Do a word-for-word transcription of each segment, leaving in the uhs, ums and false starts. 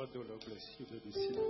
the Lord bless you. To be seated.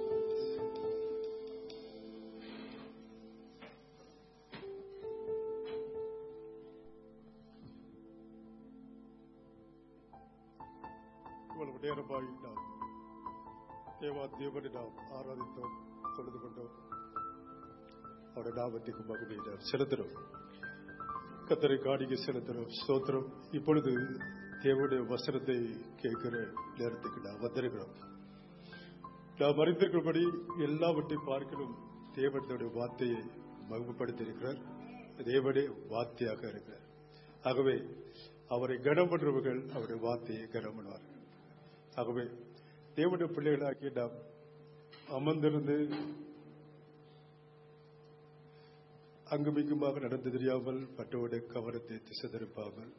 இவ்வளவு நேரமாய் நாம் தேவா தேவனை நாம் ஆராதித்தோம், தொழுது கொண்டோம். அவருடைய நாமத்துக்கு மகிமை நாம் செலுத்துறோம். கர்த்தரை காணிக்கை செலுத்துறோம், ஸ்தோத்திரம். இப்பொழுது தேவனுடைய வசனத்தை கேட்கிற நேரத்துக்கு நாம் வந்திருக்கிறோம். நாம் அறிந்திருக்கிறபடி எல்லாவற்றையும் பார்க்கணும். தேவனுடைய வார்த்தையை மகிமைப்படுத்தியிருக்கிறார். தேவனே வார்த்தையாக இருக்கிறார். ஆகவே அவரை கனம் பண்றவர்கள் அவருடைய வார்த்தையை கனம் பண்ணுவார்கள். ஆகவே தேவனுடைய பிள்ளைகளாக்கி நாம் அமர்ந்திருந்து அங்குமிங்குமாக நடந்து தெரியாமல் மற்றவருடைய கவனத்தை திசை திருப்பாமல்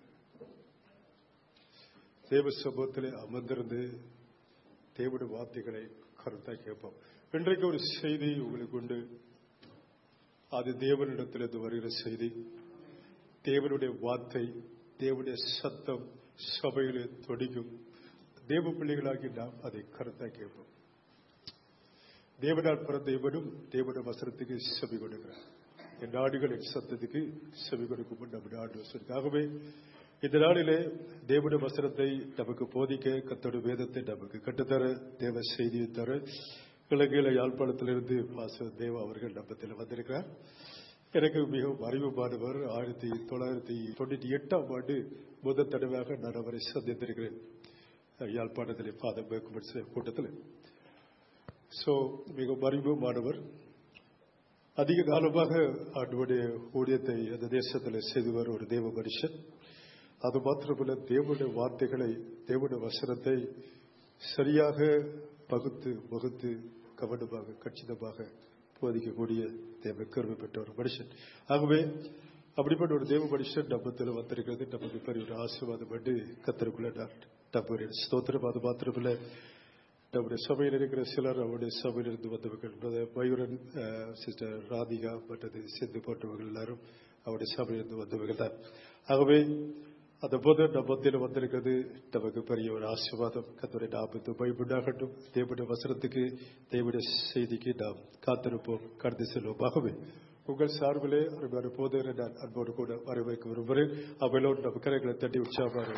தேவ சமூகத்திலே அமர்ந்திருந்து தேவனுடைய வார்த்தைகளை கருத்தா கேட்போம். இன்றைக்கு ஒரு செய்தி உங்களுக்கு உண்டு. அது தேவனிடத்திலிருந்து வருகிற செய்தி. தேவனுடைய வார்த்தை, தேவனுடைய சத்தம் சபையிலே தொடிக்கும். தேவ பிள்ளைகளாகி நாம் அதை கருத்தா கேட்போம். தேவனால் பிறந்த இவனும் தேவனுடைய வசனத்துக்கு செவி கொடுக்கிறார். என் நாடுகளின் சத்தத்துக்கு செவி கொடுக்கும் நம்ம நாடு. ஆகவே இந்த நாளிலே தேவனுடைய வசனத்தை நமக்கு போதிக்க, கர்த்தருடைய வேதத்தை நமக்கு கட்டுத்தர, தேவ செய்தியை தர இலங்கையில யாழ்ப்பாணத்திலிருந்து பாச தேவ அவர்கள் நம்மத்தில் வந்திருக்கிறார். எனக்கு மிகவும் அறிவுபானவர். ஆயிரத்தி தொள்ளாயிரத்தி தொண்ணூற்றி எட்டாம் ஆண்டு முதல் தடவையாக நான் அவரை சந்தித்திருக்கிறேன் யாழ்ப்பாணத்திலே பாதம் கூட்டத்தில். சோ மிகவும் அறிவுமானவர். அதிக காலமாக ஆண்டுடைய ஊழியத்தை அந்த தேசத்தில் செய்துவர் ஒரு தேவ மனுஷன். அது மாத்திரமல்ல, தேவனுடைய வார்த்தைகளை, தேவனுடைய வசனத்தை சரியாக பகுத்து வகுத்து கவனமாக கச்சிதமாக போதிக்கக்கூடிய தேவ கருமை பெற்ற ஒரு மனுஷன். ஆகவே அப்படிப்பட்ட ஒரு தேவ மனுஷன் நம்மத்தில் வந்திருக்கிறது நமக்கு பெரிய ஒரு ஆசீர்வாதம் பண்ணி கத்தருக்குள்ள நம்முடைய ஸ்தோத்திரம். அது மாத்திரமல்ல, நம்முடைய சபையில் இருக்கிற சிலர் அவருடைய சபையிலிருந்து வந்தவர்கள். மயூரன், சிஸ்டர் ராதிகா மற்றது சிந்து போன்றவர்கள் எல்லாரும் அவருடைய சபையிலிருந்து வந்தவர்கள் தான். ஆகவே அந்த போது நம் மத்தியில் வந்திருக்கிறது நமக்கு பெரிய ஒரு ஆசீர்வாதம். கர்த்தருடைய நாமத்துக்கு மகிமையுண்டாகட்டும். தேவனுடைய வசனத்துக்கு, தேவனுடைய செய்திக்கு நாம் காத்திருப்போம், கடந்து செல்வோம். ஆகவே உங்கள் சார்பிலே அருமையான போதகரை நான் அன்போடு கூட வரவேற்க விரும்புகிறேன். அவையோடு நம்ம கரைகளை தட்டி உற்சாகமாக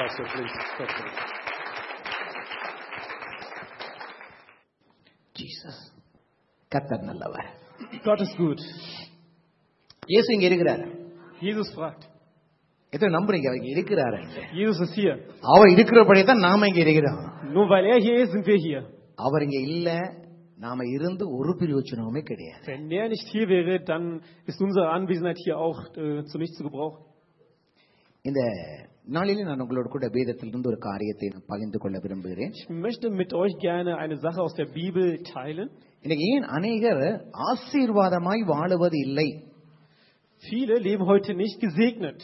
கர்த்தர் நல்லவர். Gott ist gut. இயேசு இங்க இருக்கிறார். Jesus fragt. எத்தனை நம்புறீங்க அவங்க இருக்கிறாரு? Jesus ist hier. அவர் இருக்கிறபடியே தான் நாம இங்க இருக்கிறோம். Nur weil er hier ist, sind wir hier. அவர் இங்க இல்ல, நாம இருந்து ஒரு பிரயோஜனமே கிடையாது. Wenn er nicht hier wäre, dann ist unsere Anwesenheit hier auch äh, zu nichts zu gebrauchen. இந்த நாளிலே நான் உங்களோட கூட வேதத்திலிருந்து ஒரு காரியத்தை நான் பகிர்ந்து கொள்ள விரும்புகிறேன். Ich möchte mit euch gerne eine Sache aus der Bibel teilen. இன்னைக்கு ஏன் அநேகர் ஆசீர்வாதமாய் வாழுவது இல்லை? Viele leben heute nicht gesegnet.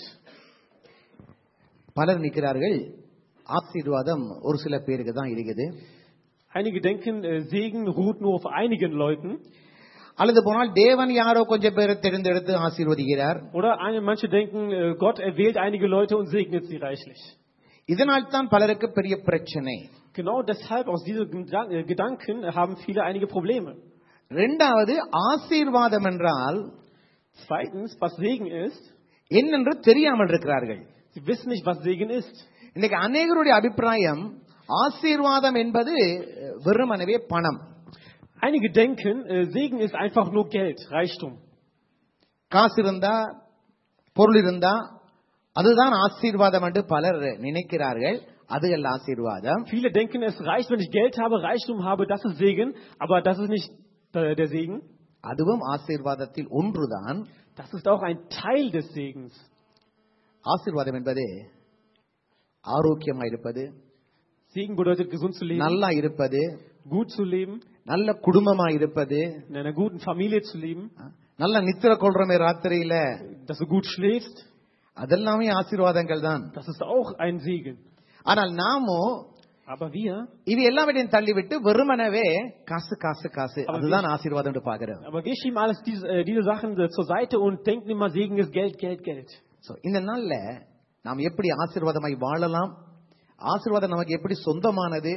பலர் நிற்கிறார்கள், ஆசீர்வாதம் ஒரு சில பேருக்கு தான் இருக்குது. Einige denken, Segen ruht nur auf einigen Leuten. அல்லது போனால் தேவன் யாரோ கொஞ்சம் பேரை தேர்ந்தெடுத்து ஆசீர்வதிக்கிறார். Oder manche denken, Gott erwählt einige Leute und segnet sie reichlich. இதனால் தான் பலருக்கு பெரிய பிரச்சனை. Genau deshalb, aus diesen Gedanken haben viele einige Probleme. இரண்டாவது, ஆசீர்வாதம் என்றால் Zweitens, was Segen ist, என்னென்று தெரியாமல் இருக்கிறார்கள். Sie wissen nicht, was Segen ist. இன்னைக்கு அநேகருடைய அபிப்பிராயம் ஆசீர்வாதம் என்பது வெறுமனவே பணம். Einige denken, Segen ist einfach nur Geld, Reichtum. காசு இருந்தா, பொருள் இருந்தா அதுதான் ஆசீர்வாதம் என்று பலர் நினைக்கிறார்கள். அது அல்ல ஆசீர்வாதம். Viele denken, es reicht, wenn ich Geld habe, Reichtum habe, das ist Segen, aber das ist nicht der Segen. அதுவும் ஆசீர்வாதத்தில் ஒன்றுதான். Das ist auch ein Teil des Segens. ஆசீர்வாதம் என்பது ஆரோக்கியமா இருப்பது, Segen bedeutet gesund zu leben, நல்லா இருப்பது, gut zu leben, நல்ல குடும்பமா இருப்பது, in einer guten Familie zu leben, நல்ல நித்திர கொள்றமே ராத்திரியில, dass du gut schläfst. அதெல்லாமே ஆசீர்வாதங்கள் தான். Das ist auch ein Segen. ஆனால் நாமோ Aber wir, இது எல்லாவற்றையும் தள்ளிவிட்டு வெறுமனவே காசு காசு காசு அதுதான் ஆசீர்வாதம் என்று பார்க்கிறோம். aber wir schieben alles diese, äh, diese Sachen zur Seite und denken immer, Segen ist Geld, Geld, Geld. So, இந்த நாள்ல நாம் எப்படி ஆசீர்வாதமாய் வாழலாம், ஆசீர்வாதம் நமக்கு எப்படி சொந்தமானது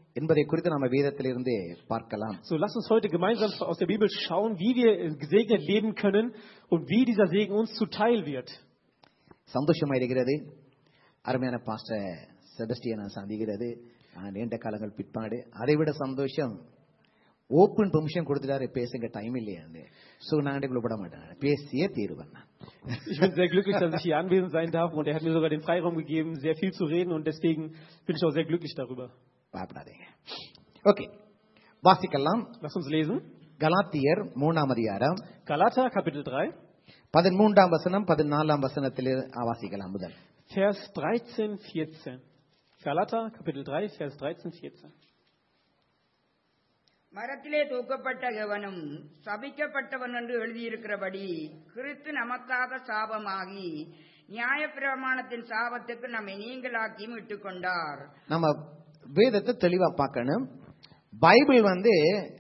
என்பதை குறித்து நம்ம வேதத்திலிருந்து பார்க்கலாம். So lasst uns heute gemeinsam aus der Bibel schauen, wie wir gesegnet leben können und wie dieser Segen uns zuteil wird. சந்தோஷமா இருக்கிறது. அருமையான பாஸ்டர் செபஸ்டியனை சந்திக்கிறது நீண்ட காலங்கள் பிற்பாடு. அதை விட சந்தோஷம் ஓப்பன் பெர்மிஷன் கொடுத்துட்டாரு, பேசுங்க டைம் இல்லையாண்டு. ஸோ நான் விட மாட்டேன், பேசியே தீருவேன். Ich bin sehr glücklich, dass ich hier anwesend sein darf und er hat mir sogar den Freiraum gegeben, sehr viel zu reden und deswegen bin ich auch sehr glücklich darüber. பயப்படாதீங்க. Okay, வாசிக்கலாம். Lass uns lesen. கலாத்தியர் மூணாம் அதிகாரம் Galater Kapitel drei. பதிமூன்றாம் வசனம் பதினாலாம் வசனத்தில் வாசிக்கலாம். முதல் Vers dreizehn, vierzehn. Galater Kapitel drei, Vers dreizehn, vierzehn. மரத்திலே தூக்கப்பட்ட எவனும் சபிக்கப்பட்டவன் என்று எழுதியிருக்கிறபடி கிறிஸ்து நமக்காக சாபமாகி நியாயப்பிரமாணத்தின் சாபத்துக்கு நம்மை நீங்களாக்கி விட்டுக் கொண்டார். நம்ம வேதத்தை தெளிவா பார்க்கணும். பைபிள் வந்து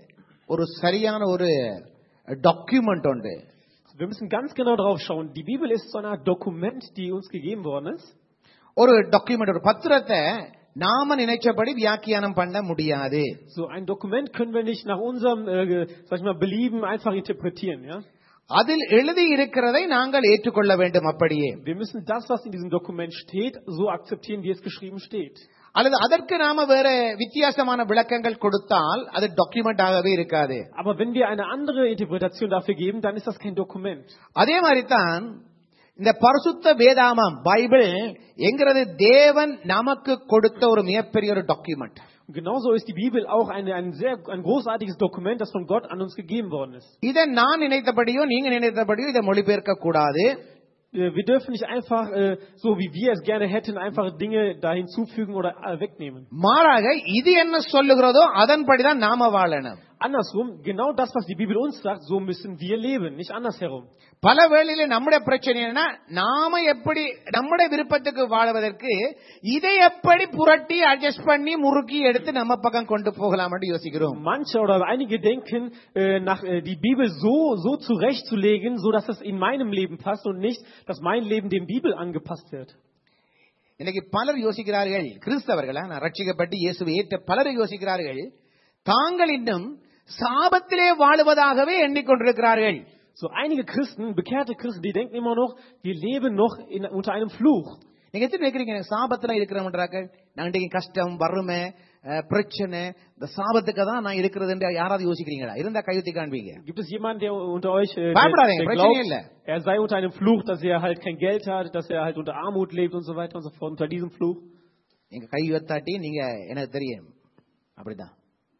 ஒரு சரியான ஒரு டாக்குமெண்ட் உண்டு. Wir müssen ganz genau drauf schauen. Die Bibel ist so eine Art Dokument, die uns gegeben worden ist. ஒரு டாக்குமெண்ட், ஒரு பத்திரத்தை நாம நினைச்சபடி வியாக்கியானம் பண்ண முடியாது. So ein Dokument können wir nicht nach unserem, äh, sag ich mal, Belieben einfach interpretieren, ja? அதில் எழுதி இருக்கிறதை நாங்கள் ஏற்றுக்கொள்ள வேண்டும். அப்படியே Wir müssen das, was in diesem Dokument steht, so akzeptieren, wie es geschrieben steht. அல்லது அதற்கு நாம வேற வித்தியாசமான விளக்கங்கள் கொடுத்தால் அது டாக்குமெண்ட் ஆகவே இருக்காது. Aber wenn wir eine andere Interpretation dafür geben, dann ist das kein Dokument. அதே மாதிரி தான் இந்த பரிசுத்த வேதாமம் பைபிள் என்கிறது தேவன் நமக்கு கொடுத்த ஒரு மிகப்பெரிய ஒரு document. Genauso ist die Bibel auch eine, ein sehr ein großartiges Dokument, das von Gott an uns gegeben worden ist. இதை நான் நினைத்தபடியோ நீங்க நினைத்தபடியோ இதை மொழிபெயர்க்க கூடாது. Wir dürfen nicht einfach, äh, so wie wir es gerne hätten, einfach Dinge da hinzufügen oder äh, wegnehmen. மாறாக இது என்ன சொல்லுகிறதோ அதன்படிதான் நாம வாழணும். Andersrum, genau das, was die Bibel uns sagt, so müssen wir leben, nicht andersherum. பல வேளையில நம்முடைய பிரச்சனை என்ன, நாம எப்படி நம்முடைய விருப்பத்துக்கு வாழ்வதற்கு இதை எப்படி புரட்டி அட்ஜஸ்ட் பண்ணி முறுக்கி எடுத்து நம்ம பக்கம் கொண்டு போகலாம் என்று யோசிக்கிறோம். Manche oder einige denken, äh, nach, äh, die Bibel so, so zurechtzulegen, so dass es in meinem Leben passt und nicht, dass mein Leben dem Bibel angepasst wird. இன்னைக்கு பலர் யோசிக்கிறார்கள், கிறிஸ்தவர்களா நான் ரட்சிக்கப்பட்டு இயேசுவை ஏற்ற பலர் யோசிக்கிறார்கள், தாங்கள் இன்னும் சாபத்திலே வாழுவதாகவே எண்ணிக்கொண்டிருக்கிறார்கள். So einige Christen, bekehrte Christen, die denken immer noch, wir leben noch in, unter einem Fluch. நீங்க எத்தனை நினைக்கிறீங்க சாபத்துல இருக்கிறவன்றார்கள்? நான் இன்றைக்கு கஷ்டம், வறுமை, பிரச்சனை, இந்த சாபத்துக்கு தான் நான் இருக்கிறது என்று யாராவது யோசிக்கிறீங்களா? இருந்தா கையெழுத்தி காண்பீங்க. Gibt es jemanden, der unter euch äh, der, der glaubt, er sei unter einem Fluch, dass er halt kein Geld hat, dass er halt unter Armut lebt und so weiter und so fort, unter diesem Fluch? நீங்க கை வைத்தாட்டி நீங்க எனக்கு தெரியும், அப்படிதான்.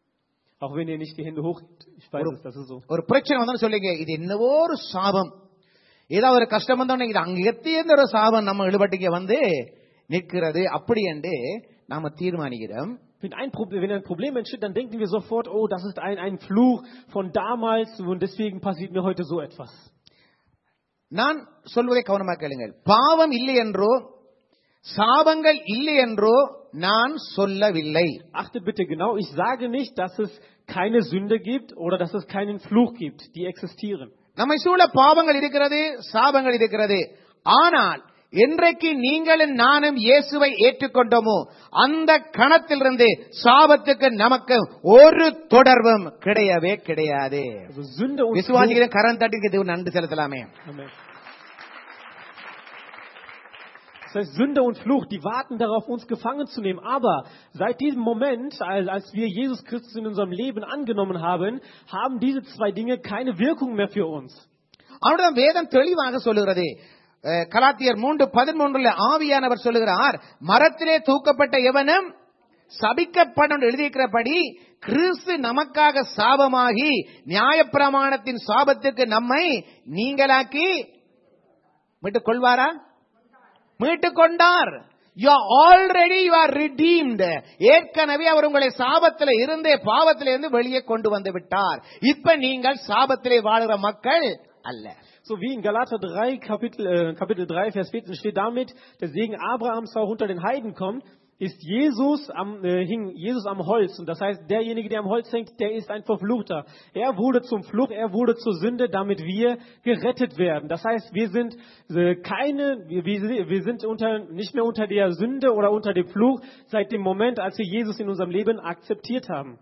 Auch wenn ihr nicht die Hände hochhebt, ich weiß es, das ist so. ஒரு பிரச்சனை வந்தாலும் சொல்லுங்க, இது என்னவோ ஒரு சாபம். ஏதாவது ஒரு கஷ்டம் வந்தோடனே இது அங்க எத்தியிருந்த ஒரு சாபம் நம்ம இழுபட்டிக்கு வந்து நிற்கிறது அப்படி என்று நாம தீர்மானிக்கிறோம். Wenn ein Problem, wenn ein Problem entsteht, dann denken wir sofort, oh, das ist ein, ein Fluch von damals und deswegen passiert mir heute so etwas. நான் சொல்வதை கவனமாக கேளுங்கள். பாவம் இல்லை என்றோ சாபங்கள் இல்லை என்றோ நான் சொல்லவில்லை. Achtet bitte genau, ich sage nicht, dass es keine Sünde gibt oder dass es keinen Fluch gibt, die existieren. நம்மை சூழ பாவங்கள் இருக்கிறது, சாபங்கள் இருக்கிறது. ஆனால் என்றைக்கு நீங்களும் நானும் இயேசுவை ஏற்றுக்கொண்டோமோ அந்த கணத்திலிருந்து சாபத்துக்கு நமக்கு ஒரு தொடர்பும் கிடையவே கிடையாது. விசுவாசிகளை கரம் தட்டி நன்றி செலுத்தலாமே. Das heißt, Sünde und Fluch, die warten darauf, uns gefangen zu nehmen. Aber seit diesem Moment, als wir Jesus Christus in unserem Leben angenommen haben, haben diese zwei Dinge keine Wirkung mehr für uns. அவருடைய வேதம் தெளிவாக சொல்லுகிறது. கலாத்தியர் மூன்று பதிமூன்றுல ஆவியானவர் சொல்லுகிறார், மரத்திலே தூக்கப்பட்ட எவனும் சபிக்கப்படும் எழுதியிருக்கிறபடி கிறிஸ்து நமக்காக சாபமாகி நியாயப்பிரமாணத்தின் சாபத்துக்கு நம்மை நீங்களாக்கி மீட்டுக் கொள்வாரா? மீட்டுக் கொண்டார். You are already you are redeemed. ஏற்கனவே அவர் உங்களை சாபத்திலே இருந்து பாவத்திலே இருந்து வெளியே கொண்டு வந்து விட்டார். இப்ப நீங்கள் சாபத்திலே வாழுகிற மக்கள் அல்ல. So wie in Galater drei, Kapitel, äh, Kapitel drei, Vers vierzehn steht damit, der Segen Abrahams auch unter den Heiden kommt. ist Jesus am, äh, hing Jesus am Holz. Und das heißt, derjenige, der am Holz hängt, der ist ein Verfluchter. Er wurde zum Fluch, er wurde zur Sünde, damit wir gerettet werden. Das heißt, wir sind äh, keine, wir, wir sind unter, nicht mehr unter der Sünde oder unter dem Fluch seit dem Moment, als wir Jesus in unserem Leben akzeptiert haben.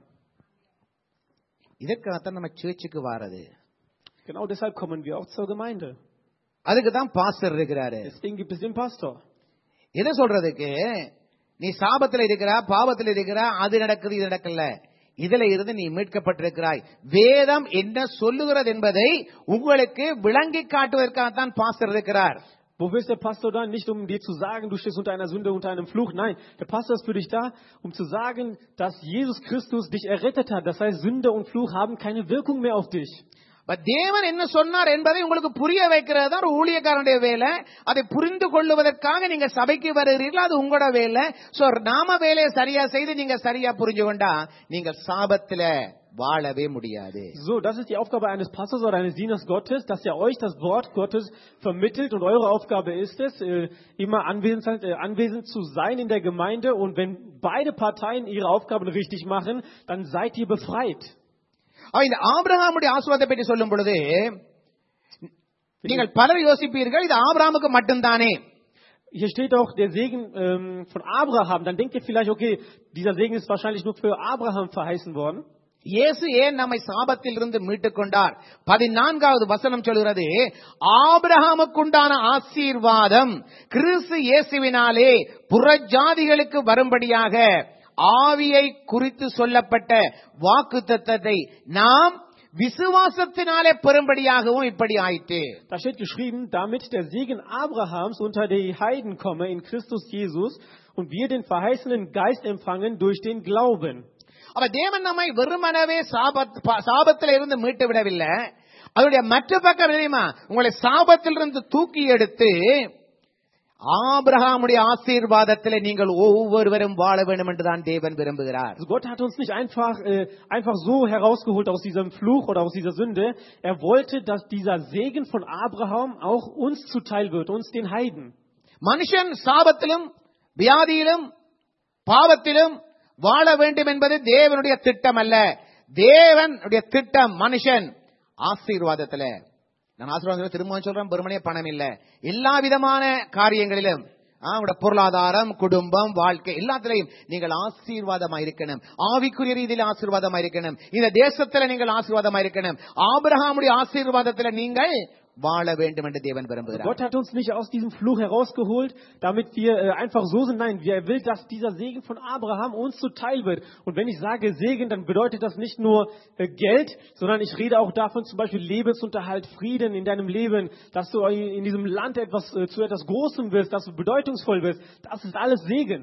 இதற்காகத்தான் நம்ம சர்ச்சுக்கு வாரது. Genau deshalb kommen wir auch zur Gemeinde. அதுக்கு தான் pastor இருக்கிறாரு. Deswegen gibt es den Pastor. எதை சொல்றதுக்கு? நீ சாபத்தில் இருக்கிறா, பாவத்தில் இருக்கிறா, அது நடக்குது இது நடக்கல. இதுல இருந்து நீ மீட்கப்பட்டிருக்கிறாய். வேதம் என்ன சொல்லுகிறது என்பதை உங்களுக்கு விளங்கி காட்டுவதற்காகத்தான் பாஸ்டர் இருக்கிறார். Wofür ist der Pastor da? Nicht um dir zu sagen, du stehst unter einer Sünde, unter einem Fluch. Nein, der Pastor ist für dich da, um zu sagen, dass Jesus Christus dich errettet hat. Das heißt, Sünde und Fluch haben keine Wirkung mehr auf dich. தேவன் என்ன சொன்னார் என்பதை உங்களுக்கு புரிய வைக்கிறது தான் ஊழியக்காரனுடைய வேலை. அதை புரிந்து கொள்வதற்காக நீங்க சபைக்கு வருகிறீர்கள், அது உங்களோட வேலை. சோ நாம வேலையை சரியா செய்து நீங்க சரியா புரிஞ்சு கொண்டா நீங்கள் சாபத்துல வாழவே முடியாது. So, das ist die Aufgabe eines Pastors oder eines Dieners Gottes, dass er euch das Wort Gottes vermittelt, und eure Aufgabe ist es, immer anwesend, anwesend zu sein in der Gemeinde, und wenn beide Parteien ihre Aufgaben richtig machen, dann seid ihr befreit. இந்த ஆபிரகாமுடைய ஆசீர்வாதத்தை பற்றி சொல்லும் பொழுது நீங்கள் பலர் யோசிப்பீர்கள், இது ஆபிரகாமுக்கு மட்டும்தானே. Hier steht auch der Segen ähm, von Abraham. Dann denkt ihr vielleicht, okay, dieser Segen ist wahrscheinlich nur für Abraham verheißen worden. இயேசு ஏன் நம்மை சாபத்தில் இருந்து மீட்டுக் கொண்டார்? பதினான்காவது வசனம் சொல்கிறது, ஆபிரகாமுக்குண்டான ஆசீர்வாதம் கிறிஸ்து இயேசுவினாலே புறஜாதிகளுக்கு வரும்படியாக ஆவியை குறித்து சொல்லப்பட்ட வாக்குத்தத்தத்தை நாம் விசுவாசத்தினாலே பெறும்படியாகவும் இப்படி ஆயிற்று. Da steht geschrieben, damit der Segen Abrahams unter die Heiden komme in Christus Jesus und wir den verheißenen Geist empfangen durch den Glauben. அப்ப தேவன் நம்மை வெறுமனவே சாபத்தில் இருந்து மீட்டு விடவில்லை. அதனுடைய மற்ற பக்கம் தெரியுமா? உங்களை சாபத்தில் இருந்து தூக்கி எடுத்து ஆபிரகாமுடைய ஆசீர்வாதத்திலே நீங்கள் ஒவ்வொருவரும் வாழ வேண்டும் என்றுதான் தேவன் விரும்புகிறார். Gott hat uns nicht einfach äh, einfach so herausgeholt aus diesem Fluch oder aus dieser Sünde. Er wollte, dass dieser Segen von Abraham auch uns zuteil wird, uns den Heiden. மனுஷன் சாபத்திலும் வியாதியிலும் பாவத்திலும் வாழ வேண்டும் என்பது தேவனுடைய திட்டம் அல்ல. தேவனுடைய திட்டம் மனுஷன் ஆசீர்வாதத்துல. நான் ஆசீர்வாதம் திரும்ப சொல்றேன், பெருமனே பணம் இல்ல, எல்லா விதமான காரியங்களிலும் உங்களோட பொருளாதாரம், குடும்பம், வாழ்க்கை எல்லாத்திலையும் நீங்கள் ஆசீர்வாதமா இருக்கணும். ஆவிக்குரிய ரீதியில் ஆசீர்வாதமா இருக்கணும். இந்த தேசத்துல நீங்கள் ஆசீர்வாதமா இருக்கணும். ஆபிரகாமுடைய ஆசீர்வாதத்துல நீங்கள் வாழ வேண்டும் என்று தேவன் விரும்புகிறார். Gott hat uns nicht aus diesem Fluch herausgeholt, damit wir äh, einfach so sind. Nein, er will, dass dieser Segen von Abraham uns zuteil wird. Und wenn ich sage Segen, dann bedeutet das nicht nur äh, Geld, sondern ich rede auch davon, zum Beispiel Lebensunterhalt, Frieden in deinem Leben, dass du in diesem Land etwas äh, zu etwas Großem wirst, dass du bedeutungsvoll wirst. Das ist alles Segen.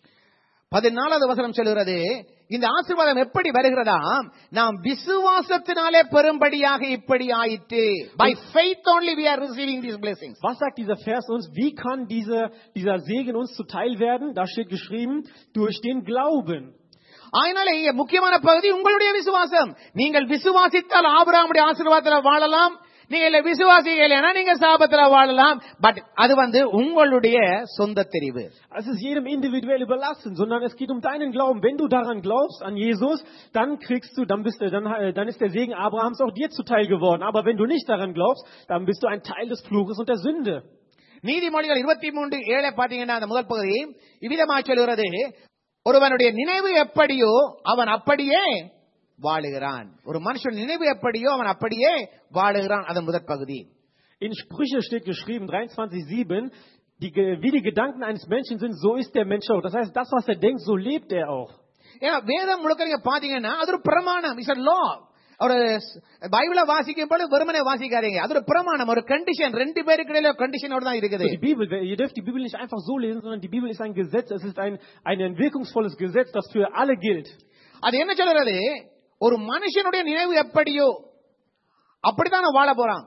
பதினாலாவது வசனம் சொல்கிறது, இந்த ஆசீர்வாதம் எப்படி வருகிறதா? நாம் விசுவாசத்தினாலே பெறும்படியாக இப்படி ஆயிற்று. By faith only we are receiving these blessings. Was sagt dieser Vers uns? Wie kann dieser, dieser Segen uns zuteil werden? Da steht geschrieben, durch den Glauben. அதனால இங்க முக்கியமான பகுதி உங்களுடைய விசுவாசம். நீங்கள் விசுவாசித்தால் ஆபிரகாமுடைய ஆசீர்வாதத்தில் வாழலாம். நீங்க விசுவாசிகளா நீங்க சாபத்துல வாழலாம். பட் அது வந்து உங்களுடைய சொந்த தெரிவு. Es ist jedem individuell überlassen, sondern es geht um deinen Glauben. Wenn du daran glaubst, an Jesus, dann kriegst du, dann bist du, dann, dann ist der Segen Abrahams auch dir zuteil geworden. Aber wenn du nicht daran glaubst, dann bist du ein Teil des Fluches und der Sünde. நீதிமொழிகள் இருபத்தி மூன்று ஏழை பாத்தீங்கன்னா அந்த முதல் பகுதி இவ்விதமா சொல்கிறது, ஒருவனுடைய நினைவு எப்படியோ அவன் அப்படியே வாழுகிறான். ஒரு மனுஷன் நினைவு எப்படியோ அவன் அப்படியே வாழுகிறான். அதன் முதல் பகுதி. In Sprüche steht geschrieben, dreiundzwanzig sieben, die, wie die Gedanken eines Menschen sind, so ist der Mensch auch. Das heißt, das, was er denkt, so lebt er auch. ஏன்னா வேதம் முழுக்க நீங்க பாத்தீங்கன்னா அது ஒரு பிரமாணம். It's a law. ஒரு பைபிளை வாசிக்கும் போது வெறுமனே வாசிக்காதீங்க. அது ஒரு பிரமாணம், ஒரு கண்டிஷன். ரெண்டு பேருக்கு இடையில கண்டிஷனோட தான் இருக்குது. Die Bibel, ihr dürft die Bibel nicht einfach so lesen, sondern die Bibel ist ein Gesetz. Es ist ein, ein wirkungsvolles Gesetz, das für alle gilt. அது என்ன சொல்றது? ஒரு மனுஷனுடைய நினைவு எப்படியோ அப்படித்தான் வாழ போறான்.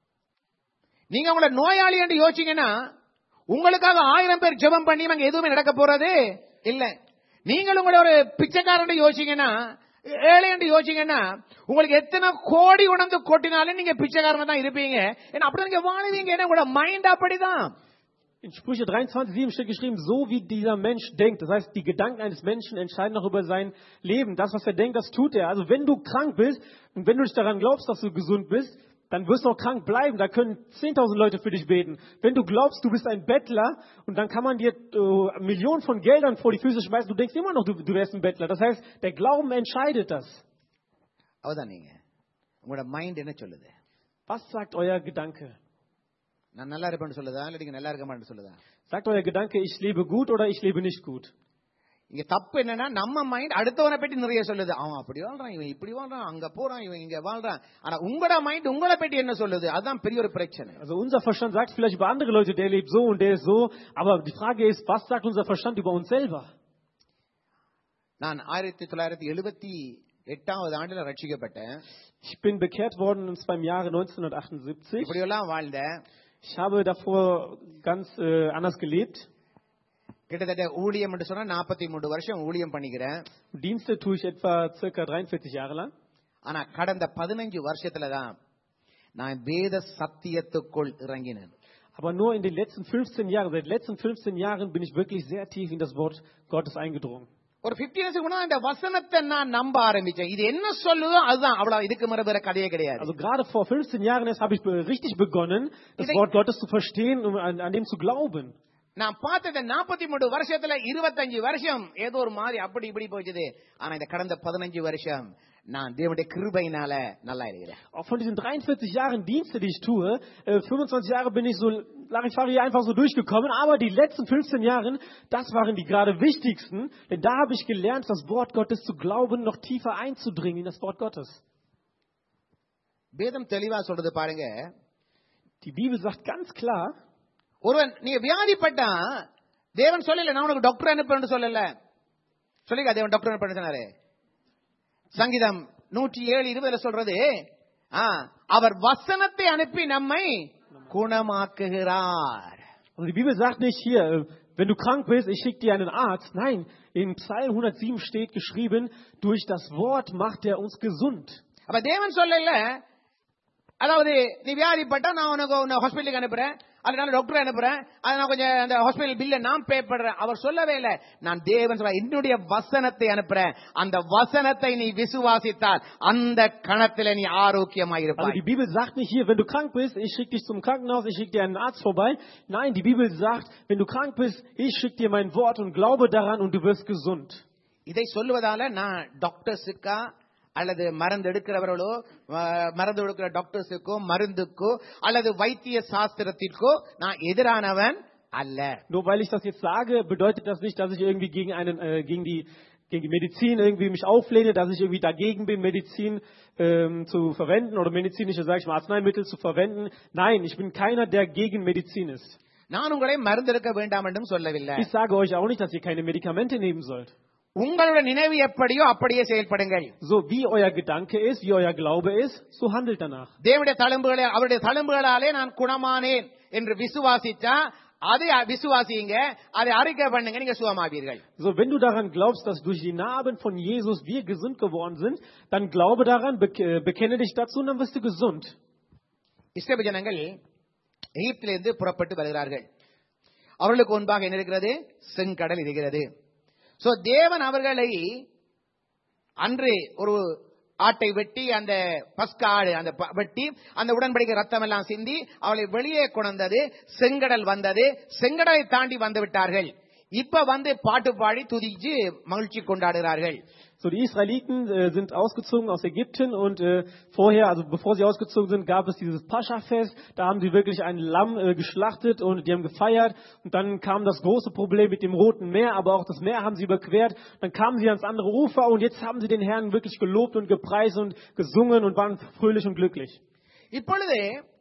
நீங்க உங்களை நோயாளி என்று யோசிச்சீங்கன்னா உங்களுக்காக ஆயிரம் பேர் ஜெபம் பண்ணி அங்க எதுவுமே நடக்க போறது இல்ல. நீங்கள் உங்களை ஒரு பிச்சைக்காரன் யோசிச்சீங்கன்னா, ஏழை என்று யோசிச்சீங்கன்னா, உங்களுக்கு எத்தனை கோடி உணர்ந்து கொட்டினாலும் நீங்க பிச்சைக்காரன் தான் இருப்பீங்க. ஏன்னா அப்படி நீங்க வாழுவீங்க. ஏன்னா உங்களோட மைண்ட் அப்படிதான். In Sprüche dreiundzwanzig, sieben steht geschrieben, so wie dieser Mensch denkt. Das heißt, die Gedanken eines Menschen entscheiden auch über sein Leben. Das, was er denkt, das tut er. Also wenn du krank bist und wenn du nicht daran glaubst, dass du gesund bist, dann wirst du auch krank bleiben. Da können zehntausend Leute für dich beten. Wenn du glaubst, du bist ein Bettler und dann kann man dir äh, Millionen von Geldern vor die Füße schmeißen, du denkst immer noch, du, du wärst ein Bettler. Das heißt, der Glauben entscheidet das. அவதான் நீங்க உங்களோட mind என்ன சொல்லுது? Was sagt euer Gedanke? நான் நல்லா இருப்பேன்னு சொல்லுதா இல்ல நீங்க நல்லா இருக்க மாட்டேன்னு சொல்லுதா? Sagt euer Gedanke, ich lebe gut oder ich lebe nicht gut? இங்க தப்பு என்னன்னா நம்ம மைண்ட் அடுத்தவனை பற்றி நிறைய சொல்லுது. அவன் அப்படி வாழ்றான், இவன் இப்படி வாழ்றான், அங்க போறான், இவன் இங்க வாழ்றான். ஆனா உங்களோட மைண்ட் உங்களை பற்றி என்ன சொல்லுது? அதுதான் பெரிய ஒரு பிரச்சனை. Also unser Verstand sagt vielleicht über andere Leute, der lebt so und der ist so, aber die Frage ist, was sagt unser Verstand über uns selber? நான் ஆயிரத்தி தொள்ளாயிரத்தி எழுபத்தி எட்டாவது ஆண்டுல ரட்சிக்கப்பட்டேன். Ich bin bekehrt worden und zwar im Jahre neunzehnhundertachtundsiebzig. இப்படி எல்லாம் வாழ்ந்தேன். Ich habe davor ganz äh, anders gelebt. கிட்டத்தட்ட ஊழியம் என்று சொன்னா நாற்பத்தி மூன்று வருஷம் ஊழியம் பண்ணிக்கிறேன். Dienste tue ich etwa circa dreiundvierzig Jahre lang. ஆனா கடந்த பதினைந்து வருஷத்துல தான் நான் வேத சத்தியத்துக்குள் இறங்கினேன். Aber nur in den letzten fünfzehn Jahren, seit den letzten fünfzehn Jahren bin ich wirklich sehr tief in das Wort Gottes eingedrungen. ஒரு பதினைந்து இயர்ஸ்க்கு முன்னாடி இந்த வசனத்தை நான் நம்ப ஆரம்பிச்சேன். இது என்ன சொல்லுதோ அதுதான், அவ்வளவு இதுக்கு மேல வேற கதையே கிடையாது. Also gerade vor fünfzehn Jahren erst habe ich richtig begonnen, das Wort Gottes zu verstehen und an, an dem zu glauben. நான் பார்த்தத நாற்பத்தி மூன்று வருஷத்துல இருபத்தஞ்சு வருஷம் ஏதோ ஒரு மாதிரி அப்படி இப்படி போச்சுது. ஆனா இந்த கடந்த பதினைந்து வருஷம் நான் தேவனுடைய கிருபையினால நல்லா இருக்கிறேன். Auch von diesen dreiundvierzig Jahren Dienste, die ich tue, äh, fünfundzwanzig Jahre bin ich so Larifari einfach so durchgekommen, aber die letzten fünfzehn Jahre, das waren die gerade wichtigsten, denn da habe ich gelernt, das Wort Gottes zu glauben, noch tiefer einzudringen in das Wort Gottes. வேதம் தெளிவா சொல்றது பாருங்க. Die Bibel sagt ganz klar, ஒருவன் நீ வியாதிப்பட்டா தேவன் சொல்லல நான் உனக்கு டாக்டர் அனுப்புறேன்னு சொல்லல. சொல்லிக்க தேவன் டாக்டர் அனுப்புறேன்னு சொன்னாரு. சங்கீதம் நூற்றி ஏழு இருபதுல சொல்றது, அவர் வசனத்தை அனுப்பி நம்மை குணமாக்குகிறார். Also die Bibel sagt nicht hier, wenn du krank bist, ich schicke dir einen Arzt. Nein, in Psalm hundertsieben steht geschrieben, durch das Wort macht er uns gesund. அப்ப தேவன் சொல்லல, அதாவது நீ வியாதிப்பட்டா நான் உனக்கு ஹாஸ்பிட்டலுக்கு அனுப்புறேன், அதனால டாக்டர் அனுப்புறேன், அதனால கொஞ்சம் அந்த ஹாஸ்பிட்டல் பில்ல நான் பே பண்றேன். அவர் சொல்லவே இல்லை. நான் தேவன் சொல்ல என்னுடைய வசனத்தை அனுப்புறேன். அந்த வசனத்தை நீ விசுவாசித்தால் அந்த கணத்துல நீ ஆரோக்கியமாய் இருப்பாய். Also die Bibel sagt nicht hier, wenn du krank bist, ich schicke dich zum Krankenhaus, ich schicke dir einen Arzt vorbei. Nein, die Bibel sagt, wenn du krank bist, ich schicke dir mein Wort und glaube daran und du wirst gesund. இதை சொல்லுவதால நான் டாக்டர்ஸுக்கா அல்லது மருந்து எடுக்கிறவர்களோ மருந்து எடுக்கிற டாக்டர்ஸுக்கோ மருந்துக்கோ அல்லது வைத்திய சாஸ்திரத்திற்கோ நான் எதிரானவன் அல்ல. Nur weil ich das jetzt sage, bedeutet das nicht, dass ich irgendwie gegen einen äh, gegen die gegen die Medizin irgendwie mich auflehne, dass ich irgendwie dagegen bin, Medizin ähm, zu verwenden oder medizinische, sage ich mal, Arzneimittel zu verwenden. Nein, ich bin keiner, der gegen Medizin ist. நான் உங்களை மருந்து எடுக்க வேண்டாம் என்றும் சொல்லவில்லை. Ich sage euch auch nicht, dass ihr keine Medikamente nehmen sollt. உங்களுடைய நினைவு எப்படியோ அப்படியே செயல்படுங்கள். So wie euer Gedanke ist, wie euer Glaube ist, so handelt danach. தேவனுடைய தழும்புகளே அவருடைய தழும்புகளாலே நான் குணமானேன் என்று விசுவாசித்தா அதை விசுவாசிங்க, அதை அறிக்கை பண்ணுங்க, நீங்க சுகமாவீர்கள். So wenn du daran glaubst, dass durch die Narben von Jesus wir gesund geworden sind, dann glaube daran, bekenne dich dazu und dann wirst du gesund. இஸ்ரவேல் ஜனங்கள் எகிப்திலிருந்து புறப்பட்டு வருகிறார்கள். அவர்களுக்கு முன்பாக என்ன இருக்கிறது? செங்கடல் இருக்கிறது. சோ தேவன் அவர்களை அன்று ஒரு ஆட்டை வெட்டி அந்த பஸ்கா ஆடு அந்த வெட்டி அந்த உடன்படிக்கை ரத்தம் எல்லாம் சிந்தி அவளை வெளியே கொண்டது. செங்கடல் வந்தது. செங்கடலை தாண்டி வந்து விட்டார்கள். இப்ப வந்து பாட்டு பாடி துதிச்சு மகிழ்ச்சி கொண்டாடுகிறார்கள். So, die Israeliten äh, sind ausgezogen aus Ägypten und äh, vorher, also bevor sie ausgezogen sind, gab es dieses Pascha-Fest. Da haben sie wirklich ein Lamm äh, geschlachtet und die haben gefeiert. Und dann kam das große Problem mit dem Roten Meer, aber auch das Meer haben sie überquert. Dann kamen sie ans andere Ufer und jetzt haben sie den Herrn wirklich gelobt und gepreist und gesungen und waren fröhlich und glücklich. இப்பொழுது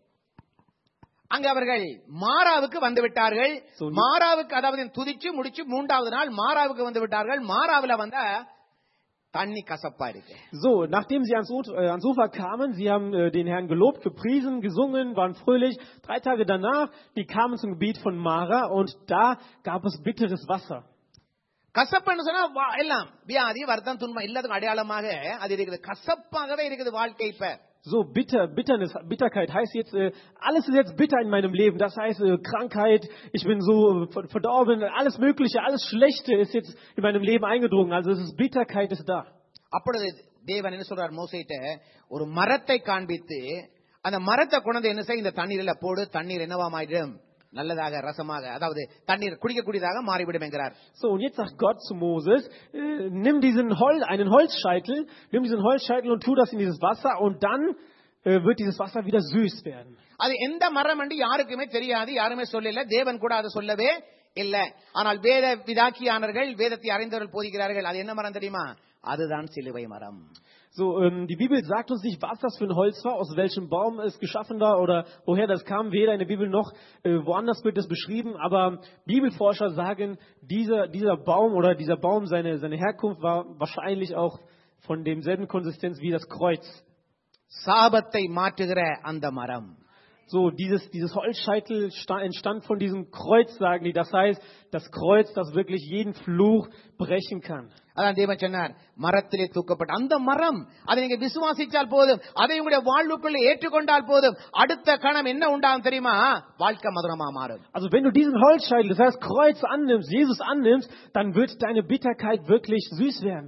அங்க அவர்கள் மாராவுக்கு வந்து விட்டார்கள். மாராவுக்கு அதாவது துதிச்சு முடிச்சு மூன்றாவது நாள் மாராவுக்கு வந்து விட்டார்கள். மாராவுல வந்த தண்ணி கசப்பா இருக்கு. So, nachdem sie ans, äh, ans Ufer kamen, sie haben äh, den Herrn gelobt, gepriesen, gesungen, waren fröhlich. Drei Tage danach, die kamen zum Gebiet von Mara und da gab es bitteres Wasser. கசப்புன்னு சொன்னா எல்லாம் வியாதி வருத்தம் துன்பம் எல்லாத்துக்கும் அடையாளமாக அது இருக்குது. கசப்பாகவே இருக்குது வாழ்க்கை. இப்ப So bitter, Bitternis, Bitterkeit heißt jetzt, äh, alles ist jetzt bitter in meinem Leben. Das heißt, äh, Krankheit, ich bin so äh, verdorben, alles Mögliche, alles Schlechte ist jetzt in meinem Leben eingedrungen. Also es ist Bitterkeit ist da. அப்பொழுது தேவன் என்ன சொல்றார் மோசேட்ட ஒரு மரத்தை காண்பித்து அந்த மரத்தை கொண்டு என்ன செய்ய இந்த தண்ணீரில போடு தண்ணீர் என்னவாமாயிடும் நல்லதாக ரசமாக அதாவது தண்ணீர் குடிக்கக்கூடியதாக மாறிவிடும் என்கிறார். So und jetzt sagt Gott zu Moses, äh, nimm diesen Hol einen Holzscheitel, nimm diesen Holzscheitel und tu das in dieses Wasser und dann äh, wird dieses Wasser wieder süß werden. அது எந்த மரம் என்று யாருக்குமே தெரியாது, யாருமே சொல்லல, தேவன் கூட அதை சொல்லவே இல்ல. ஆனால் வேத விதாக்கியானர்கள் வேதத்தை அறிந்தவர்கள் போதிக்கிறார்கள் அது என்ன மரம் தெரியுமா? அதுதான் சிலுவை மரம். So, ähm, die Bibel sagt uns nicht, was das für ein Holz war, aus welchem Baum es geschaffen war oder woher das kam. Weder in der Bibel noch äh, woanders wird es beschrieben. Aber Bibelforscher sagen, dieser, dieser Baum oder dieser Baum, seine, seine Herkunft war wahrscheinlich auch von demselben Konsistenz wie das Kreuz. சாபத்தை மாற்றுகிற அந்த மரம். So, dieses, dieses Holzscheitel sta- entstand von diesem Kreuz, sagen die. Das heißt, das Kreuz, das wirklich jeden Fluch brechen kann. அதான் தேவன் சொன்னார், மரத்திலே தூக்கப்பட்ட அந்த மரம், அதை நீங்க விசுவாசிச்சால் போதும், அதை உங்களுடைய வாழ்வுக்குள்ள ஏற்றுக்கொண்டால் போதும், அடுத்த கணம் என்ன உண்டாகும் தெரியுமா? வாழ்க்கை மதுரமா மாறும். Also wenn du diesen Holzscheitel, das heißt Kreuz annimmst, Jesus annimmst, dann wird deine Bitterkeit wirklich süß werden.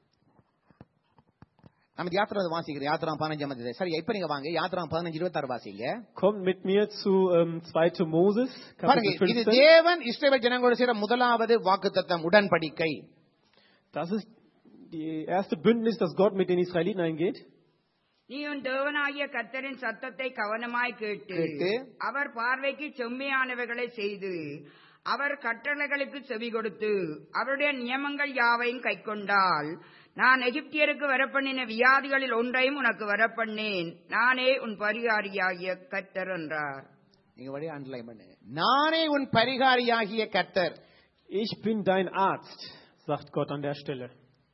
நம்ம யாத்திரா வாசிக்கிறோம், யாத்திரா பதினஞ்சாம் அதிகாரம். சரி, இப்ப நீங்க வாங்க யாத்திரா பதினஞ்சு இருபத்தாறு வாசிங்க. Kommt mit mir zu ähm, zweiter Moses, பாருங்க, Kapitel இது fünfzehn. தேவன் இஸ்ரவேல் ஜனங்களோடு செய்த முதலாவது வாக்குத்தத்தம், உடன்படிக்கை. Das ist die erste Bündnis, das Gott mit den Israeliten eingeht. நீ உன் தேவனாகிய கர்த்தரின் சத்தத்தை கவனமாய் கேட்டு கேட்டு, அவர் பார்வைக்கு செம்மையானவைகளை செய்து அவர் கட்டளைகளுக்கு செவி கொடுத்து அவருடைய நியமங்கள் யாவையும் கைக்கொண்டால் நான் எகிப்தியருக்கு வரப்பண்ணின வியாதிகளில் ஒன்றையும் உனக்கு வரப்பண்ணேன். நானே உன் பரிகாரியாகிய கர்த்தர் என்றார். நீங்க வழி அண்டர்லைன் பண்ணு. நானே உன் பரிகாரியாகிய கர்த்தர். Ich bin dein Arzt, sagt Gott an der Stelle.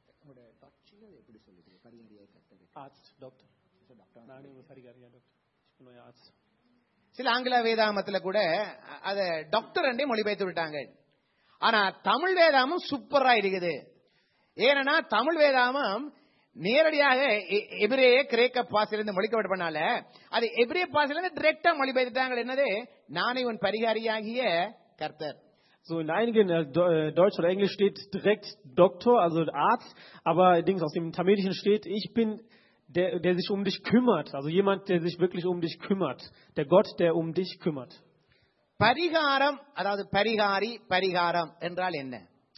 Arzt, Doktor. Nein, ich bin euer Arzt. சில ஆங்கில வேதாமத்துல கூட அத டாக்டர் என்றே மொழிபெயர்த்து விட்டாங்க. ஆனா தமிழ் வேதாமம் சூப்பரா இருக்குது. ஏன்னா தமிழ் வேதாமம் நேரடியாக எபிரேய கிரேக்க பாசிலிருந்து மொழிக்கப்பட்டனால அது எபிரேய பாசிலிருந்து டைரக்டா மொழிபெயர்த்தாங்க. என்னது? நானே உன் பரிகாரியாகிய கர்த்தர். So in einigen äh, Deutsch oder Englisch steht direkt Doktor, also Arzt, aber Dings aus dem Tamilischen steht, ich bin der, der sich um dich kümmert, also jemand, der sich wirklich um dich kümmert, der Gott, der um dich kümmert. பரிகாரம், அதாவது பரிகாரி, பரிகாரம் என்றால் என்ன?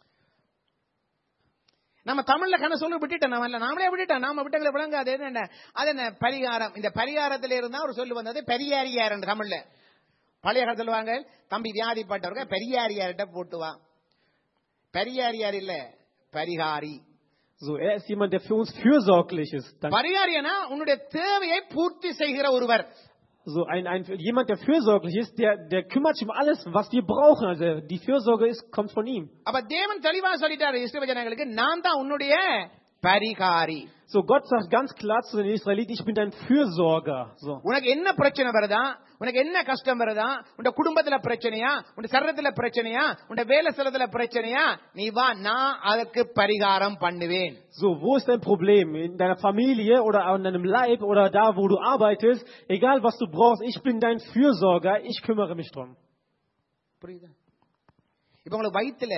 நம்ம தமிழ்ல கண்ண சொல்ல விட்டுட்டோம், நம்ம நாமளே விட்டுட்டோம், நாம விட்டங்களை விளங்காது. என்ன அது? என்ன பரிகாரம்? இந்த பரிகாரத்தில இருந்தா ஒரு சொல்லு வந்தது பெரியாரியார் என்று தமிழ்ல. பழைய காலத்துல சொல்லுவாங்க, தம்பி வியாதிப்பட்டவர்கள் பெரியாரியார்கிட்ட போட்டுவா. பெரியாரியார் இல்ல, பரிகாரி. So, er ist jemand, der für uns fürsorglich ist. Dann, பரிகாரியனா உன்னுடைய தேவையை பூர்த்தி செய்கிற ஒருவர். so ein, ein jemand, der fürsorglich ist, der, der kümmert sich um alles, was wir brauchen. Also die Fürsorge ist, kommt von ihm. அப்ப தேவன் தெளிவா சொல்லிட்டாரு இஸ்ரவேல் ஜனங்களுக்கு, நான் தான் உன்னுடைய பரிகாரி. So, Gott sagt ganz klar zu den Israeliten, ich bin dein Fürsorger. So. உனக்கு என்ன பிரச்சனை வருதா? உனக்கு என்ன கஷ்டம் வருதா? உன் குடும்பத்துல பிரச்சனையா? உன் சரீரத்துல பிரச்சனையா? உன் வேலை ஸ்தலத்துல பிரச்சனையா? நீ வா, நான் அதற்கு பரிகாரம் பண்ணுவேன். So, wo ist dein Problem? In deiner Familie oder an deinem Leib oder da, wo du arbeitest? Egal, was du brauchst, ich bin dein Fürsorger, ich kümmere mich drum. புரியுதா? இப்ப உங்களுக்கு வயித்துல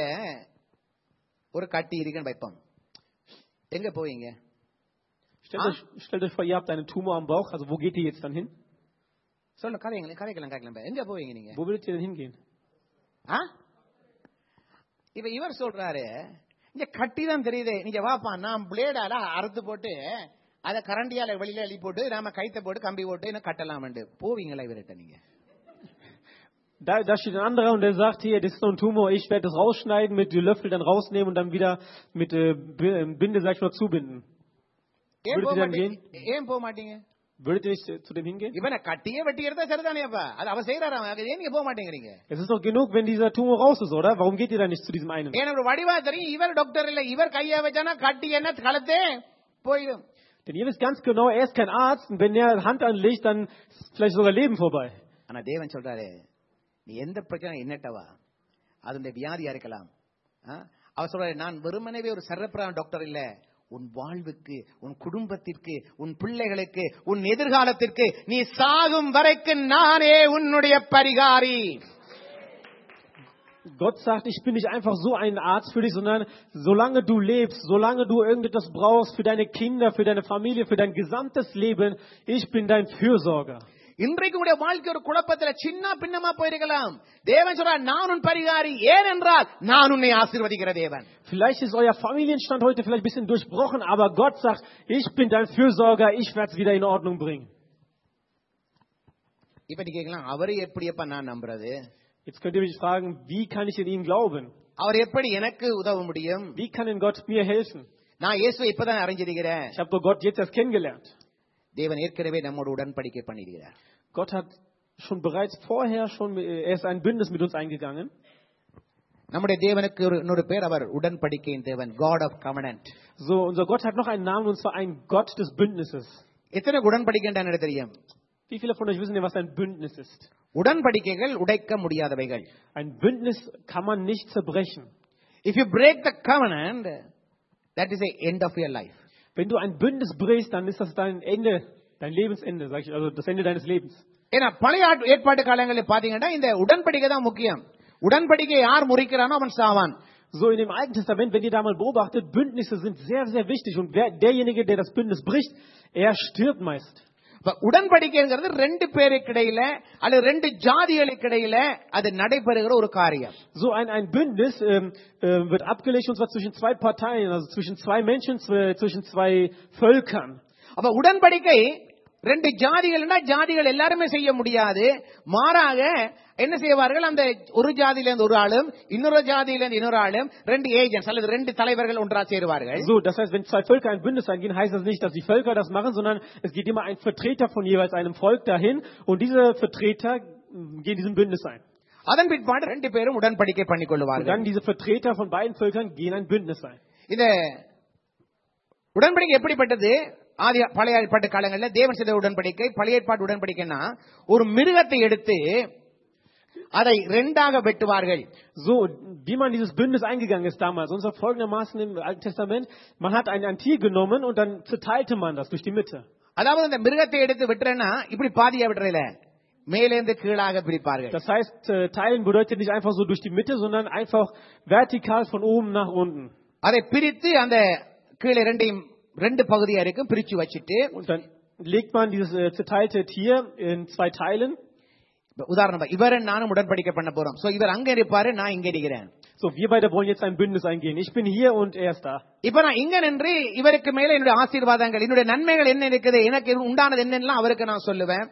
ஒரு கட்டி இருக்குன்னு வைப்போம், எங்க போவீங்க? Stellt, euch, stellt euch vor, ihr habt einen Tumor am Bauch, also wo geht ihr jetzt dann hin? சொல்ல கதைங்களே, கதைக்கலாம் கதைக்கலாம். எங்க போவீங்க நீங்க? Wo würdet ihr denn hingehen? ஆ? இப்ப இவர் சொல்றாரு, இங்க கட்டி தான் தெரியுது, நீங்க வாப்பா, நான் பிளேடால அறுத்து போட்டு அத கரண்டியால வெளியில அள்ளி போட்டு நாம கைத்த போட்டு கம்பி போட்டு என்ன கட்டலாம். போவீங்களா இவர்கிட்ட நீங்க? Da, da steht ein anderer und der sagt, hier, das ist so ein Tumor, ich werde das rausschneiden, mit dem Löffel dann rausnehmen und dann wieder mit äh, Binde, sag ich mal, zubinden. Würdet ihr dann gehen? ஏன் போக மாட்டீங்க? Würdet ihr nicht zu dem hingehen? இவனை கட்டியே வெட்டி எடுத்தா சரிதானேப்பா, அது அவ செய்யறாரு, ஏன் நீங்க போக மாட்டேங்கிறீங்க? Es ist doch genug, wenn dieser Tumor raus ist, oder? Warum geht ihr dann nicht zu diesem einen? ஏன்னா ஒரு வடிவா தெரியும், இவர் டாக்டர் இல்ல, இவர் கையா வச்சானா கட்டி என்ன கலத்தே போயிடும். Denn ihr wisst ganz genau, er ist kein Arzt und wenn er Hand anlegt, dann ist vielleicht sogar Leben vorbei. ஆனா தேவன் சொல்றாரு, நீ எந்த பிரச்சனை என்னட்டவா, அதனுடைய வியாதியா இருக்கலாம். அவர் சொல்றாரு, நான் வெறுமனவே ஒரு சர்வப்பிரதான டாக்டர் இல்ல, உன் வாழ்வுக்கு, உன் குடும்பத்திற்கு, உன் பிள்ளைகளுக்கு, உன் எதிர்காலத்திற்கு நீ சாகும் வரைக்கும் நானே உன்னுடைய பரிகாரி. Gott sagt, ich bin nicht einfach so ein Arzt für dich, sondern solange du lebst, solange du irgendetwas brauchst für deine Kinder, für deine Familie, für dein gesamtes Leben, ich bin dein Fürsorger. இன்றைக்கு உடைய வாழ்க்கை ஒரு குழப்பத்துல சின்ன பின்னமா போயிருக்கலாம். தேவன் சொல்றார், நான் உன் பரிகாரி. ஏனென்றால் நான் உன்னை ஆசீர்வதிக்கிற தேவன். Vielleicht ist euer Familienstand heute vielleicht ein bisschen durchbrochen, aber Gott sagt, ich bin dein Fürsorger, ich werde es wieder in Ordnung bringen. இப்ப நீ கேட்கலாம், அவரை எப்படியப்பா நான் நம்புறது? Jetzt könnt ihr mich fragen, wie kann ich in ihn glauben? அவர் எப்படி எனக்கு உதவ முடியும்? Wie kann denn Gott mir helfen? நான் இயேசுவை இப்பதான் அறிஞ்சிருக்கிறேன். Ich habe doch Gott jetzt erst kennengelernt. தேவன் ஏற்கனவே நம்மோடு உடன்படிக்கை பண்ணியிருக்கிறார். Gott hat schon bereits vorher schon, er ist ein Bündnis mit uns eingegangen. நம்முடைய தேவனுக்கு ஒரு இன்னொரு பேர், அவர் உடன்படிக்கையின் தேவன், God of Covenant. So, unser Gott hat noch einen Namen, und zwar ein Gott des Bündnisses. எத்தனை உடன்படிக்கை என்று தெரியும்? Wie viele von euch wissen denn, was ein Bündnis ist? உடன்படிக்கைகள் உடைக்க முடியாதவைகள். Ein Bündnis kann man nicht zerbrechen. If you break the covenant, that is the end of your life. Wenn du ein Bündnis brichst, dann ist das dein Ende, dein Lebensende, sag ich, also das Ende deines Lebens. ஏன்னா பழைய ஏற்பாட்டு காலங்களில் பாத்தீங்கன்னா இந்த உடன்படிக்கை தான் முக்கியம். உடன்படிக்கை யார் முறிக்கிறானோ அவன் சாவான். So in dem Alten Testament, wenn ihr da mal beobachtet, Bündnisse sind sehr, sehr wichtig. Und wer, derjenige, der das Bündnis bricht, er stirbt meist. உடன்படிக்கைங்கிறது ரெண்டு பேருக்கு இடையில அல்லது ரெண்டு ஜாதிகளுக்கு இடையில அது நடைபெறுகிற ஒரு காரியம். So ein ein Bündnis ähm, äh, wird abgelegt, und zwar zwischen zwei Parteien, also zwischen zwei Menschen, zwischen zwei Völkern. அப்ப உடன்படிக்கை ரெண்டு ஜாதிகள்னா ஜாதிகள் எல்லாருமே செய்ய முடியாது. மாறாக என்ன செய்வார்கள், அந்த ஒரு ஜாதியில இருந்து ஒரு ஆளும் இன்னொரு ஜாதியில இருந்து இன்னொரு ஆளும் ரெண்டு ஏஜென்ட்ஸ் அல்லது ரெண்டு தலைவர்கள் ஒன்றா சேருவார்கள். So, das heißt, wenn zwei Völker ein Bündnis eingehen, heißt das nicht, dass die Völker das machen, sondern es geht immer ein Vertreter von jeweils einem Volk dahin, und diese Vertreter gehen diesem Bündnis ein. அதன் பிற்பாடு ரெண்டு பேரும் உடன்படிக்கை பண்ணிக் Und கொள்வார்கள். dann diese Vertreter von beiden Völkern gehen ein Bündnis ein. இந்த உடன்படிக்கை எப்படிப்பட்டது? ஆதி பழைய ஏற்பாட்டு காலங்களில் தேவன் செய்த உடன்படிக்கை. பழைய ஏற்பாட்டு உடன்படிக்கைன்னா ஒரு மிருகத்தை எடுத்து அதை ரெண்டாக வெட்டுவார்கள். So, wie man dieses Bündnis eingegangen ist damals, und zwar folgendermaßen im Alten Testament: Man hat ein, ein Tier genommen und dann zerteilte man das durch die Mitte. அதாவது இந்த மிருகத்தை எடுத்து வெட்டுறேன்னா இப்படி பாதியா வெட்டுறல, மேலேந்து கீழாக பிரிப்பார்கள். Das heißt, äh, teilen bedeutet nicht einfach so durch die Mitte, sondern einfach vertikal von oben nach unten. அதை பிரித்து அந்த கீழே ரெண்டையும் ரெண்டு பகுதியா இருக்கும் பிரிச்சு வச்சிட்டு, Und dann legt man dieses äh, zerteilte Tier in zwei Teilen. உதாரணமா இவரை நானும் உடன்படிக்கை பண்ண போறோம். சோ இவர் அங்க இருப்பாரு, நான் இங்க இருக்கிறேன். So, wir beide wollen jetzt ein Bündnis eingehen. Ich bin hier und er ist da. இப்ப நான் இங்க நின்று இவருக்கு மேல என்னுடைய ஆசீர்வாதங்கள், என்னுடைய நன்மைகள் என்ன இருக்குது, எனக்கு உண்டானது என்னெல்லாம் அவருக்கு நான் சொல்லுவேன்.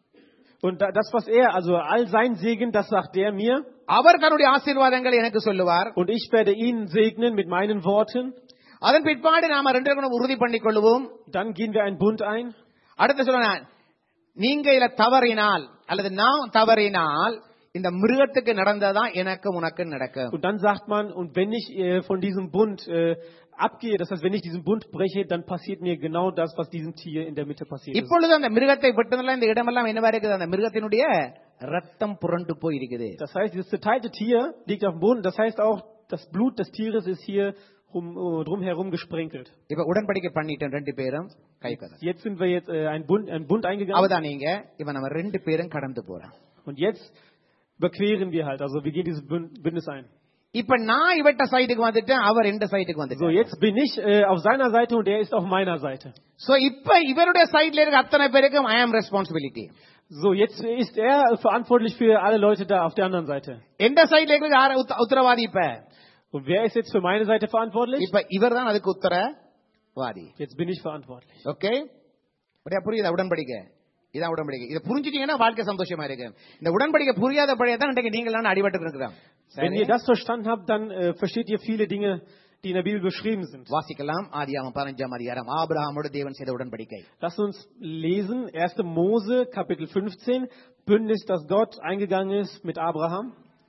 Und das, was er, also all sein Segen, das sagt er mir. அவர் தன்னுடைய ஆசீர்வாதங்களை எனக்கு சொல்லுவார். Und ich werde ihn segnen mit meinen Worten. அதன் பிற்பாடு நாம ரெண்டு பேரும் உறுதி பண்ணிக் கொள்வோம். Dann gehen wir einen Bund ein. அடுத்து சொல்றேன், நீங்க இதுல தவறினால் அல்லது நான் தவறினால் இந்த மிருகத்துக்கு நடந்ததான் எனக்கு உனக்கு நடக்கும். Und dann sagt man, und wenn ich äh, von diesem Bund äh, abgehe, das heißt, wenn ich diesen Bund breche, dann passiert mir genau das, was diesem Tier in der Mitte passiert ist. இப்பொழுது அந்த மிருகத்தை வெட்டதெல்லாம் இந்த இடமெல்லாம் என்னவா இருக்குது, அந்த மிருகத்தினுடைய ரத்தம் புரண்டு போய் இருக்குது. Das heißt, dieses zerteilte Tier liegt auf dem Boden. Das heißt auch, das Blut des Tieres ist hier rum, uh, drumherum gesprenkelt. இப்ப உடன்படிக்கை பண்ணிட்டோம் ரெண்டு பேரும் கை கதை. Jetzt sind wir jetzt äh, ein Bund, ein Bund eingegangen. அவதான் நீங்க இப்ப நம்ம ரெண்டு பேரும் கடந்து போறோம். Und jetzt überqueren wir halt, also wir gehen dieses Bündnis ein. இப்ப நான் இவட்ட சைடுக்கு வந்துட்டேன், அவர் இந்த சைடுக்கு So, வந்துட்டார். jetzt bin ich äh, auf seiner Seite und er ist auf meiner Seite. So இப்ப இவருடைய சைடுல இருக்க அத்தனை பேருக்கும் I am responsibility. So, jetzt ist er verantwortlich für alle Leute da auf der anderen Seite. எந்த சைடுல இருக்க யார உத்தரவாதி? இப்ப Und wer ist jetzt für meine Seite verantwortlich? இப்ப இவர்தான் அதுக்கு உத்தரவாதி. Jetzt bin ich verantwortlich. Okay, அப்படியே புரியுதா? உடன்படிக்கை இதான் உடன்படிக்கை. இதை புரிஞ்சுட்டீங்கன்னா வாழ்க்கை சந்தோஷமா இருக்கு. இந்த உடன்படிக்கை புரியாத பழைய தான் இன்றைக்கு நீங்களாம் அடிபட்டு இருக்கிறோம். Wenn ihr das verstanden habt, dann äh, versteht ihr viele Dinge, die in der Bibel beschrieben sind. வாசிக்கலாம். ஆதியாகமம் பதினைந்தாம் அதிகாரம், ஆபிரகாமோடு தேவன் செய்த உடன்படிக்கை. Lasst uns lesen erster Mose Kapitel fünfzehn, Bündnis, das Gott eingegangen ist mit Abraham.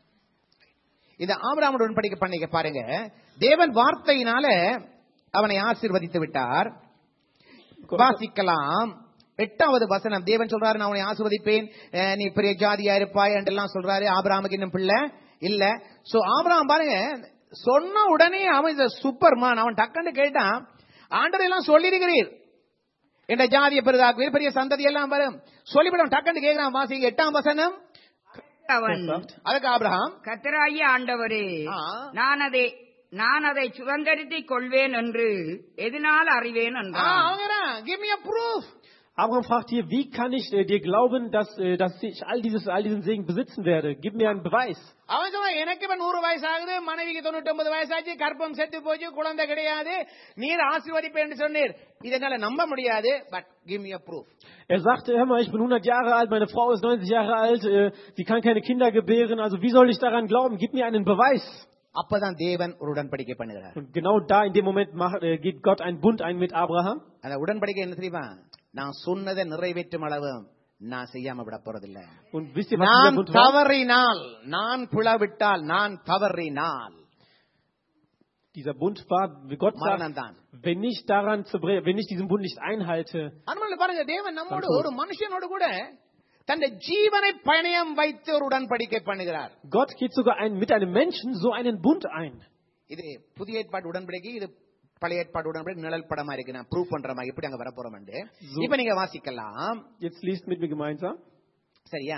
இந்த ஆபிரகாமோடு உடன்படிக்கை பண்ணிக்க பாருங்க. தேவன் வார்த்தையினால அவனை ஆசீர்வதித்து விட்டார். வாசிக்கலாம். எட்டாவது வசனம், தேவன் சொல்றாரு, நான் உன்னை ஆசீர்வதிப்பேன், நீ பெரிய ஜாதியா இருப்பாய் என்றெல்லாம் சொல்றாரு. ஆபிரகாமுக்கு இன்னும் பிள்ளை இல்ல. சோ ஆபிரகாம் பாருங்க, சொன்ன உடனே அவன் சூப்பர்மான், அவன் டக்குன்னு கேட்டான், ஆண்டவர் எல்லாம் சொல்லியிருக்கிறீர், என்ற ஜாதிய பெரிதாக்குவீர், பெரிய சந்ததி எல்லாம் வரும் சொல்லிவிடும். டக்குன்னு கேட்கிறான், வாசிங்க எட்டாம் வசனம். அவன் அதுக்கு ஆபிரகாம், கர்த்தராகிய ஆண்டவரே, ஆ. நான் அதை நான் அதை சுதந்தரித்துக் கொள்வேன் என்று எதனால் அறிவேன் ஆ, என்றான். அவங்க give me a proof. Abraham fragt hier, wie kann ich äh, dir glauben, dass, äh, dass ich all, dieses, all diesen Segen besitzen werde? Gib mir einen Beweis. அவன் சொன்னா, எனக்கு இப்ப நூறு வயசு ஆகுது, மனைவிக்கு தொண்ணூத்தி ஒன்பது வயசாச்சு, கற்பம் செத்து போச்சு, குழந்தை கிடையாது, நீர் ஆசீர்வதிப்பேன் சொன்னீர், இதனால நம்ப முடியாது, but give me a proof. Er sagte, hör mal, ich bin hundert Jahre alt, meine Frau ist neunzig Jahre alt, äh, sie kann keine Kinder gebären, also wie soll ich daran glauben? Gib mir einen Beweis. அப்பதான் தேவன் ஒரு உடன்படிக்கை பண்ணுகிறார். Und genau da, in dem Moment, macht, äh, geht Gott einen Bund ein mit Abraham. அந்த உடன்படிக்கை என்ன தெரியுமா? நான் சொன்னதை நிறைவேற்றும் அளவு நான் செய்யாம விட போறதில்ல. Und wisst ihr, was நான் dieser Bund war? தவறினால், நான் பிளவிட்டால், நான் தவறினால் Dieser Bund war, wie Gott மரணம் sagt, தான். wenn ich daran zerbreche, wenn ich diesen Bund nicht einhalte, அதனால பாருங்க, தேவன் நம்மோடு ஒரு மனுஷனோடு கூட தன்னுடைய ஜீவனை பணயம் வைத்து ஒரு உடன்படிக்கை பண்ணுகிறார். Gott geht sogar ein, mit einem Menschen so einen Bund ein. இது புதிய ஏற்பாடு உடன்படிக்கை, இது பழைய ஏற்பாடு உடன்படிக்கை நிழல் படமா இருக்கு. நான் ப்ரூவ் பண்ற மாதிரி எப்படி அங்க வர போறோம். இப்ப நீங்க வாசிக்கலாம். Jetzt liest mit mir gemeinsam. சரியா?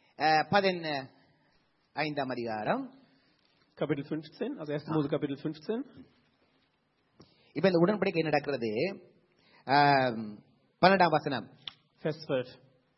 பதினைந்தாம் அதிகாரம் Kapitel fünfzehn, also erster Mose Kapitel fünfzehn. இப்ப இந்த உடன்படிக்கை நடக்கிறது. பன்னெண்டாம் வசனம். Vers zwölf.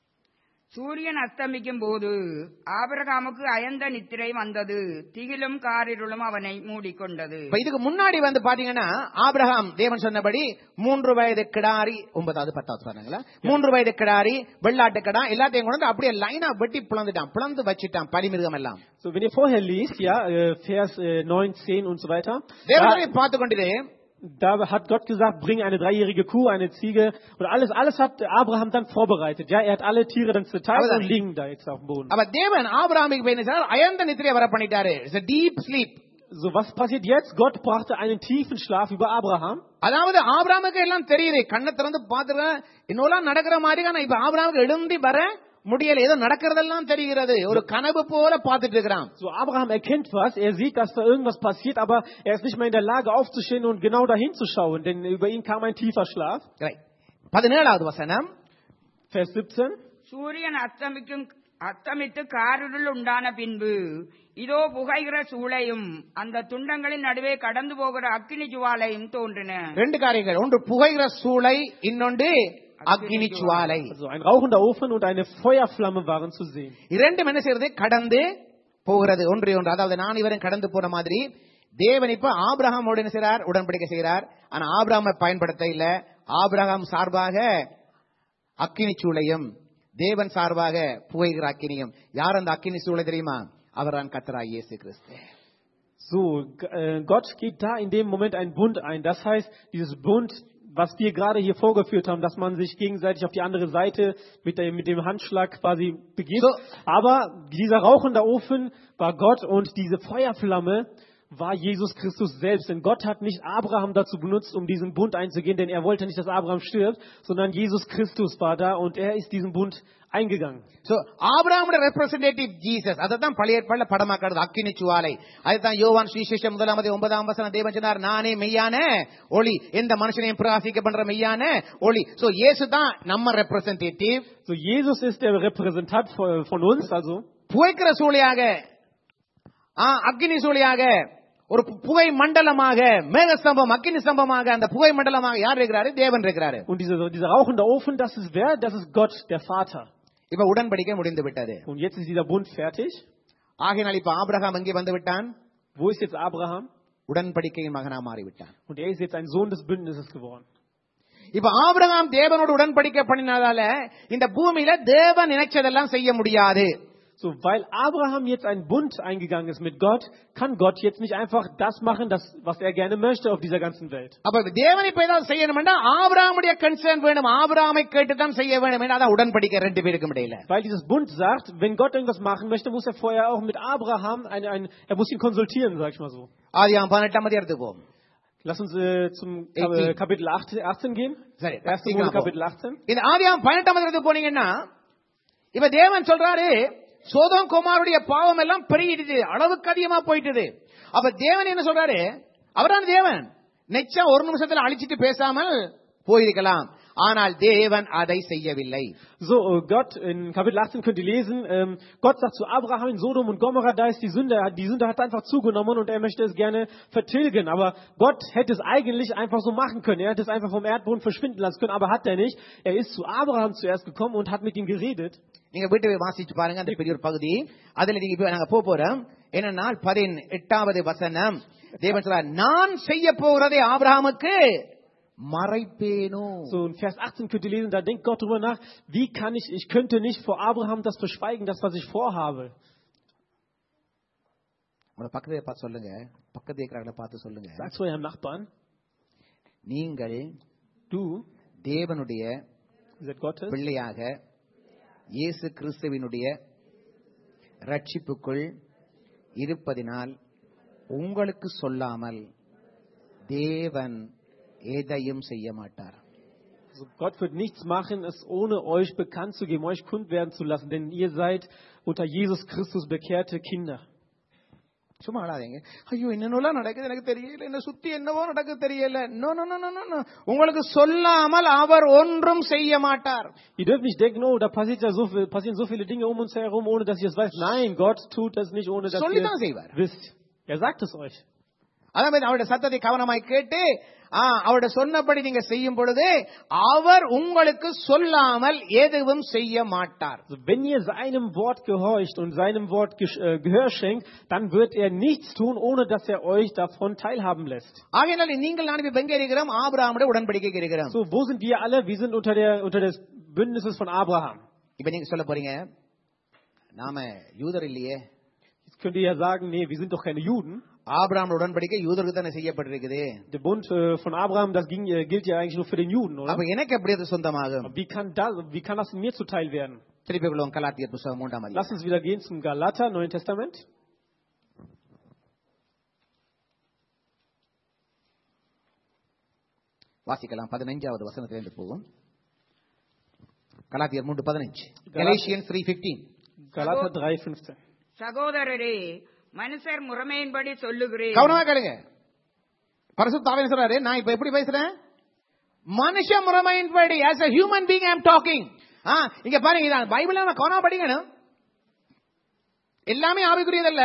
சூரியன் அஸ்தமிக்கும் போது ஆபிரகாமுக்கு அயர்ந்த நித்திரை வந்தது, திகிலும் காரிருளும் அவனை மூடிக்கொண்டது. இதுக்கு முன்னாடி வந்து பாத்தீங்கன்னா, ஆபிரகாம் தேவன் சொன்னபடி மூன்று வயது கிடாரி, ஒன்பதாவது பத்தாவது சொன்னாங்களா, மூன்று வயது கிடாரி, வெள்ளாட்டு கடா எல்லாத்தையும் கொண்டு வந்து அப்படியே லைனா வெட்டி பிளந்துட்டான், பிளந்து வச்சிட்டான் பரிமிருகம் எல்லாம். So, wenn ihr vorher liest, ja, äh, Vers äh, neun, zehn und so weiter, தேவன் பார்த்து கொண்டிரு. da hat Gott gesagt, bring eine dreijährige Kuh, eine Ziege und alles, alles hat Abraham dann vorbereitet. Ja, er hat alle Tiere dann zerteilt und liegen da jetzt auf dem Boden. Aber தேவன் ஆபிரகாமுக்கு என்ன செய்தார்? அயர்ந்த நித்திரை வர பண்ணிட்டாரு. It's a deep sleep. So, was passiert jetzt? Gott brachte einen tiefen Schlaf über Abraham. அதாவது ஆபிரகாமுக்கு எல்லாம் தெரியுது, கண்ணை திறந்து பாத்துறேன், இன்னொல்லாம் நடக்கிற மாதிரி. ஆனா இப்ப ஆபிரகாமுக்கு எழுந்தி வர முடியல, ஏதோ நடக்கிறதெல்லாம் தெரிகிறது, ஒரு கனவு போல பார்த்துட்டு இருக்கிறான். So, Abraham erkennt was, er sieht, dass da irgendwas passiert, aber er ist nicht mehr in der Lage aufzustehen und genau dahin zu schauen, denn über ihn kam ein tiefer Schlaf. பதினேழாவது வசனம். Vers siebzehn. சூரியன் அஸ்தமிக்கும் அஸ்தமித்து காரிருள் உண்டான பின்பு இதோ புகைகிற சூளையும் அந்த துண்டங்களின் நடுவே கடந்து போகிற அக்கினி ஜுவாலையும் தோன்றின. ரெண்டு காரியங்கள், ஒன்று புகைகிற சூளை, இன்னொன்று அக்னி ஜுவாலை. Also ein rauchender Ofen und eine Feuerflamme waren zu sehen. இரண்டும் என்ன செய்யறது? கடந்து போகிறது ஒன்று ஒன்று. அதாவது நான் இவரும் கடந்து போன மாதிரி தேவன் இப்ப ஆபிரகாமோடு என்ன செய்றார்? உடன்படிக்கை செய்கிறார். ஆனா ஆபிரகாமை பயன்படுத்த இல்ல. ஆபிரகாம் சார்பாக அக்கினி சூளையும், தேவன் சார்பாக புகைகிற அக்கினியும். யார் அந்த அக்கினி சூளை தெரியுமா? அவர்தான் கர்த்தராகிய இயேசு கிறிஸ்து. So, Gott geht da in dem Moment einen Bund ein. Das heißt, dieses Bund, was wir gerade hier vorgeführt haben, dass man sich gegenseitig auf die andere Seite mit dem, mit dem Handschlag quasi begibt. So. Aber dieser rauchende Ofen war Gott und diese Feuerflamme war Jesus Christus selbst. Denn Gott hat nicht Abraham dazu benutzt, um diesen Bund einzugehen, denn er wollte nicht, dass Abraham stirbt, sondern Jesus Christus war da und er ist diesen Bund eingegangen. So, ஆபிரகாமோட representative Jesus. அததான் பழைய ஏற்பாடுல படமாக்குறது அக்கினி ஜுவாலை. அதுதான் யோவான் சுவிசேஷம் முதலாம் ஒன்பதாம் வசனம் தேவன் சொன்னார், நானே மெய்யான ஒளி, எந்த மனுஷனையும் பிரகாசிக்க பண்ற மெய்யான ஒளி. So, இயேசு தான் நம்ம representative. So, Jesus ist der Repräsentant von uns, also புகைக்கிற சூளையாக, அக்கினி சூளையாக, ஒரு புகை மண்டலமாக, மேக ஸ்தம்பம், அக்கினி ஸ்தம்பமாக, அந்த புகை மண்டலமாக யார் இருக்கிறாரு? தேவன் இருக்கிறாரு. Und dieser, dieser rauchende Ofen, das ist wer? Das ist Gott, der Vater. இப்ப உடன்படிக்கை முடிந்து விட்டது. Und jetzt ist dieser Bund fertig. ஆகையால் இப்ப ஆபிரகாம் எங்கே வந்து விட்டான்? Wo ist jetzt Abraham? உடன்படிக்கையின் மகனா மாறி விட்டான். Und er ist jetzt ein Sohn des Bündnisses geworden. இப்ப ஆபிரகாம் தேவனோடு உடன்படிக்கை பண்ணினதால இந்த பூமியில தேவன் நினைச்சதெல்லாம் செய்ய முடியாது. So, weil Abraham jetzt einen Bund eingegangen ist mit Gott, kann Gott jetzt nicht einfach das machen, das, was er gerne möchte auf dieser ganzen Welt. அப்ப தேவன் இப்ப ஏதாவது செய்யணும்னா ஆபிரகாமுடைய கன்சர்ன் வேணும், ஆபிரகாமை கேட்டு தான் செய்ய வேணும். அதான் உடன்படிக்கை ரெண்டு பேருக்கும் இடையில. Weil dieses Bund sagt, wenn Gott irgendwas machen möchte, muss er vorher auch mit Abraham, ein, ein, er muss ihn konsultieren, sag ich mal so. ஆதியாகமம் பதினெட்டாம் அதிகாரத்துக்கு போவோம். Lass uns äh, zum äh, Kapitel achtzehn gehen. சரி, erster Mose Kapitel achtzehn. இந்த ஆதியாகமம் பதினெட்டாம் அதிகாரத்துக்கு போனீங்கன்னா இப்ப தேவன் சொல்றாரு, சோதோம் கோமாருடைய பாவம் எல்லாம் பெருகிடுது, அளவுக்கு அதிகமா போயிட்டது. அப்ப தேவன் என்ன சொல்றாரு? அவரான தேவன், நிச்சயம் ஒரு நிமிஷத்துல அழிச்சிட்டு பேசாமல் போயிருக்கலாம். ஆனால் தேவன் அதை செய்யவில்லை. So, äh, Gott, in Kapitel achtzehn könnt ihr lesen, ähm, Gott sagt zu Abraham, in Sodom und Gomorra, da ist die Sünde, die Sünde hat einfach zugenommen und er möchte es gerne vertilgen. Aber Gott hätte es eigentlich einfach so machen können. Er hätte es einfach vom Erdboden verschwinden lassen können, aber hat er nicht. Er ist zu Abraham zuerst gekommen und hat mit ihm geredet. நீங்க வீட்டு வாசிச்சு பாருங்க அந்த பெரிய ஒரு பகுதி. அதுல நீங்க இப்ப நாங்க போக போறோம். என்னன்னா பதினெட்டாவது வசனம் தேவன் சொல்றார், நான் செய்ய போகிறதை ஆபிரகாமுக்கு மறைப்பேனோ. So in Vers achtzehn könnt ihr lesen, da denkt Gott drüber nach, wie kann ich, ich könnte nicht vor Abraham das verschweigen, das was ich vorhabe. உங்க பக்கத்துல பார்த்து சொல்லுங்க, பக்கத்துல இருக்கிறவங்கள பார்த்து சொல்லுங்க, Sag zu eurem Nachbarn, நீங்கள் du, தேவனுடைய ihr seid Gottes, பிள்ளையாக இயேசு கிறிஸ்துவினுடைய ரட்சிப்புக்குள் இருப்பதினால் உங்களுக்கு சொல்லாமல் தேவன் எதையும் செய்ய மாட்டார். also Gott wird nichts machen, es ohne euch bekannt zu geben, euch kund werden zu lassen, denn ihr seid unter Jesus Christus bekehrte Kinder. சும்மா அழாதீங்க. ஐயோ என்னென்னலாம் நடக்குது எனக்கு தெரியல, என்ன சுத்தி என்னவோ நடக்குது தெரியல. No no no no no, உங்களுக்கு சொல்லாமல் அவர் ஒன்றும் செய்ய மாட்டார். Ihr dürft nicht denken, oh, da passiert ja so viel, passieren so viele Dinge um uns herum, ohne dass ihr es weißt. Nein, Gott tut das nicht, ohne dass ihr செய்வார். wisst. Er sagt es euch. அதான் அவருடைய சத்தத்தை கவனமாய் கேட்டு அவருடைய சொன்னபடி நீங்க செய்யும் பொழுது அவர் உங்களுக்கு சொல்லாமல் எதுவும் செய்ய மாட்டார். Also, wenn ihr seinem Wort gehorcht und seinem Wort Gehör schenkt, dann wird er nichts tun, ohne dass er euch davon teilhaben lässt. ஆகையால் நீங்கள் நான் இப்ப எங்க இருக்கிறோம்? ஆபிரகாமுடைய உடன்படிக்கைக்கு இருக்கிறோம். So, wo sind wir alle? Wir sind unter der unter des Bündnisses von Abraham. இப்ப நீங்க சொல்ல போறீங்க, நாம யூதர் இல்லையே. Jetzt könnt ihr ja sagen, nee, wir sind doch keine Juden. ஆபிரகாம் உடன்படிக்கை யூதருக்கு தானே செய்யப்பட்டிருக்குது. Der Bund äh, von Abraham, das ging, äh, gilt ja eigentlich nur für den Juden, oder? அப்ப எனக்கு எப்படி அது சொந்தமாகும்? Wie kann das, wie kann das mir zuteil werden? திருப்பி கொள்வோம் கலாத்தியர் புத்தகம் மூன்றாம் அதிகாரம். Lass uns wieder gehen zum Galater, Neuen Testament. வாசிக்கலாம். பதினைந்தாவது வசனத்திலிருந்து போவோம். கலாத்தியர் மூன்று பதினைந்து. Galatians three fifteen. Galater drei fünfzehn. சகோதரரே, மனுஷர் முறைமையின்படி சொல்லுகிறேன். கவனமா கேளுங்க. பரிசுத்த ஆவியானவர் சொல்றாரு, நான் இப்ப எப்படி பேசுறேன்? மனுஷ முறைமையின்படி, as a human being I am talking. ஆ, இங்க பாருங்க, இதான் பைபிள்ல நான் கவனமா படிக்கணும். எல்லாமே ஆவிக்குரியதல்ல.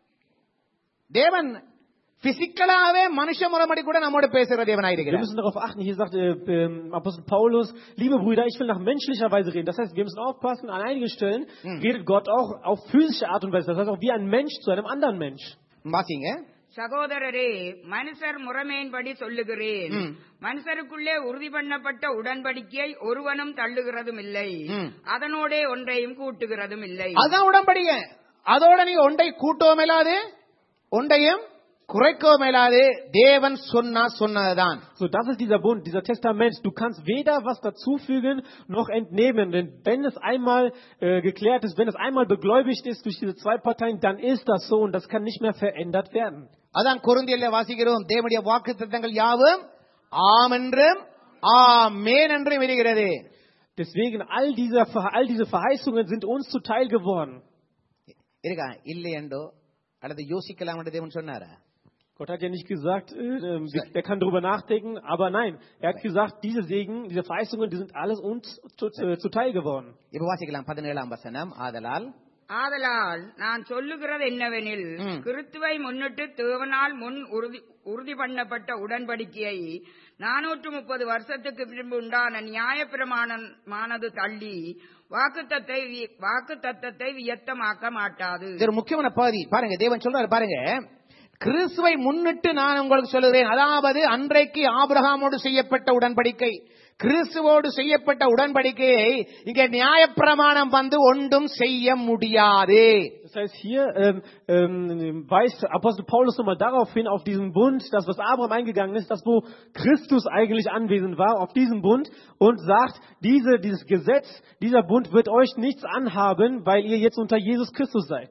தேவன் பிசிக்கலாவே மனுஷ முறைப்படி கூட நம்மோட பேசுற தேவனாய் Wir இருக்கிறார். müssen darauf achten, hier sagt äh, äh, Apostel Paulus, liebe Brüder, ich will nach menschlicher Weise reden. Das heißt, wir müssen aufpassen, an einigen Stellen hm. redet Gott auch auf physische Art und Weise. Das heißt auch wie ein Mensch zu einem anderen Mensch. வாசிங்க. சகோதரரே, மனுஷர் முறைமையின்படி சொல்லுகிறேன். மனுஷருக்குள்ளே உறுதி பண்ணப்பட்ட உடன்படிக்கையை ஒருவனும் தள்ளுகிறதும் இல்லை, அதனோட ஒன்றையும் கூட்டுகிறதும் இல்லை. அதான் உடன்படிக்கை. அதோட நீ ஒன்றை கூட்டவும் இல்லாது, ஒன்றையும் குறைக்கவும் இல்லாது, தேவன் சொன்னா சொன்னதுதான். So, das ist dieser Bund, dieser Testament. Du kannst weder was dazufügen noch entnehmen, denn wenn es einmal äh, geklärt ist, wenn es einmal begläubigt ist durch diese zwei Parteien, dann ist das so und das kann nicht mehr verändert werden. அதான் கொரிந்தியர்ல வாசிக்கிறோம், தேவனுடைய வாக்குத்தத்தங்கள் யாவும் ஆம் என்றும் ஆமென் என்றும் இருக்கிறது. Deswegen all diese all diese Verheißungen sind uns zuteil geworden. இருக்கா இல்லை என்றோ அல்லது யோசிக்கலாம் என்று தேவன் சொன்னாரா? Gott hat ja nicht gesagt, äh, der kann darüber nachdenken, aber nein, er hat gesagt, diese Segen, diese Verheißungen, die sind alles uns zuteil geworden. இப்ப வாசிக்கலாம் பதினேழாம் வசனம். ஆதலால் ஆதலால் நான் சொல்லுகிறது என்னவெனில், கிறிஸ்துவை முன்னிட்டு தேவனால் முன் உறுதி உறுதி பண்ணப்பட்ட உடன்படிக்கையை நானூற்று முப்பது வருஷத்துக்கு பின்பு உண்டான நியாயப்பிரமாணமானது தள்ளி வாக்குத்தத்தை வாக்குத்தத்தத்தை வியத்தமாக்க மாட்டாது. இது ஒரு முக்கியமான பகுதி. பாருங்க, தேவன் சொல்றாரு பாருங்க, கிறிஸ்துவை முன்னிட்டு நான் உங்களுக்கு சொல்லுகிறேன். அதாவது அன்றைக்கு ஆபிரகாமோடு செய்யப்பட்ட உடன்படிக்கை, கிறிஸ்துவோடு செய்யப்பட்ட உடன்படிக்கையை இங்கே நியாயப்பிரமாணம் வந்து ஒன்றும் செய்ய முடியாது. Das heißt, hier ähm, ähm, weist Apostel Paulus nochmal darauf hin, auf diesen Bund, das was Abraham eingegangen ist, das wo Christus eigentlich anwesend war, auf diesen Bund und sagt, diese, dieses Gesetz, dieser Bund wird euch nichts anhaben, weil ihr jetzt unter Jesus Christus seid.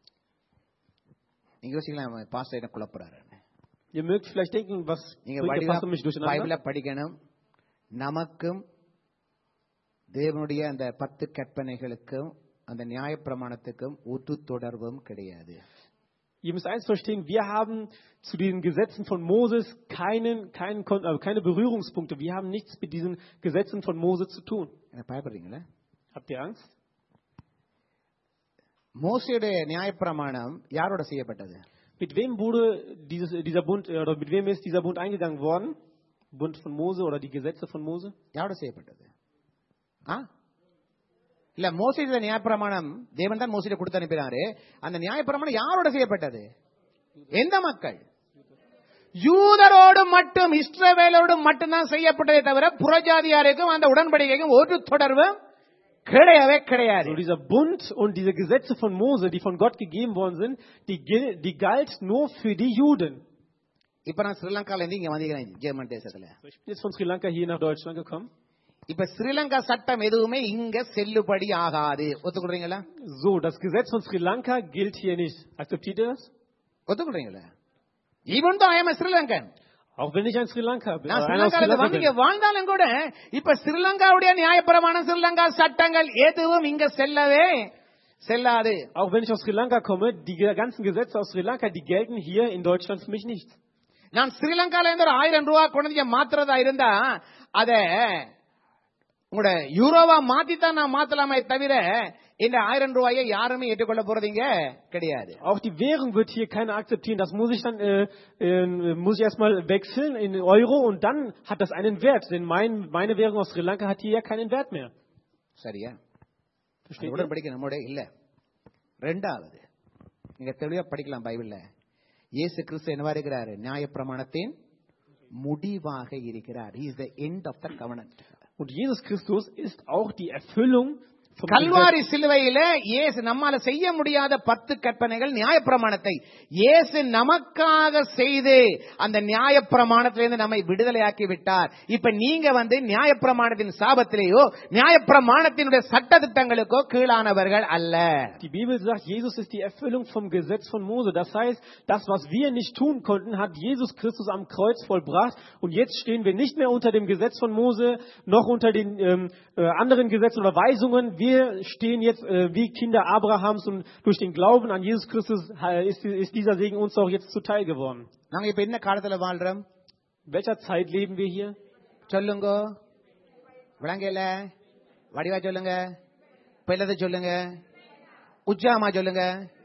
நீங்க யோசிக்கலாம், pastor என்ன குழப்பறாரு. Ihr mögt vielleicht denken, was bringt der Pastor mich durcheinander? பைபிளை படிக்கணும். நமக்கும் தேவனுடைய அந்த பத்து கற்பனைகளுக்கும் அந்த நியாயப்பிரமாணத்துக்கும் ஒத்து தொடர்பும் கிடையாது. Ihr müsst eins verstehen, wir haben zu den Gesetzen von Moses keinen, keinen, Kon- äh, keine Berührungspunkte. Wir haben nichts mit diesen Gesetzen von Mose zu tun. எனக்கு பயப்படுறீங்களா? Habt ihr Angst? மோசேயுடைய நியாயப்பிரமாணம் யாரோட செய்யப்பட்டது? Mit wem wurde dieses, dieser Bund, äh, oder mit wem ist dieser Bund eingegangen worden? Bund von Mose oder die Gesetze von Mose? யாரோட செய்யப்பட்டது? ஆ? இல்ல மோசேயுடைய நியாயப்பிரமாணம் தேவன் தான் மோசேயை கொடுத்து அனுப்பினாரு. அந்த நியாயப்பிரமாணம் யாரோட செய்யப்பட்டது? எந்த மக்கள்? யூதரோடு மட்டும் இஸ்ரவேலோடு மட்டும்தான் செய்யப்பட்டதே தவிர புறஜாதியாருக்கும் அந்த உடன்படிக்கைக்கும் ஒரு தொடர்பும் கிடையவே கிடையாது. So dieser Bund und diese Gesetze von Mose, die von Gott gegeben worden sind, die, gil- die galt nur für die Juden. இப்ப நான் ஸ்ரீலங்கால இருந்து இங்க வந்திருக்கிறேன் ஜெர்மன் தேசத்துல. So, ich bin jetzt von Sri Lanka hier nach Deutschland gekommen. இப்ப ஸ்ரீலங்கா சட்டம் எதுவுமே இங்க செல்லுபடி ஆகாது. ஒத்துக்கொள்றீங்களா? So, das Gesetz von Sri Lanka gilt hier nicht. Akzeptiert ihr das? ஒத்துக்கொள்றீங்களா? Even though I am Sri Lankan. Auch wenn ich ein Sri Lanka bin. நான் äh, einer aus Sri ஸ்ரீலங்கால Lanka வந்து bin. இங்க வாழ்ந்தாலும் கூட இப்ப ஸ்ரீலங்காவுடைய நியாயப்பிரமாணம் ஸ்ரீலங்கா சட்டங்கள் எதுவும் இங்க செல்லவே செல்லாது. Auch wenn ich aus Sri Lanka komme, die ganzen Gesetze aus Sri Lanka, die gelten hier in Deutschland für mich nicht. நான் ஸ்ரீலங்கால இருந்து ஒரு ஆயிரம் ரூபாய் கொண்டு மாத்துறதா இருந்தா அத உங்களோட யூரோவா மாத்தித்தான் நான் மாத்தலாமே தவிர இந்த ஆயிரம் ரூபாயை யாருமே ஏற்றுக்கொள்ள போறதுங்க கிடையாது. Auch die Währung wird hier keiner akzeptieren. Das muss ich dann äh, äh, muss ich erstmal wechseln in Euro und dann hat das einen Wert. Denn mein, meine Währung aus Sri Lanka hat hier ja keinen Wert mehr. சரியா? Versteht ihr? உடன்படிக்கை நம்மோட இல்ல. ரெண்டாவது நீங்க தெளிவா படிக்கலாம் பைபிள்ல. இயேசு கிறிஸ்து என்னவா இருக்கிறாரு? நியாயப்பிரமாணத்தின் முடிவாக இருக்கிறார். He is the end of the covenant. Und Jesus Christus ist auch die Erfüllung vom Kalvari Gesetz. சிலுவையில இயேசு நம்மால செய்ய முடியாத பத்து கற்பனைகள் நியாயப்பிரமாணத்தை இயேசு நமக்காக செய்து அந்த நியாயப்பிரமாணத்திலிருந்து நம்மை விடுதலையாக்கி விட்டார். இப்ப நீங்க வந்து நியாயப்பிரமாணத்தின் சாபத்திலேயோ நியாயப்பிரமாணத்தினுடைய சட்ட திட்டங்களுக்கோ கீழானவர்கள் அல்ல. Die Bibel sagt, Jesus ist die Erfüllung vom Gesetz von Mose. Das heißt, das, was wir nicht tun konnten, hat Jesus Christus am Kreuz vollbracht. Und jetzt stehen wir nicht mehr unter dem Gesetz von Mose, noch unter den ähm, äh, anderen Gesetzen oder Weisungen. Wir stehen jetzt äh, wie Kinder Abrahams und durch den Glauben an Jesus Christus äh, ist, ist dieser Segen uns auch jetzt zuteil geworden. நாங்க இப்ப என்ன காலத்துல வாழ்றோம்? In welcher Zeit leben wir hier? சொல்லுங்க. விளங்கல? வடிவா சொல்லுங்க. பிள்ளதை சொல்லுங்க. உச்சாமா சொல்லுங்க.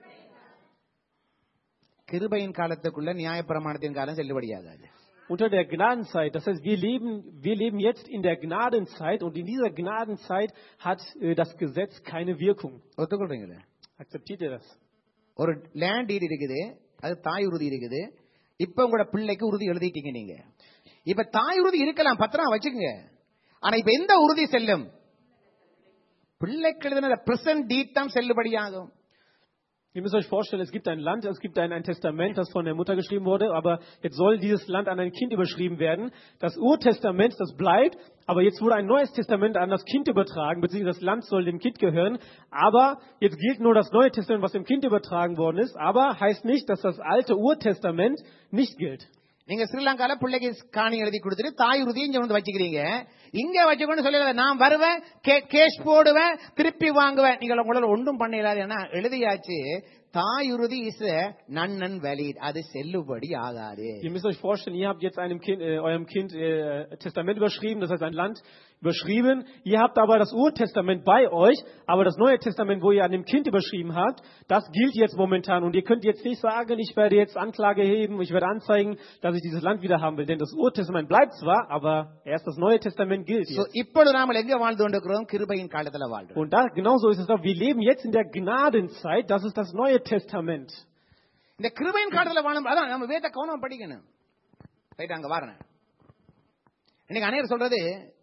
கிருபையின் காலத்துக்குள்ள நியாயப்பிரமாணத்தின் காலம் செல்லுபடியாகாது. Unter der Gnadenzeit. Das heißt, wir leben, wir leben jetzt in der Gnadenzeit und in dieser Gnadenzeit hat äh, das Gesetz keine Wirkung. ஒத்துக்கொள்றீங்களா? Akzeptiert ihr das? ஒரு லேண்ட் டீட் இருக்குது, அது தாய் உறுதி இருக்குது. இப்ப உங்களோட பிள்ளைக்கு உறுதி எழுதிட்டீங்க நீங்க. இப்ப தாய் உறுதி இருக்கலாம், பத்திரம் வச்சுக்கோங்க. ஆனா இப்ப எந்த உறுதி செல்லும்? பிள்ளைக்கு எழுதின பிரசன்ட் டீட் தான் செல்லுபடியாகும். Ihr müsst euch vorstellen, es gibt ein Land, es gibt ein, ein Testament, das von der Mutter geschrieben wurde, aber jetzt soll dieses Land an ein Kind überschrieben werden. Das Urtestament, das bleibt, aber jetzt wurde ein neues Testament an das Kind übertragen, beziehungsweise das Land soll dem Kind gehören. Aber jetzt gilt nur das Neue Testament, was dem Kind übertragen worden ist, aber heißt nicht, dass das alte Urtestament nicht gilt. நீங்க ஸ்ரீலங்கால பிள்ளைக்கு காணி எழுதி கொடுத்துட்டு தாய் உறுதியை இங்க வந்து வச்சுக்கிறீங்க. இங்க வச்சுக்கொண்டு சொல்லல நான் வருவேன், கேஷ் போடுவேன், திருப்பி வாங்குவேன். நீங்க உங்களால ஒன்றும் பண்ண இல்லாது. ஏன்னா எழுதியாச்சு. தாய் உறுதி இஸ் நன் நன் வேலிட். அது செல்லுபடி ஆகாது. Ihr müsst euch vorstellen, ihr habt jetzt einem Kind, äh, eurem Kind äh, Testament überschrieben, das heißt ein Land überschrieben. Ihr habt aber das Urtestament bei euch, aber das Neue Testament, wo ihr an dem Kind überschrieben habt, das gilt jetzt momentan. Und ihr könnt jetzt nicht sagen, ich werde jetzt Anklage heben, ich werde anzeigen, dass ich dieses Land wieder haben will. Denn das Urtestament bleibt zwar, aber erst das Neue Testament gilt So, jetzt. இப்பொழுது நாம எங்க வாழ்ந்து கொண்டிருக்கிறோம்? கிருபையின் காலத்துல வாழ்றோம். Und da, genauso ist es auch. Wir leben jetzt in der Gnadenzeit, das ist das Neue Testament. இந்த கிருபையின் காலத்துல வாழும். அதான் நம்ம வேத கவனம் படிக்கணும். ரைட், அங்க வாரேன். இன்னைக்கு அநேகர் சொல்றது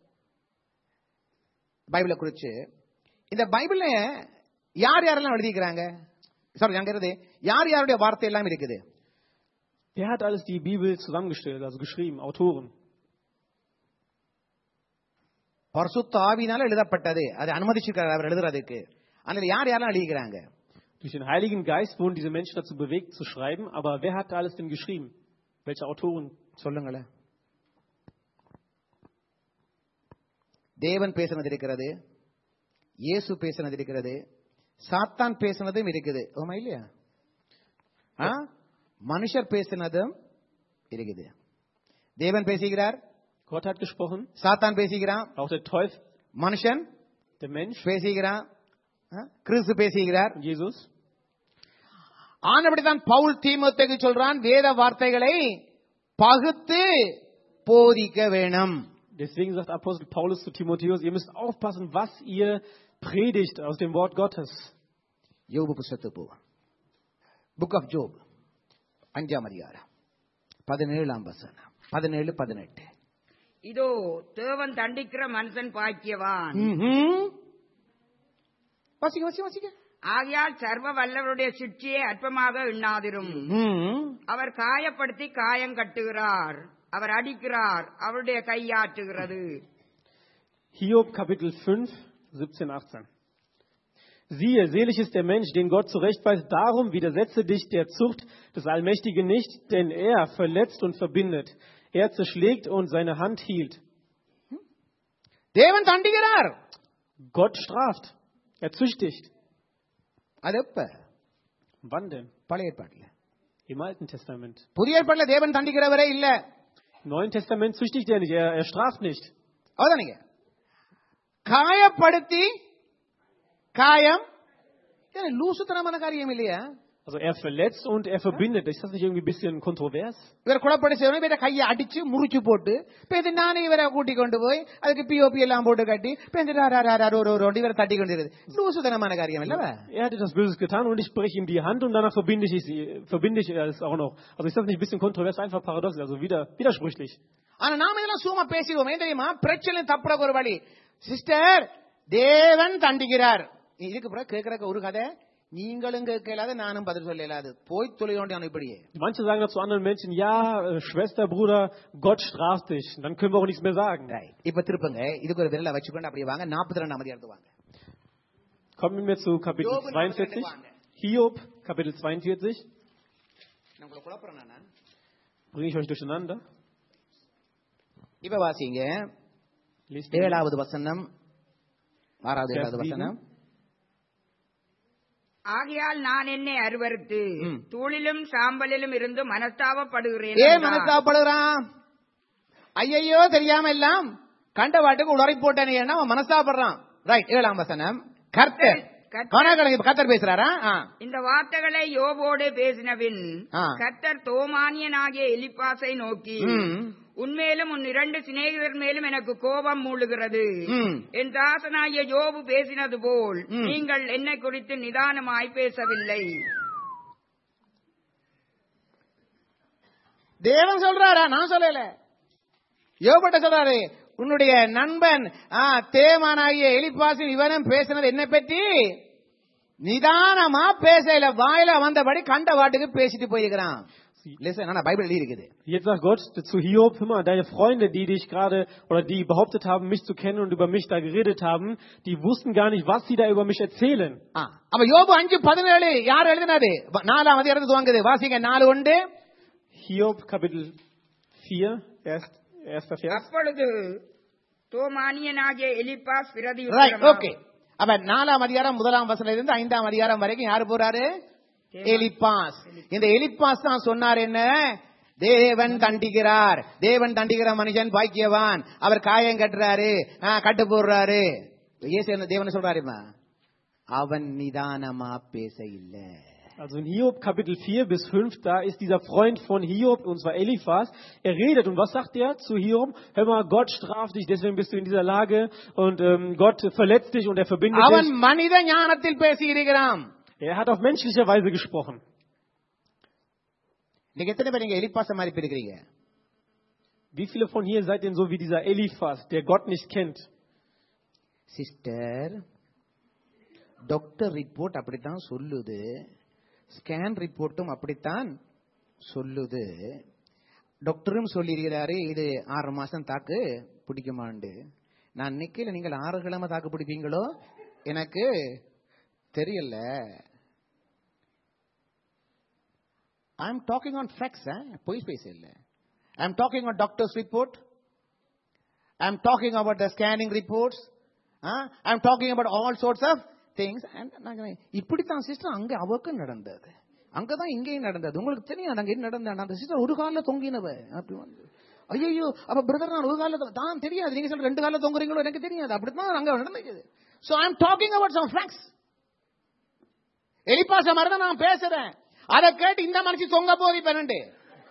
பைபிளை குறிச்சு, இந்த பைபிள்ல யார் யாரெல்லாம் எழுதிக்கிறாங்க? சாரி, அங்க இருந்து யார் யாருடைய வார்த்தை எல்லாம் இருக்குது? Wer hat alles die Bibel zusammengestellt, also geschrieben, Autoren? பரிசுத்த ஆவியினால எழுதப்பட்டது. அது அனுமதிச்சிருக்காரு அவர் எழுதுறதுக்கு. அதனால யார் யாரெல்லாம் எழுதிக்கிறாங்க? Durch den Heiligen Geist wurden diese Menschen dazu bewegt zu schreiben, aber wer hat alles denn geschrieben? Welche Autoren? சொல்லுங்களேன். தேவன் பேசினது இருக்கிறது, இயேசு பேசினது இருக்கிறது, சாத்தான் பேசினதும் இருக்குது. ஓமா இல்லையா? ஆ? மனுஷர் பேசினதும் இருக்குது. தேவன் பேசுகிறார், Gott hat gesprochen, சாத்தான் பேசுகிறான், auch der Teufel, மனுஷன் der Mensch, பேசுகிறான், ஆ? கிறிஸ்து பேசுகிறார். Jesus. ஆனபடிதான் பவுல் தீமோத்தேயுக்கு சொல்றான், வேத வார்த்தைகளை பகுத்து போதிக்க வேணும். Deswegen sagt Apostel Paulus zu Timotheus, ihr müsst aufpassen, was ihr predigt aus dem Wort Gottes. யோபு புத்தகத்துக்கு போவோம். புக் ஆஃப் ஜோப் அஞ்சாம் அதிகாரம் பதினேழாம் வசனம், பதினேழு பதினெட்டு. இதோ தேவன் தண்டிக்கிற மனுஷன் பாக்கியவான். ம்ஹும். வாசிக்க வாசிக்க வாசிக்க. ஆகையால் சர்வ வல்லவருடைய சிற்சியை அற்பமாக எண்ணாதிரும். ம். அவர் காயப்படுத்தி காயம் கட்டுகிறார், அவர் அடிக்கிறார், அவருடைய கையாற்றுகிறது. Hiob Kapitel fünf, siebzehn, achtzehn. Siehe, selig ist der Mensch, den Gott zurechtweist, darum widersetze dich der Zucht des Allmächtigen nicht, denn er verletzt und verbindet. Er zerschlägt und seine Hand hielt. தேவன் தண்டிக்கிறார். Gott straft. Er züchtigt. அது எப்ப? Wann denn? பழைய ஏற்பாட்டுல. Im Alten Testament. புதிய ஏற்பாட்டுல தேவன் தண்டிக்கிறவரே இல்ல. Im Neuen Testament züchtigt er nicht, er, er straft nicht. அதானீங்க. காயப்படுத்தி காயம் லூசுத்தனமான காரியம் இல்லையா? Also er verletzt und er verbindet. Ist das nicht irgendwie ein bisschen kontrovers? இவர் குழப்படிச்சவன இவர கையை அடிச்சு முறிச்சு போட்டு பேந்து நானே இவரை கூட்டி கொண்டு போய் அதுக்கு பிஓபி எல்லாம் போட்டு கட்டி பேந்து இவரை தட்டி கொண்டிருது. லூசுத்தனமான காரியம் இல்லவா? Er hatte das Böses getan und ich breche ihm die Hand und danach verbinde ich, sie, verbinde ich es auch noch. Also ist das nicht ein bisschen kontrovers, einfach paradox, also wieder, widersprüchlich. ஆனா நாம இதெல்லாம் சும்மா பேசிடுவோம். ஏன் தெரியுமா? பிரச்சனை தப்புற ஒரு வழி. சிஸ்டர், தேவன் தண்டிக்கிறார். இதுக்கு பிறகு கேட்கறக்க ஒரு கதை, நீங்களும் கேட்கலாது நானும் பதில் சொல்ல இயலாது. போய் தொலைவோண்டியான இப்படியே. Manche sagen dazu anderen Menschen, ja, äh, Schwester, Bruder, Gott straft dich. Dann können wir auch nichts mehr sagen. இப்ப திருப்பங்க, இதுக்கு ஒரு விரலை வச்சுக்கொண்டு அப்படியே வாங்க, நாற்பத்தி ரெண்டாம் அதிகாரத்துக்கு வாங்க. Kommen wir zu Kapitel zweiundvierzig. Hiob, Kapitel zweiundvierzig. நம்மள குழப்பறேன் நான். Bringe ich euch durcheinander? இப்ப வாசிங்க. Lest ihr ஏழாவது வசனம், ஆறாவது Vers ஏழாவது வசனம். sieben. ஆகையால் நான் என்னை அருவருத்து தூளிலும் சாம்பலிலும் இருந்து மனஸ்தாபப்படுகிறேன். ஏன் மனஸ்தாபப்படுறான்? ஐயையோ தெரியாம எல்லாம் கண்ட வாட்டுக்கு உடறை போட்டேன், அவன் மனஸ்தாபடுறான். ரைட். ஏழாம் வசனம். கர்த்தர் கர்த்தர் பேசுறாரா? இந்த வார்த்தைகளை யோபோடு பேசினபின் ஆ. கர்த்தர் தோமானியனாகிய எலிப்பாசை நோக்கி, உன்மேலும் உன் இரண்டு சிநேகிதர் மேலும் எனக்கு கோபம் மூழுகிறது. ம். என் தாசனாகிய யோபு பேசினது போல் நீங்கள் என்னை குறித்து நிதானமாய் பேசவில்லை. தேவன் சொல்றாரா? நான் சொல்லல. யோபட்ட சொல்றாரு, உன்னுடைய நண்பன் தேமானாகிய எலிப்பாசின் இவனும் பேசினது என்ன பற்றி நிதானமா பேசல, வாயில வந்தபடி கண்ட வாட்டுக்கு பேசிட்டு போயிருக்கிறான். பைபிள் இருக்குது. Jetzt sagt Gott zu Hiob, hör mal, deine Freunde, die dich gerade oder die behauptet haben, mich zu kennen und über mich da geredet haben, die wussten gar nicht, was sie da über mich erzählen. அப்ப யோபு அஞ்சு பதினேழு யார் எழுதினது? நாலாம் அதிகாரத்துல துவங்குது. வாசிங்க. நாலு ஒன்று. Hiob Kapitel vier, erst, erster Vers. அப்பொழுது தோமானியனாகிய எலிப்பாஸ் பிரதி ரைட். ஓகே. அப்ப நாலாம் அதிகாரம் முதலாம் வசனத்துல இருந்து ஐந்தாம் அதிகாரம் வரைக்கும் யாரு போறாரு? எலிப்பாஸ். இந்த எலிப்பாஸ் தான் சொன்னார் என்ன? தேவன் தண்டிக்கிறார், தேவன் தண்டிக்கிற மனுஷன் பாக்கியவான், அவர் காயம் கட்டுறாரு, கட்டு போடுறாரு. தேவன் சொல்றாருமா, அவன் நிதானமா பேச இல்ல. Also in Hiob Kapitel vier bis fünf, da ist dieser Freund von Hiob, und zwar Eliphas, er redet, und was sagt er zu Hiob? Hör mal, Gott straft dich, deswegen bist du in dieser Lage, und ähm, Gott verletzt dich und er verbindet அவன் dich. மனித ஞானத்தில் பேசி இருக்கிறான். Er hat auf menschliche Weise gesprochen. நீங்க எத்தனை பேர் நீங்க எலிப்பாஸ் மாதிரி இருக்கிறீங்க? Wie viele von hier seid denn so wie dieser Eliphas, der Gott nicht kennt? Sister, doctor report அப்படித்தான் சொல்லுது, ஸ்கேன் ரிப்போர்ட்டும் அப்படித்தான் சொல்லுது. டாக்டரும் சொல்லியிருக்கிறாரு இது ஆறு மாசம் தாக்கு பிடிக்குமாண்டு. நான் நிக்கல, நீங்கள் ஆறு கிழமை தாக்கு பிடிப்பீங்களோ எனக்கு தெரியல. I am talking on facts, பொய் பேச இல்ல. I am talking on doctor's report. I am talking about the scanning reports. I am talking about all sorts of things. இப்படித்தான் சிஸ்டர் அங்க அவருக்கு நடந்தது. அங்கதான் இங்கேயும் நடந்தது. உங்களுக்கு தெரியும் அங்க என்ன நடந்த அந்த சிஸ்டர் ஒரு காலில் தொங்கினவ அப்படி வந்து ஐயோ அப்ப பிரதர் நான் ஒரு காலில் தான் தெரியாது. நீங்க சொல்ற ரெண்டு காலில் தொங்குறீங்களோ எனக்கு தெரியாது. அப்படித்தான் அங்க நடந்துச்சு. So I am talking about some facts. எலிப்பாச மாதிரி தான் நான் பேசுறேன். அதை கேட்டு இந்த மனுஷன் தொங்க போதி பன்னெண்டு.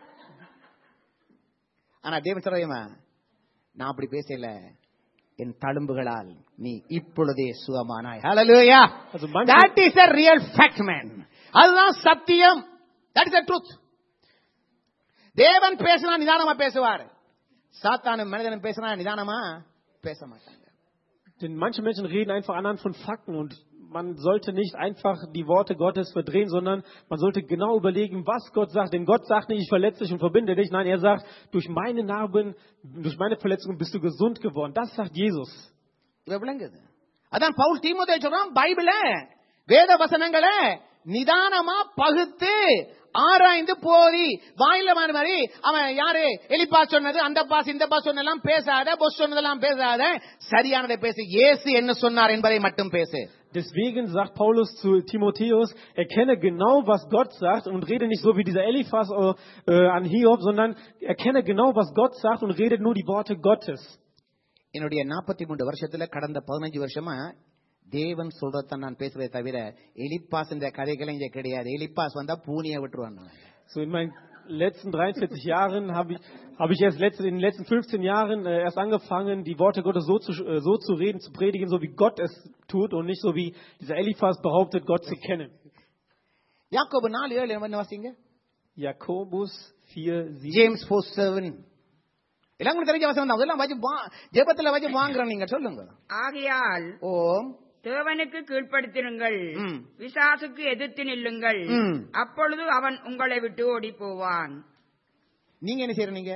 ஆனா தேவன் சொல்றேமா நான் அப்படி பேசல, என் தழும்புகளால் நீ இப்பொழுதே சுகமானாய். Hallelujah. That is a real fact, man. அதுதான் சத்தியம். That is the truth. தேவன் பேசினா நிதானமா பேசுவார். சாத்தானும் மனிதனும் பேசினா நிதானமா பேச மாட்டாங்க. Denn manche Menschen reden einfach anhand von Fakten und man sollte nicht einfach die Worte Gottes verdrehen, sondern man sollte genau überlegen, was Gott sagt. Denn Gott sagt nicht, ich verletze dich und verbinde dich. Nein, er sagt, durch meine Narben, durch meine Verletzungen bist du gesund geworden. Das sagt Jesus. அதான் பவுல் தீமோத்தேயுவுக்கு சொல்றான், பைபிள வேத வசனங்களை நிதானமா பகுத்து ஆராய்ந்து போதி. வாயில மாதிரி அவன் யாரு எலிப்பா சொன்னது அந்த பாஸ் இந்த பாஸ் சொன்னதெல்லாம் பேசாத, பொஸ் சொன்னதெல்லாம் பேசாத, சரியானதை பேசு. இயேசு என்ன சொன்னார் என்பதை மட்டும் பேசு. Deswegen sagt Paulus zu Timotheus, erkenne genau, was Gott sagt und rede nicht so wie dieser Eliphas äh, an Hiob, sondern erkenne genau, was Gott sagt und rede nur die Worte Gottes. என்னுடைய நாற்பத்தி மூன்று வருஷத்துல கடந்த பதினஞ்சு வருஷமா தேவன் சொல்றத நான் பேசுறதை தவிர எலிப்பாஸ் இந்த கதைகளை இங்க கிடையாது. எலிப்பாஸ் வந்தா பூனியை விட்டுருவாங்க. So in meinen letzten dreiundvierzig Jahren habe ich habe ich erst letzte, in den letzten fünfzehn Jahren äh, erst angefangen, die Worte Gottes so zu äh, so zu reden, zu predigen, so wie Gott es tut und nicht so wie dieser Eliphas behauptet, Gott zu kennen. யாக்கோபு நாலு ஏழு என்ன வாசிங்க? Jakobus vier sieben. James four seven. எல்லாம் உங்களுக்கு தெரிஞ்ச வசனம் தான். அதெல்லாம் வச்சு ஜெபத்துல வச்சு வாங்குறோம். நீங்க சொல்லுங்க. ஆகையால் ஓம் தேவனுக்கு கீழ்ப்படுத்திருங்கள், பிசாசுக்கு எதிர்த்து நில்லுங்கள், அப்பொழுது அவன் உங்களை விட்டு ஓடி போவான். நீங்க என்ன செய்யறீங்க?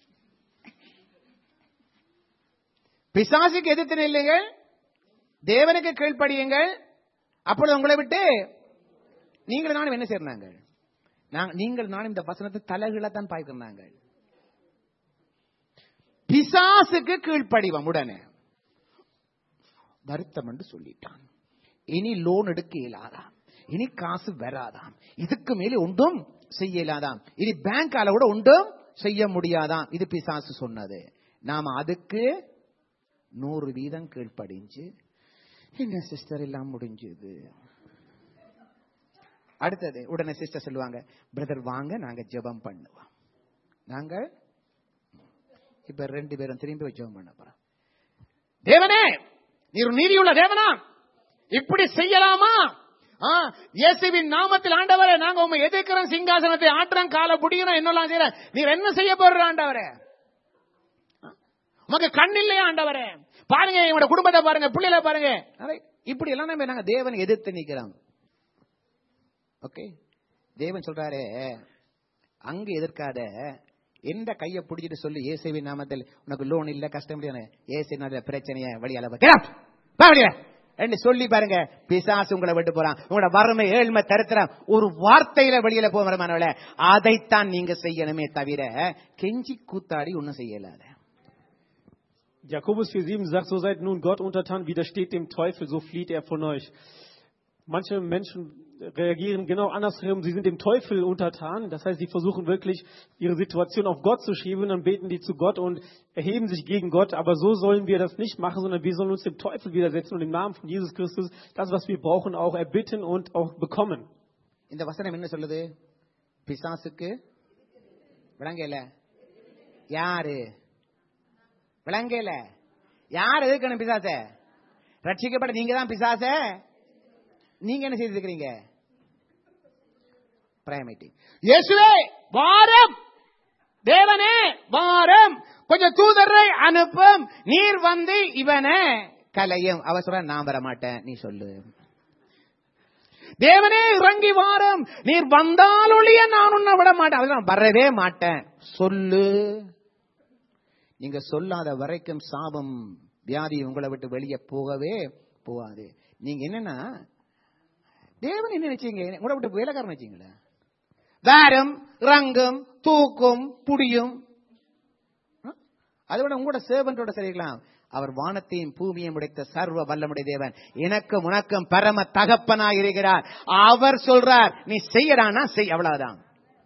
பிசாசுக்கு எதிர்த்து நில்லுங்கள், தேவனுக்கு கீழ்ப்படியுங்கள், அப்பொழுது உங்களை விட்டு. நீங்கள் நானும் என்ன செய்யறாங்க? நீங்கள் நானும் இந்த வசனத்தை தலைகீழ தான் பார்க்கிறாங்க. பிசாசுக்கு கீழ்ப்படிவம். உடனே வருத்தம் என்று சொல்லிட்டான். இனி லோன் எடுக்க இயலாதாம், இனி காசு வராதாம், இதுக்கு மேலே ஒன்றும் செய்ய இயலாதாம், இனி பேங்க் அளவோட ஒன்றும் செய்ய முடியாதாம். இது பிசாசு சொன்னது. நாம அதுக்கு நூறு வீதம் கீழ்ப்படிஞ்சு என்ன சிஸ்டர் எல்லாம் முடிஞ்சது. அடுத்தது உடனே சிஸ்டர் சொல்லுவாங்க, பிரதர் வாங்க நாங்க ஜெபம் பண்ணுவோம். நாங்க இப்ப ரெண்டு பேரும் திரும்பி ஜெபம் பண்ண போறோம். தேவனே நீர் நீதியுள்ள தேவனா, இப்படி செய்யலாமா? இயேசுவின் நாமத்தில் ஆண்டவரே நாங்க உண்மை எதிர்க்கிறோம், சிங்காசனத்தை ஆட்டுறோம், காலை புடிக்கிறோம், என்னெல்லாம் செய்யற, நீர் என்ன செய்ய போற ஆண்டவரே? உமக்கு கண் இல்லையா ஆண்டவரே? பாருங்க இவங்க குடும்பத்தை பாருங்க, பிள்ளைகளை பாருங்க. இப்படி எல்லாம் நம்ம நாங்க தேவனை எதிர்த்து நிக்கிறோம். ஓகே, தேவன் சொல்றாரு அங்க எதிர்க்காத, எந்த கையை பிடிச்சிட்டு சொல்லு, இயேசுவின் நாமத்தில் உனக்கு லோன் இல்ல, கஷ்டம் இல்ல, இயேசுவின் பிரச்சனையை வழியால என்று சொல்லி பாருங்க, பிசாசு உங்களை விட்டு போறான். உங்களோட வறுமை ஏழ்மை தரித்திரம் ஒரு வார்த்தையில வெளியில போகிறவங்கள அதைத்தான் நீங்க செய்யணுமே தவிர கெஞ்சி கூத்தாடி ஒன்னும் செய்யலாத. Jakobus vier sieben sagt, so seid nun Gott untertan, widersteht dem Teufel, so flieht er von euch. Manche Menschen reagieren genau andersherum, sie sind dem Teufel untertan, das heißt, sie versuchen wirklich, ihre Situation auf Gott zu schieben, dann beten die zu Gott und erheben sich gegen Gott, aber so sollen wir das nicht machen, sondern wir sollen uns dem Teufel widersetzen und im Namen von Jesus Christus das, was wir brauchen, auch erbitten und auch bekommen. இந்த வசனம் என்ன சொல்லுது? பிசாசுக்கு விளங்கல யாரு? விளங்கல யார் எதுக்கணும் பிசாச? ரட்சிக்கப்பட்ட நீங்க தான் பிசாச. நீங்க என்ன செய்திருக்கிறீங்க? Prayer meeting. இயேசுவே வாரம், தேவனே வாரம், கொஞ்சம் தூதரை அனுப்பும், நீர் வந்து இவனை கலையும். அவசரம் நான் வர மாட்டேன், நீ சொல்லு. தேவனே இறங்கி வாரம், நீர் வந்தாலொழிய நான் உன்னை விட மாட்டேன். அதெல்லாம் வரவே மாட்டேன், சொல்லு. நீங்க சொல்லாத வரைக்கும் சாபம் வியாதி உங்களை விட்டு வெளியே போகவே போகாது. நீங்க என்னன்னா தேவன் என்ன நினைச்சீங்க? உங்களை விட்டு வேலைக்காரன் நினைச்சீங்களா? வேரம் ரங்கம் தூக்கும் புடியும், அதை விட உங்களோட சேவன்டோட சரிக்கலாம். அவர் வானத்தையும் பூமியையும் உடைத்த சர்வ வல்லமுடைய தேவன், எனக்கும் உனக்கும் பரம தகப்பனாய் இருக்கிறார். அவர் சொல்றார், நீ செய்யறானா செய், அவ்வளவுதான்.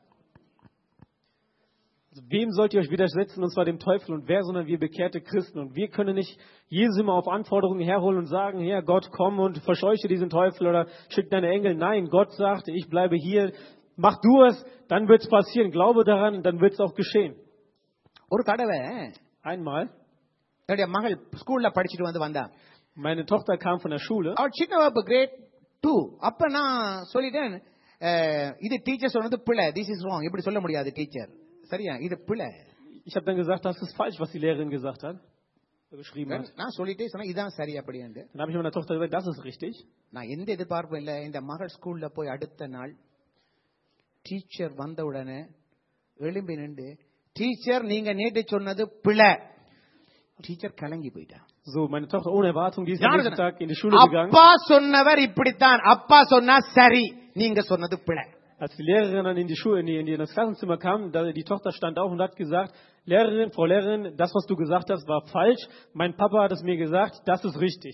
Wem sollt ihr euch widersetzen, und zwar dem Teufel und wer, sondern wir bekehrte Christen. Und wir können nicht Jesus immer auf Anforderungen herholen und sagen, Herr Gott, komm und verscheuche diesen Teufel oder schick deine Engel. Nein, Gott sagt, ich bleibe hier, mach du es, dann wird es passieren. Glaube daran, und dann wird es auch geschehen. ஒரு தடவை Einmal, என்னுடைய மகள் ஸ்கூல்ல படிச்சுட்டு வந்து வந்தா. meine Tochter kam von der Schule. அவள் சின்ன வகுப்பு கிரேட் டூ. அப்ப நான் சொல்லிட்டேன், அஹ், இது டீச்சர் சொன்னது பிள்ளை, திஸ் இஸ் ராங், இப்படி சொல்ல முடியாது டீச்சர், சரியா, இது பிள்ளை. Ich habe dann gesagt, das ist falsch, was die Lehrerin gesagt hat, geschrieben hat. நான் சொல்லிட்டே சொன்னேன், இதான் சரி அப்படி என்று. Dann habe ich meiner Tochter gesagt, das ist richtig. நான் எந்த எதிர்பார்ப்பும் இல்லை. இந்த மகள் ஸ்கூல்ல போய் அடுத்த நாள் டீச்சர் வந்த உடனே எழும்பி நின்று, டீச்சர் நீங்க நேற்று சொன்னது பிள்ளை. டீச்சர் கலங்கி போயிட்டா. So, meine Tochter ohne Erwartung, die ist am nächsten Tag in die Schule gegangen. அப்பா சொன்னவர் இப்படித்தான், அப்பா சொன்னா சரி, நீங்க சொன்னது பிள்ளை. Als die Lehrerin dann in die Schule, in, die, in, die, in das Klassenzimmer kam, da, die Tochter stand auf und hat gesagt, Lehrerin, Frau Lehrerin, das, was du gesagt hast, war falsch. Mein Papa hat es mir gesagt, das ist richtig.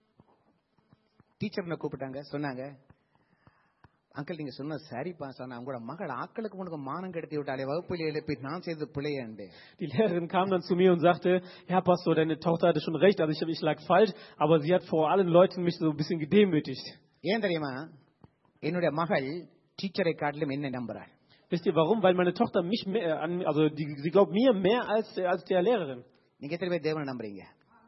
Teacher கூப்பிட்டாங்க, சொன்னாங்க, uncle நீங்க சொன்ன சரிப்பா சொன்ன, உங்களோட மகள் ஆக்களுக்கு உனக்கு மானம் கெடுத்து விட்டாலே, வகுப்பில் எழுப்பி நான் செய்தது பிள்ளையண்டு. Die Lehrerin kam dann zu mir und sagte, Herr Pastor, deine Tochter hatte schon recht, also ich, ich lag falsch, aber sie hat vor allen Leuten mich so ein bisschen gedemütigt. ஏன் தெரியுமா, என்னுடைய மகள் டீச்சரை காட்டிலும் என்ன நம்புறாள். Wisst ihr warum? Weil meine Tochter mich mehr, an, also die, sie glaubt mir mehr als, als der Lehrerin. நீங்க எத்தனை பேர் தேவனை நம்புறீங்க?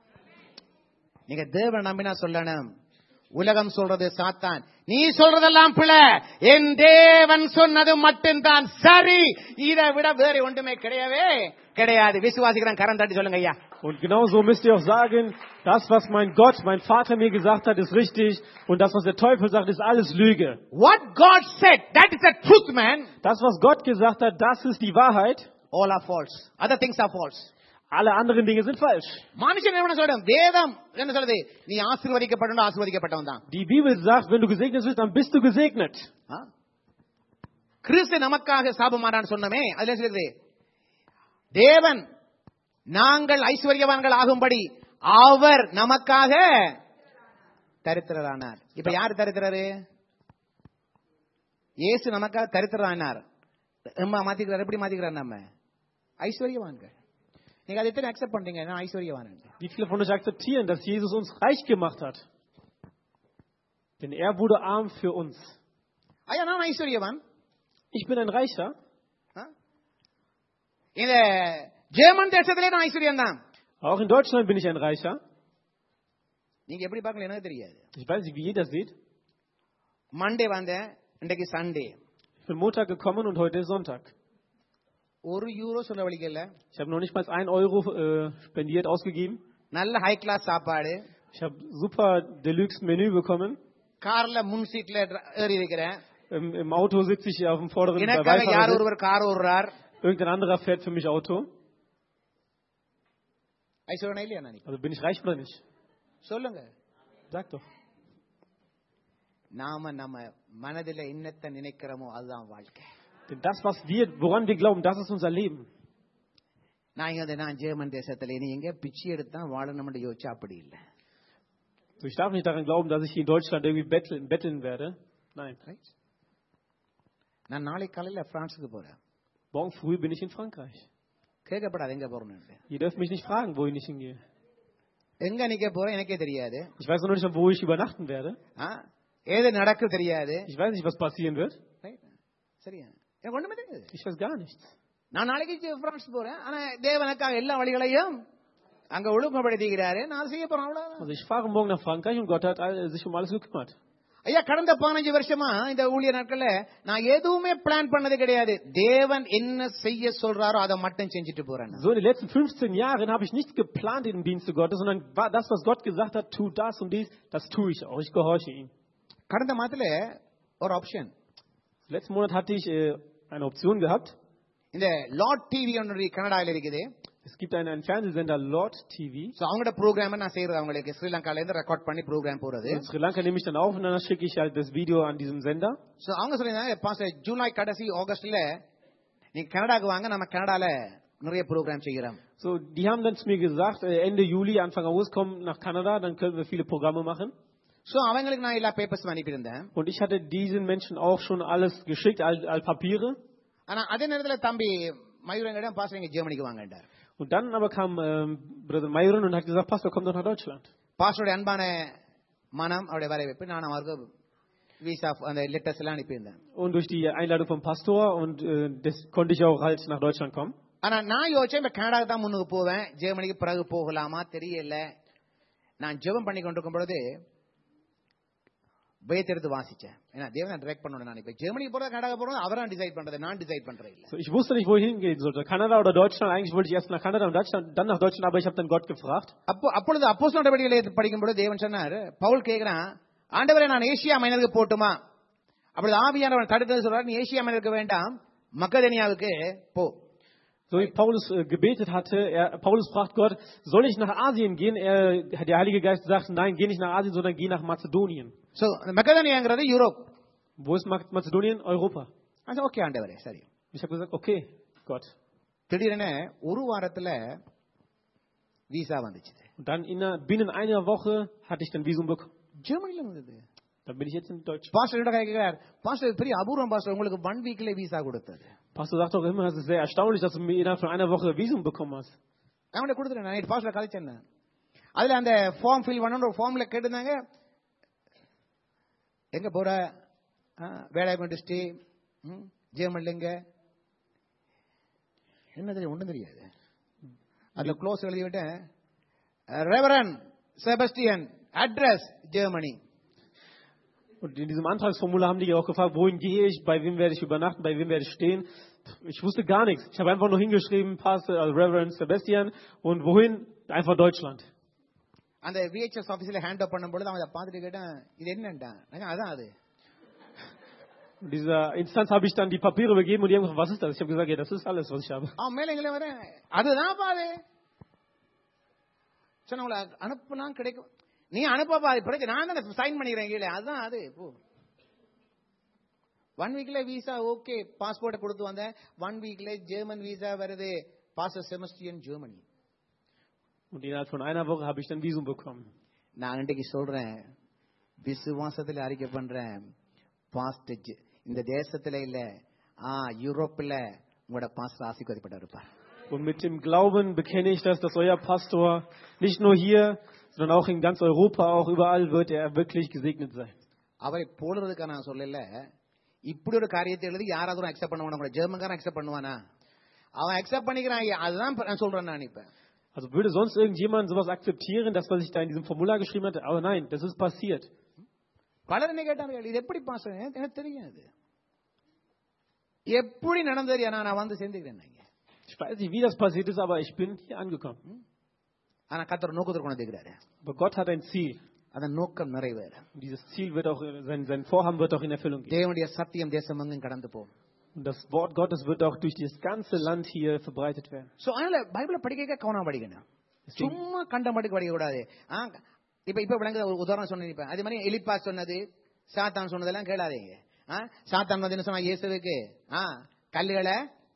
நீங்க தேவனை நம்பினா சொல்லணும், உலகம் சொல்றது சாத்தான், நீ சொல்றதெல்லாம் பிள்ளை, என் தேவன் சொன்னது மட்டும்தான் சரி, இதை விட வேற ஒன்றுமே கிடையவே கிடையாது. விசுவாசிக்கிறேன், கரம் தட்டி சொல்லுங்க ஐயா. Und genau so müsst ihr auch sagen, das, was mein Gott, mein Vater mir gesagt hat, ist richtig. Und das, was der Teufel sagt, ist alles Lüge. What God said, that is the truth, man. Das, was Gott gesagt hat, das ist die Wahrheit. All are false. Other things are false. Alle anderen Dinge sind falsch. மனுஷன் என்ன சொல்றான், வேதம் என்ன சொல்றது, நீ ஆசீர்வதிக்கப்பட்டவன் ஆசீர்வதிக்கப்பட்டவன் தான். Die Bibel sagt, wenn du gesegnet bist, dann bist du gesegnet. கிறிஸ்து நமக்காக சாபமாறான்னு சொன்னமே, அதுல சொல்லுது, தேவன் நாங்கள் ஐஸ்வர்யவான்கள் ஆகும்படி அவர் நமக்காக தரித்திரரானார். இப்ப யார் தரித்திரரு? இயேசு நமக்காக தரித்திரரானார். மாத்திக்கிறார். எப்படி மாத்திக்கிறார்? நம்ம ஐஸ்வர்யவான்கள். நீங்க அதை எத்தனை அக்செப்ட் பண்றீங்க? நான் ஐஸ்வர்யவான். Wie viele von euch akzeptieren, dass Jesus uns reich gemacht hat? Denn er wurde arm für uns. ஐயா, நான் ஐஸ்வர்யவான். Ich bin ein Reicher. இந்த ஜெர்மன் தேசத்திலே நான் ஐஸ்வர்யம் தான். Auch in Deutschland bin ich ein Reicher. நீங்க எப்படி பார்க்கல எனக்கு தெரியாது. Ich weiß nicht, wie ihr das seht. Monday வந்தேன், இன்றைக்கு Sunday. Ich bin Montag gekommen und heute ist Sonntag. ஒரு யூரோ சொல்ல வழிக்கல. Ich habe noch nicht mal ein Euro äh, spendiert, ausgegeben. நல்ல ஹை கிளாஸ் சாப்பாடு. Ich habe super Deluxe Menü bekommen. கார்ல முன் சீட்ல ஏறி இருக்கிறேன். Im, Im Auto sitze ich auf dem vorderen எனக்காக யார் ஒருவர் கார் ஓடுறார். Irgendein anderer fährt für mich Auto. ஐஸ்வர்யனா இல்லையா நான்? Also bin ich reich oder nicht? சொல்லுங்க. Sag doch. நாம நம்ம மனதில என்னத்தை நினைக்கிறோமோ அதுதான் வாழ்க்கை. Denn das, was wir, woran wir glauben, das ist unser Leben. நான் இங்க நான் ஜெர்மன் தேசத்துல நீ எங்க பிச்சை எடுத்தா வாழணும்னு யோசிச்சா அப்படி இல்ல. So, ich darf nicht daran glauben, dass ich hier in Deutschland irgendwie betteln, betteln werde. Nein. நான் நாளை காலையில பிரான்சுக்கு போறேன். Morgen früh bin ich in Frankreich. கேட்கப்படாது எங்க போறேன்னு. Ihr dürft mich nicht fragen, wohin ich hingehe. எங்க நிக்க போறேன் எனக்கே தெரியாது. Ich weiß noch nicht, wo ich übernachten werde. ஏது நடக்கு தெரியாது. Ich weiß nicht, was passieren wird. சரியா? எனக்கு ஒண்ணுமே தெரியாது. Ich weiß gar nichts. நான் நாளைக்கு பிரான்ஸ் போறேன். ஆனா தேவனுக்காக எல்லா வழிகளையும் அங்க ஒழுங்குபடுத்திக்கிறாரு. நான் செய்ய போறேன் அவ்வளவுதான். Also ich fahre morgen nach Frankreich und Gott hat sich um alles gekümmert. ஐயா, கடந்த பதினஞ்சு வருஷமா இந்த ஊழிய நாட்கள்ல நான் எதுவுமே பிளான் பண்ணது கிடையாது. தேவன் என்ன செய்ய சொல்றாரோ அதை மட்டும் செஞ்சுட்டு போறேன். So in den letzten fünfzehn Jahren habe ich nichts geplant in dem Dienste Gottes, sondern das, was Gott gesagt hat, tu das und dies, das tue ich auch. Ich gehorche ihm. கடந்த மாதத்துல ஒரு option. Letzten Monat hatte ich äh, eine Option gehabt. இந்த lord TV ஒன்று கனடால இருக்குது. Es gibt einen, einen Fernsehsender, Lord T V. So அவங்களோட programme நான் செய்யறது அவங்களுக்கு ஸ்ரீலங்கால இருந்து ரெக்கார்ட் பண்ணி ப்ரோகிராம் போறது. In Sri Lanka nehme ich dann auf und dann schicke ich halt das Video an diesem Sender. So அவங்க சொல்றாங்க பாஸ்டர் ஜூலை கடைசி ஆகஸ்ட்ல நீ கனடாக்கு வாங்க, நம்ம கனடால நிறைய ப்ரோக்ராம் செய்கிறோம். So, die haben dann zu mir gesagt, äh, Ende Juli, Anfang August kommen nach Kanada, dann können wir viele Programme machen. So அவங்களுக்கு நான் எல்லா பேப்பர்ஸ் அனுப்பியிருந்தேன். Und ich hatte diesen Menschen auch schon alles geschickt, all, all Papiere. ஆனா அதே நேரத்துல தம்பி மயூரங்கிடம் pastor நீங்க ஜெர்மனிக்கு வாங்கன்றார். Und dann aber kam ähm, Bruder Mayron und hat gesagt, Pastor, komm doch nach Deutschland. பாஸ்டருடைய அன்பான மனம் அவருடைய வரவேற்பு நான் அவருக்கு விசா அந்த லெட்டர்ஸ் எல்லாம் அனுப்பியிருந்தேன். Und durch die Einladung vom Pastor und äh, das konnte ich auch halt nach Deutschland kommen. ஆனா நான் யோசிச்சேன் இப்ப கனடாக்கு தான் முன்னுக்கு போவேன், ஜெர்மனிக்கு பிறகு போகலாமா தெரியல. நான் ஜெபம் பண்ணி கொண்டிருக்கும் பொழுது பயத்தை எடுத்து வாசிச்சேன். ஏன்னா தேவன் டைரக்ட் பண்ணணும். நான் இப்ப ஜெர்மனிக்கு போறதா கனடாக்கு போறதா அவரா டிசைட் பண்றது, நான் டிசைட் பண்றது இல்ல. So, ich wusste nicht, wo ich hingehen sollte, Kanada oder Deutschland. Eigentlich wollte ich erst nach Kanada und Deutschland, dann nach Deutschland, aber ich habe dann Gott gefragt. அப்போ அப்பொழுது அப்போஸ்தலர் நடவடிக்கைகளை படிக்கும் பொழுது தேவன் சொன்னார், பவுல் கேக்குறான், ஆண்டவரே நான் ஏசியா மைனருக்கு போட்டுமா? அப்பொழுது ஆவியானவர் தடுத்தது சொல்றாரு, நீ ஏசியா மைனருக்கு வேண்டாம், மக்கதேனியாவுக்கு போ. So wie Paulus äh, gebetet hatte, er, Paulus fragt Gott, soll ich nach Asien gehen? Er, der Heilige Geist sagt, nein, geh nicht nach Asien, sondern geh nach Mazedonien. So மக்கதேனியாங்கிறது Europe. Wo ist Mazedonien? Europa. அது okay ஆண்டவரே, சரி. Ich habe gesagt, okay, Gott. திடீரென ஒரு வாரத்துல visa வந்துச்சு. Und dann in, binnen einer Woche hatte ich dann Visum bekommen. ஜெர்மனில வந்தது. Dann bin ich jetzt in Deutschland. Pastor என்ன கேக்குறார், பாஸ்டர் பெரிய அபூர்வம் பாஸ்டர், உங்களுக்கு ஒன் வீக்ல விசா கொடுத்தது. Pastor sagt doch immer, es ist sehr erstaunlich, dass du mir innerhalb von einer Woche Visum bekommen hast. அவன்கிட்ட கொடுத்துட்டேன். நான் பாஸ்டர் கழிச்சேன். அதுல அந்த ஃபார்ம் ஃபில் பண்ணணும், ஒரு ஃபார்ம்ல கேட்டிருந்தாங்க, எங்க போற, வேலை கொண்டு ஸ்டே, ஜெர்மன்ல எங்க, என்ன தெரியும், ஒன்றும் தெரியாது. அதுல க்ளோஸ் எழுதி விட்டேன், reverend Sebastian, address Germany. Und in diesem Antragsformular haben die auch gefragt, wohin gehe ich, bei wem werde ich übernachten, bei wem werde ich stehen. Ich wusste gar nichts. Ich habe einfach nur hingeschrieben, Pastor, also Reverend Sebastian, und wohin? Einfach Deutschland. அந்த VHS ஆபீஸ்ல hand over பண்ணும்போது அவன் அதை பார்த்துட்டு கேட்டான், இது என்னண்டா? அதான் அது. In dieser Instanz habe ich dann die Papiere übergeben und die haben gesagt, was ist das? Ich habe gesagt, ja, das ist alles, was ich habe. அவன் மேல எங்களை வர, அதுதான் பாரு. சொன்ன உங்களை அனுப்பலாம் கிடைக்கும், நீ அனுப்பப்பா, இப்ப நான் தான் சைன் பண்ணிக்கிறேன் கீழே, அதுதான் அது. இப்போ ஒன் வீக்ல விசா ஓகே, பாஸ்போர்ட்டை கொடுத்து வந்தேன். ஒன் வீக்ல ஜெர்மன் விசா வருது, pastor Sebastian Germany. Und innerhalb von einer Woche habe ich dann Visum bekommen. நான் இன்றைக்கு சொல்றேன், விசுவாசத்துல அறிக்கை பண்றேன், பாஸ்டர் இந்த தேசத்துல இல்ல, ஆ யூரோப்ல உங்களோட பாஸ்டர் ஆசீர்வதிக்கப்பட்டு இருப்பார். Und mit dem Glauben bekenne ich das, dass euer Pastor nicht nur hier, sondern auch in ganz Europa, auch überall wird er wirklich gesegnet sein. அவரை போடுறதுக்காக நான் சொல்லல, இப்படி ஒரு காரியத்தை எழுதி யாராவது அக்செப்ட் பண்ணுவானா? உங்களை ஜெர்மன்காரன் அக்செப்ட் பண்ணுவானா? அவன் அக்செப்ட் பண்ணிக்கிறான், அதுதான் நான் சொல்றேன். நான் இப்ப Also würde sonst irgendjemand sowas akzeptieren, das, was ich da in diesem Formular geschrieben hatte? Aber nein, das ist passiert. பலர் என்ன கேட்டாங்க, இது எப்படி பாஸ் எனக்கு தெரியாது, எப்படி நடந்தது, நான் வந்து சேர்ந்துக்கிறேன். Ich weiß nicht, wie das passiert ist, aber ich bin hier angekommen. ஆனா கர்த்தர் நோக்கத்தை கொண்டு வந்துக்கிறாரு. Aber Gott hat ein Ziel. அந்த நோக்கம் நிறைவேறும். Und dieses Ziel wird auch, sein, sein Vorhaben wird auch in Erfüllung gehen. தேவனுடைய சத்தியம் தேசமெங்கும் கடந்து போகும். Und das Wort Gottes wird auch durch das ganze Land hier verbreitet werden. So அதனால பைபிளை படிக்க கவனம் படிக்கணும். சும்மா கண்டமட்டுக்கு படிக்க கூடாது. இப்ப இப்ப விளங்குற ஒரு உதாரணம் சொன்னேன். அதே மாதிரி எலிப்பா சொன்னது, சாத்தான் சொன்னதெல்லாம் கேளாதீங்க. சாத்தான் வந்து என்ன சொன்னா, இயேசுவுக்கு கல்லுகளை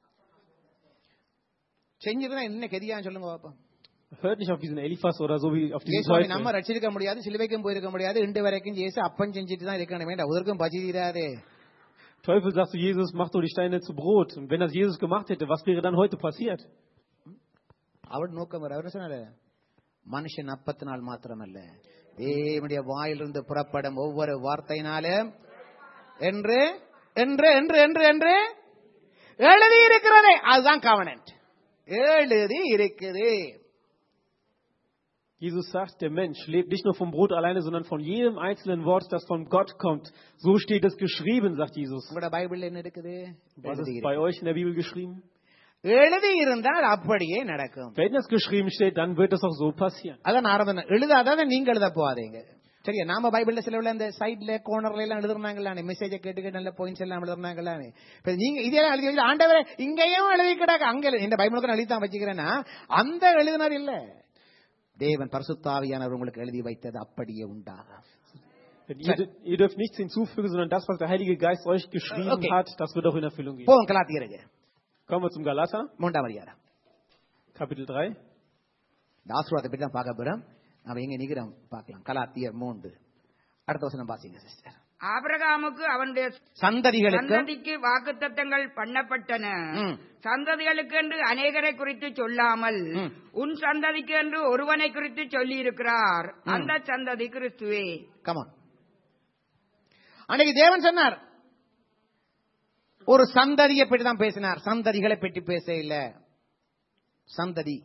செஞ்சிருந்தா என்ன கெதியான்னு சொல்லுங்க பாப்போம். Hört nicht auf diesen Eliphas oder so wie auf diesen Teufel. நம்ம ரட்சிக்க முடியாது, சிலுவைக்கும் போயிருக்க முடியாது, இன்று வரைக்கும் இயேசு அப்பம் செஞ்சிட்டு தான் இருக்கணும், வேண்டாம் உதற்கும் பசிதீராதே. Teufel, sagst du, Jesus, mach doch die Steine zu Brot. Und wenn das Jesus gemacht hätte, was wäre dann heute passiert? அவர் நோக்கம் அவர் சொன்னாரு, மனுஷன் அப்பத்தினால் மாத்திரமல்ல, தேவனுடைய வாயிலிருந்து புறப்படும் ஒவ்வொரு வார்த்தையினாலும் என்று என்று என்று என்று என்று எழுதி இருக்கிறதே, அதுதான் கவனன்ட். எழுதி இருக்குது. Jesus sagt, der Mensch lebt nicht nur vom Brot alleine, sondern von jedem einzelnen Wort, das von Gott kommt. So steht es geschrieben, sagt Jesus. Was ist bei euch in der Bibel geschrieben? எழுதி இருந்தால் அப்படியே நடக்கும். Wenn es geschrieben steht, dann wird es auch so passieren. அதான் ஆரம்பம். எழுதாதான் நீங்க எழுத போகாதீங்க. சரியா? நாம பைபிள்ல சில உள்ள அந்த சைடுல கோர்னர்ல எல்லாம் எழுதுறாங்கல்ல, மெசேஜை கேட்டு நல்ல பாயிண்ட்ஸ் எல்லாம் எழுதுறாங்கல்ல. இப்ப நீங்க இதெல்லாம் எழுதி எழுதி ஆண்டவரே இங்கேயும் எழுதி கிடக்கு, அங்க இந்த பைபிளுக்கு எழுதி தான் வச்சுக்கிறேன்னா அந்த எழுதினார் இல்ல, தேவன் பரிசுத்த ஆவியானவர் உங்களுக்கு எழுதி வைத்தது அப்படியே உண்டாகும். Ihr, ihr dürft nichts hinzufügen, sondern das, was der Heilige Geist euch geschrieben okay. hat, das wird auch in Erfüllung gehen. போவோம் கலாத்தியருக்கு. Kommen wir zum Galater. மூன்றாம் அதிகாரம். Kapitel drei. இந்த ஆசீர்வாதத்தை பற்றி தான் பார்க்க போறோம். நாம எங்க நிக்கிறோம் பார்க்கலாம். கலாத்தியர் மூன்று. அடுத்த வசனம் வாசிங்க சிஸ்டர். ஆபிரகாமுக்கு அவனுடைய சந்ததிகளுக்கு சந்ததிக்கு வாக்குத்தத்தங்கள் பண்ணப்பட்டன. ம். சந்ததிகளுக்கு என்று அநேகரை குறித்து சொல்லாமல் ம். உன் சந்ததிக்கு என்று ஒருவனை குறித்து சொல்லி இருக்கிறார். அந்த சந்ததி கிறிஸ்துவே. கமான். அன்னைக்கு தேவன் சொன்னார், ஒரு சந்ததியை பற்றி தான் பேசினார். சந்ததிகளை பற்றி பேச இல்ல. சந்ததி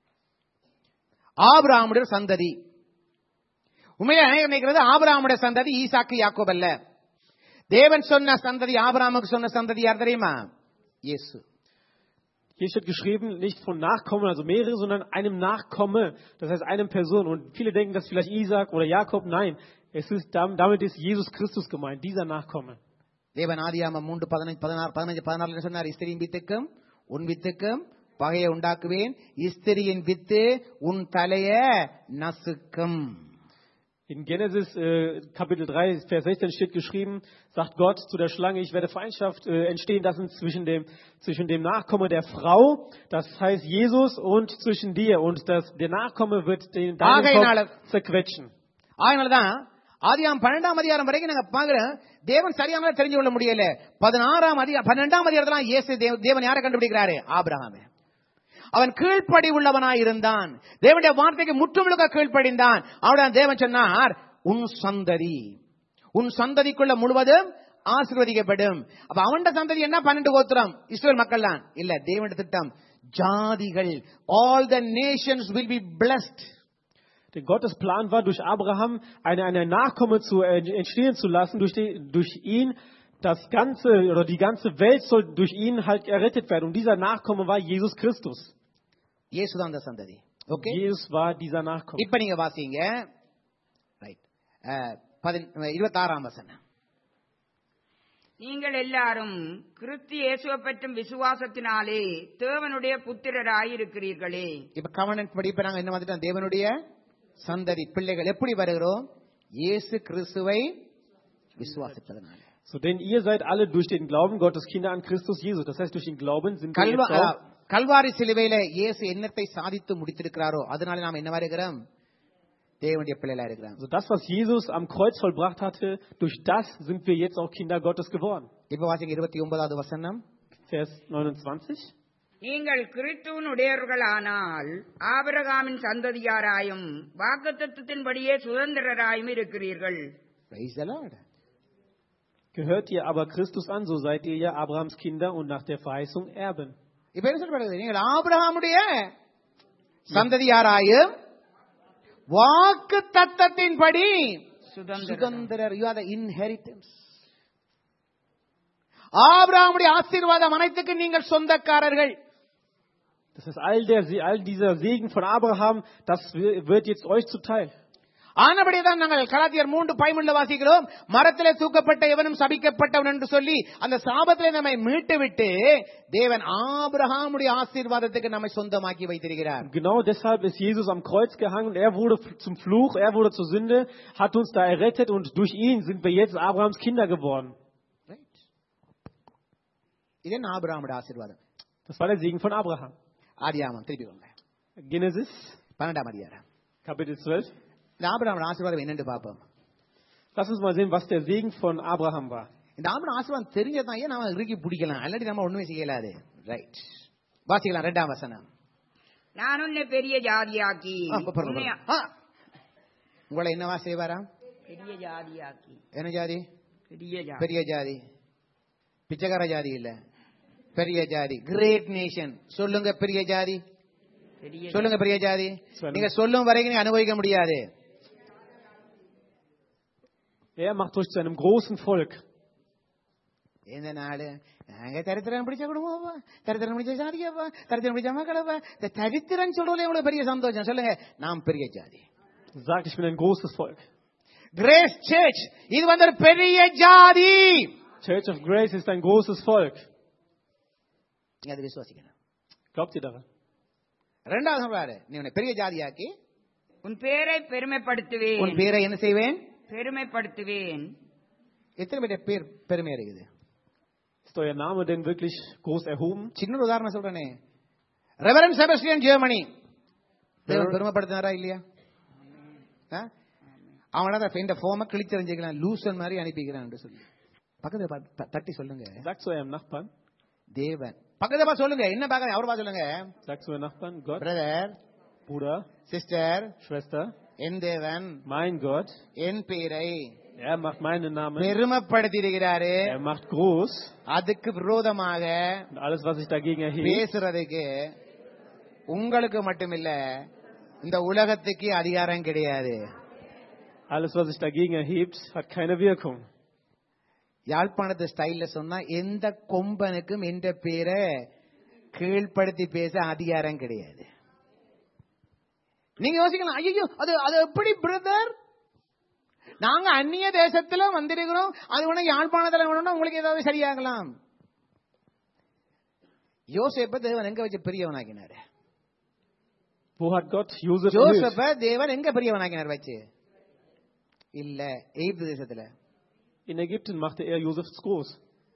ஆபிரகாமுடைய சந்ததி. உண்மையிலே அநேகர் நினைக்கிறது ஆபிரகாமுடைய சந்ததி ஈசாக்கு யாக்கோப் அல்ல. தேவன் சொன்ன சந்ததி ஆபிரகாமுக்கு சொன்ன சந்ததி யார் தெரியுமா? இயேசு. Hier steht geschrieben, nicht von Nachkommen, also mehrere, sondern einem Nachkomme, das heißt einem Person. Und viele denken, das ist vielleicht Isaac oder Jakob. Nein, es ist, damit ist Jesus Christus gemeint, dieser Nachkomme. தேவன் ஆதியாகமம் மூன்று பதினைந்து பதினாறு பதினைந்து பதினாறு சொன்னார், ஸ்திரியின் வித்துக்கும் உன் வித்துக்கும் பகையை உண்டாக்குவேன், ஸ்திரியின் வித்து உன் தலைய நசுக்கும். In Genesis äh, Kapitel drei, Vers sechzehn steht geschrieben, sagt Gott zu der Schlange, ich werde Feindschaft äh, entstehen lassen zwischen dem, zwischen dem Nachkomme der Frau, das heißt Jesus, und zwischen dir. Und das, der Nachkomme wird den deinen Kopf zerquetschen. அதனாலதான் ஆதியாகமம் பன்னெண்டாம் அதிகாரம் வரைக்கும் நாங்க பாக்குறோம், தேவன் சரியான தெரிஞ்சு கொள்ள முடியல. பதினாறாம் அதிகாரம் பன்னெண்டாம் அதிகாரத்துல இயேசு தேவன் யாரை கண்டுபிடிக்கிறாரு? ஆபிரகாமே. அவன் கீழ்ப்படி உள்ளவனாய் இருந்தான். தேவனுடைய வார்த்தைக்கு முற்றுமுழுக்க கீழ்ப்படிந்தான். அவனுடைய தேவன் சொன்னார், உன் சந்ததி உன் சந்ததிக்குள்ள முழுவதும் ஆசீர்வதிக்கப்படும். அப்ப அவன் சந்ததி என்ன? பன்னெண்டு கோத்திரம் இஸ்ரவேல் மக்கள் தான் இல்ல. தேவனுடைய திட்டம் ஜாதிகள், all the nations will be blessed. Denn Gottes Plan war, durch Abraham eine, eine Nachkomme zu entstehen zu lassen, durch, die, durch ihn das ganze oder die ganze Welt soll durch ihn halt errettet werden. Und dieser Nachkomme war Jesus Christus. இயேசு தான் அந்த சந்ததி. Okay, Jesus war dieser Nachkomme. இப்ப நீங்க வாசிங்க. Right. இருபத்தாறாம் வசனம். நீங்கள் எல்லாரும் கிறிஸ்து இயேசுவை பற்றும் விசுவாசத்தினாலே தேவனுடைய புத்திரராய் இருக்கிறீர்களே. இப்ப கவர்னன்ட் படி இப்ப நாங்க என்ன வந்துட்டோம்? தேவனுடைய சந்ததி பிள்ளைகள். எப்படி வருகிறோம்? இயேசு கிறிஸ்துவை விசுவாசிப்பதனால. So denn ihr seid alle durch den Glauben Gottes Kinder an Christus Jesus. Das heißt, durch den Glauben sind wir jetzt auch. Kalvari சிலுவையில இயேசு என்னத்தை சாதித்து முடித்திருக்கிறாரோ அதனால நாம் என்ன வருகிறோம்? தேவனுடைய பிள்ளைகளா இருக்கிறோம். So das, was Jesus am Kreuz vollbracht hatte, durch das sind wir jetzt auch Kinder Gottes geworden. இப்ப வாசிங்க இருபத்தி ஒன்பதாவது வசனம். Vers neunundzwanzig. நீங்கள் கிறிஸ்துவனுடையவர்களானால் ஆபிரகாமின் சந்ததியாராயும் வாக்குத்தத்தத்தின்படியே சுதந்திரராயும் இருக்கிறீர்கள். Praise the Lord. Gehört ihr aber Christus an, so seid ihr ja Abrahams Kinder und nach der Verheißung Erben. இப்ப என்ன சொல்றது? நீங்கள் ஆபிரகாமுடைய சந்ததியாராயும் வாக்குத்தத்தத்தின்படி சுதந்திரர். You are the inheritance. ஆபிரகாமுடைய ஆசீர்வாதம் அனைத்துக்கு நீங்கள் சொந்தக்காரர்கள். Das ist all der, all dieser Segen von Abraham, das wird jetzt euch zuteil. ஆனபடிதான் நாங்கள் கலாத்தியர் மூன்று பதிமூன்று வாசிக்கிறோம், மரத்திலே தூக்கப்பட்ட எவனும் சபிக்கப்பட்டவன் என்று சொல்லி அந்த சாபத்திலே நம்மை மீட்டு விட்டு தேவன் ஆபிரகாமுடைய ஆசீர்வாதத்துக்கு நம்மை சொந்தமாக்கி வைத்திருக்கிறார். Genau deshalb ist Jesus am Kreuz gehangen und er wurde zum Fluch, er wurde zur Sünde, hat uns da errettet und durch ihn sind wir jetzt Abrahams Kinder geworden. இது என்ன ஆபிரகாமுடைய ஆசீர்வாதம்? Das war der Segen von Abraham. ஆதியாகமம் திருப்பி வாங்க. Genesis பன்னெண்டாம் அதிகாரம். Kapitel zwölf. இந்த ஆபிரகாமுடைய ஆசீர்வாதம் என்னன்னு பார்ப்போம். Lass uns mal sehen, was der Segen von Abraham war. இந்த ஆபிரகாம் ஆசீர்வாதம் தெரிஞ்சதான் ஏன் நாம இறுக்கி பிடிக்கலாம், இல்லாட்டி நம்ம ஒண்ணுமே செய்யலாது. ரைட், வாசிக்கலாம் இரண்டாம் வசனம். நான் உன்னை பெரிய ஜாதியாக்கி. உங்களை என்னவா செய்வாரா? பெரிய ஜாதியாக்கி. என்ன ஜாதி? பெரிய ஜாதி. பெரிய ஜாதி, பிச்சைக்கார ஜாதி இல்ல, பெரிய ஜாதி. Great nation. சொல்லுங்க பெரிய ஜாதி. சொல்லுங்க பெரிய ஜாதி. நீங்க சொல்லும் வரைக்கும் நீங்க அனுபவிக்க முடியாது. Er macht euch zu einem großen Volk. இந்த நாடு நாங்க தரித்திரம் பிடிச்ச குடும்பம், தரித்திரம் பிடிச்ச ஜாதியப்பா, தரித்திரம் பிடிச்ச மக்களப்பா. இந்த தரித்திரம் சொல்றதுல எவ்வளவு பெரிய சந்தோஷம். சொல்லுங்க, நாம் பெரிய ஜாதி. Sagt, ich bin ein großes Volk. Grace Church, இது வந்து ஒரு பெரிய ஜாதி. Church of Grace ist ein großes Volk. நீங்க அதை விசுவாசிக்கணும். Glaubt ihr daran? இரண்டாவது சொல்றாரு, நீ உன்னை பெரிய ஜாதியாக்கி உன் பேரை பெருமைப்படுத்துவேன். உன் பேரை என்ன செய்வேன்? பெருமைப்படுத்துவேன். எத்தனை பேர் பேர் பெருமையா இருக்குது? Ist euer Name denn wirklich groß erhoben? சின்ன உதாரணம் சொல்றேனே, ரெவரண்ட் செபஸ்டியன் ஜெர்மனி தேவன் பெருமைப்படுத்தினாரா இல்லையா? அவனால இந்த ஃபார்மை கிழிச்சறிஞ்சிக்கலாம், லூசன் மாதிரி அனுப்பிக்கிறான் சொல்லி பக்கத்துல தட்டி சொல்லுங்க. Sag zu eurem Nachbarn. தேவன் பக்கத்துல சொல்லுங்க. என்ன பாக்க அவர் பா சொல்லுங்க. Sag zu eurem Nachbarn, Gott, brother, Bruder, sister, Schwester, என் தேவன் mein Gott, என் பேரை er macht meinen Namen, பெருமைப்படுத்தி இருக்கிறாரு. er macht groß. அதுக்கு விரோதமாக Und alles, was sich dagegen erhebt, பேசுறதுக்கு உங்களுக்கு மட்டுமில்ல இந்த உலகத்துக்கு அதிகாரம் கிடையாது. alles, was sich dagegen erhebt, hat keine Wirkung. யாழ்ப்பாணத்து ஸ்டைல்ல சொன்னா எந்த கொம்பனுக்கும் என்ற பேரை கீழ்படுத்தி பேச அதிகாரம் கிடையாது. நீங்க யோசிக்கலாம், ஐயோ அது அது எப்படி பிரதர், நாங்க அந்நிய தேசத்துல வந்திருக்கிறோம், அது ஒண்ணு யாழ்ப்பாணத்துல வேணும்னா உங்களுக்கு ஏதாவது சரியாகலாம். யோசேப்ப தேவன் எங்க வச்சு பெரியவனாக்கினாரு? Wo hat Gott Josef erhöht? யோசேப்ப தேவன் எங்க பெரியவனாக்கினார் வச்சு? இல்ல, எகிப்து தேசத்துல. In Ägypten machte er Josef groß.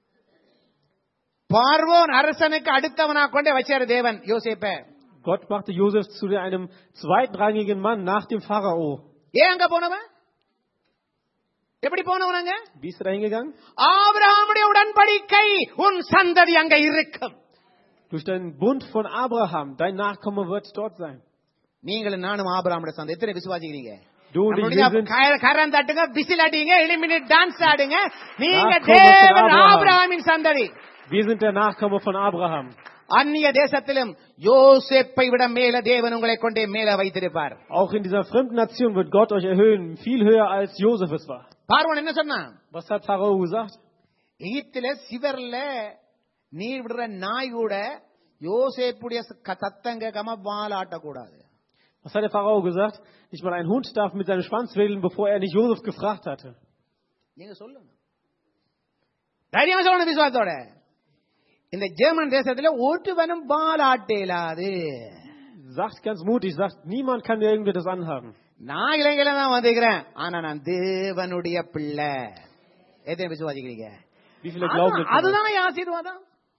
பார்வோன் அரசனுக்கு அடுத்தவனா கொண்டே வச்சாரு தேவன் யோசேப்ப. Gott machte Josef zu einem zweitrangigen Mann nach dem Pharao. ஏன் அங்க போனவன்? எப்படி போனவனாங்க? Wie ist er dahingegangen? ஆபிரகாமுடைய உடன்படிக்கை உன் சந்ததி அங்க இருக்கும். Durch den Bund von Abraham, dein Nachkomme wird dort sein. நீங்களும் நானும் ஆபிரகாமுடைய சந்ததி. எத்தனை விசுவாசிக்கிறீங்க? Du und ich, wir sind கரம் தட்டுங்க, விசில் அடிங்க, எலிமினேட் டான்ஸ் ஆடுங்க. நீங்க தேவன் ஆபிரகாமின் சந்ததி. Wir sind der Nachkomme von Abraham. அந்நிய தேசத்திலும் யோசேப்பை விட மேல தேவன் உங்களை கொண்டே மேல வைத்திருப்பார். Auch in dieser fremden Nation wird Gott euch erhöhen, viel höher als Josef es war. பார்வோன் என்ன சொன்னான்? Was hat Pharao gesagt? எகிப்தில சிவர்ல நீர் விடுற நாய் கூட யோசேப்புடைய சத்தங்க கம வாலாட்ட கூடாது. Was hat der Pharao gesagt? Nicht mal ein Hund darf mit seinem Schwanz wedeln, bevor er nicht Josef gefragt hatte. நீங்க சொல்லுங்க, தைரியமா சொல்லணும் விசுவாசத்தோட. இந்த ஜெர்மன் தேசத்துல ஒருவனும் வாலாட்டேலாது. Sagt ganz mutig, sagt, niemand kann mir irgendwie das anhaben. நான் இலங்கையில தான் வந்திருக்கிறேன், ஆனா நான் தேவனுடைய பிள்ளை. எத்தனை விசுவாசிக்கிறீங்க? Wie viele glauben das? அதுதான் ஆசீர்வாதம்.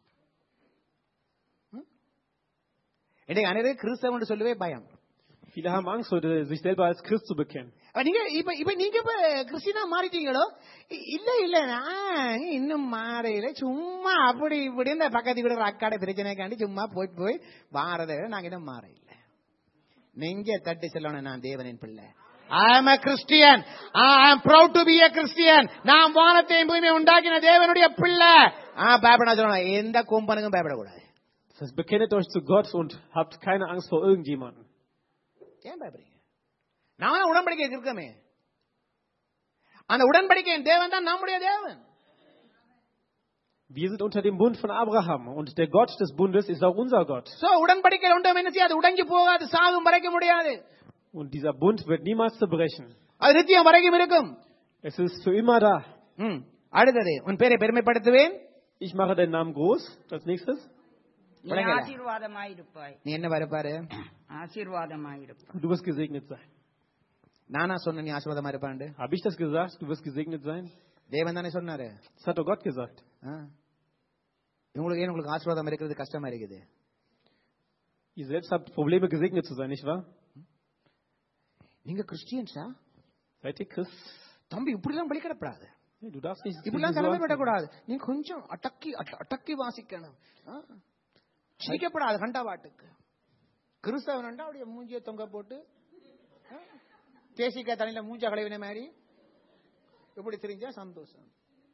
இன்னைக்கு அனைவரும் கிறிஸ்தவன் சொல்லவே பயம். Viele haben Angst, heute sich selber als Christ zu bekennen. நீங்க இப்ப இப்ப நீங்க இப்ப கிறிஸ்டினா மாறிட்டீங்களோ? இல்ல இல்ல, நான் இன்னும் மாறையில சும்மா அப்படி இப்படி இந்த பக்கத்து கூட அக்காட பிரச்சனைக்காண்டி சும்மா போய் போய் வாரத நாங்க இன்னும் மாற இல்ல. நெஞ்ச தட்டி சொல்லணும், நான் தேவனின் பிள்ளை. I am a Christian. I am proud to be a Christian. நான் வானத்தையும் பூமியை உண்டாக்கின தேவனுடைய பிள்ளை. ஆ பயப்பட சொல்லணும், எந்த கொம்பனுக்கும் பயப்படக்கூடாது. Das heißt, bekennet euch zu Gott und habt keine Angst vor irgendjemandem. ஏன் பயப்படுறீங்க? நான் உடன்படிக்கை இருக்கமே, அந்த உடன்படிக்கையின் தேவன் தான் நம்முடைய தேவன். Wir sind unter dem Bund von Abraham und der Gott des Bundes ist auch unser Gott. So உடன்படிக்கை உண்டோம் என்ன செய்யாது? உடைஞ்சு போகாது, சாகும் வரைக்கும் முடியாது. Und dieser Bund wird niemals zerbrechen. அது நித்தியம் வரைக்கும் இருக்கும். Es ist für immer da. ம் அடுத்தது, உன் பேரை பெருமைப்படுத்துவேன். Ich mache deinen Namen groß. Als nächstes. நீ ஆசீர்வாதமாயிருப்பாய். நீ என்ன வரப்பாரு? ஆசீர்வாதமாயிருப்பாய். Du wirst gesegnet sein. நானா சொன்ன நீ ஆசீர்வாதமா இருப்பான்னு? Habe ich das gesagt? Du wirst gesegnet sein? தேவன் தானே சொன்னாரு. Das hat doch Gott gesagt. உங்களுக்கு ஏன் உங்களுக்கு ஆசீர்வாதம் இருக்கிறது கஷ்டமா இருக்குது? Ihr selbst habt Probleme, gesegnet zu sein, nicht wahr? நீங்க கிறிஸ்டியன்ஸா? Seid ihr Christ? தம்பி இப்படி எல்லாம் பலிக்கப்படாது. Du darfst nicht இப்படிலாம் தலைமை விடக்கூடாது. நீ கொஞ்சம் அடக்கி அடக்கி வாசிக்கணும். சிரிக்கப்படாது கண்டாவாட்டுக்கு. கிறிஸ்தவன் அப்படியே மூஞ்சிய தொங்க போட்டு தேசிக்க தண்ணியில மூஞ்ச களைவின மாதிரி எப்படி தெரிஞ்சா சந்தோஷம்.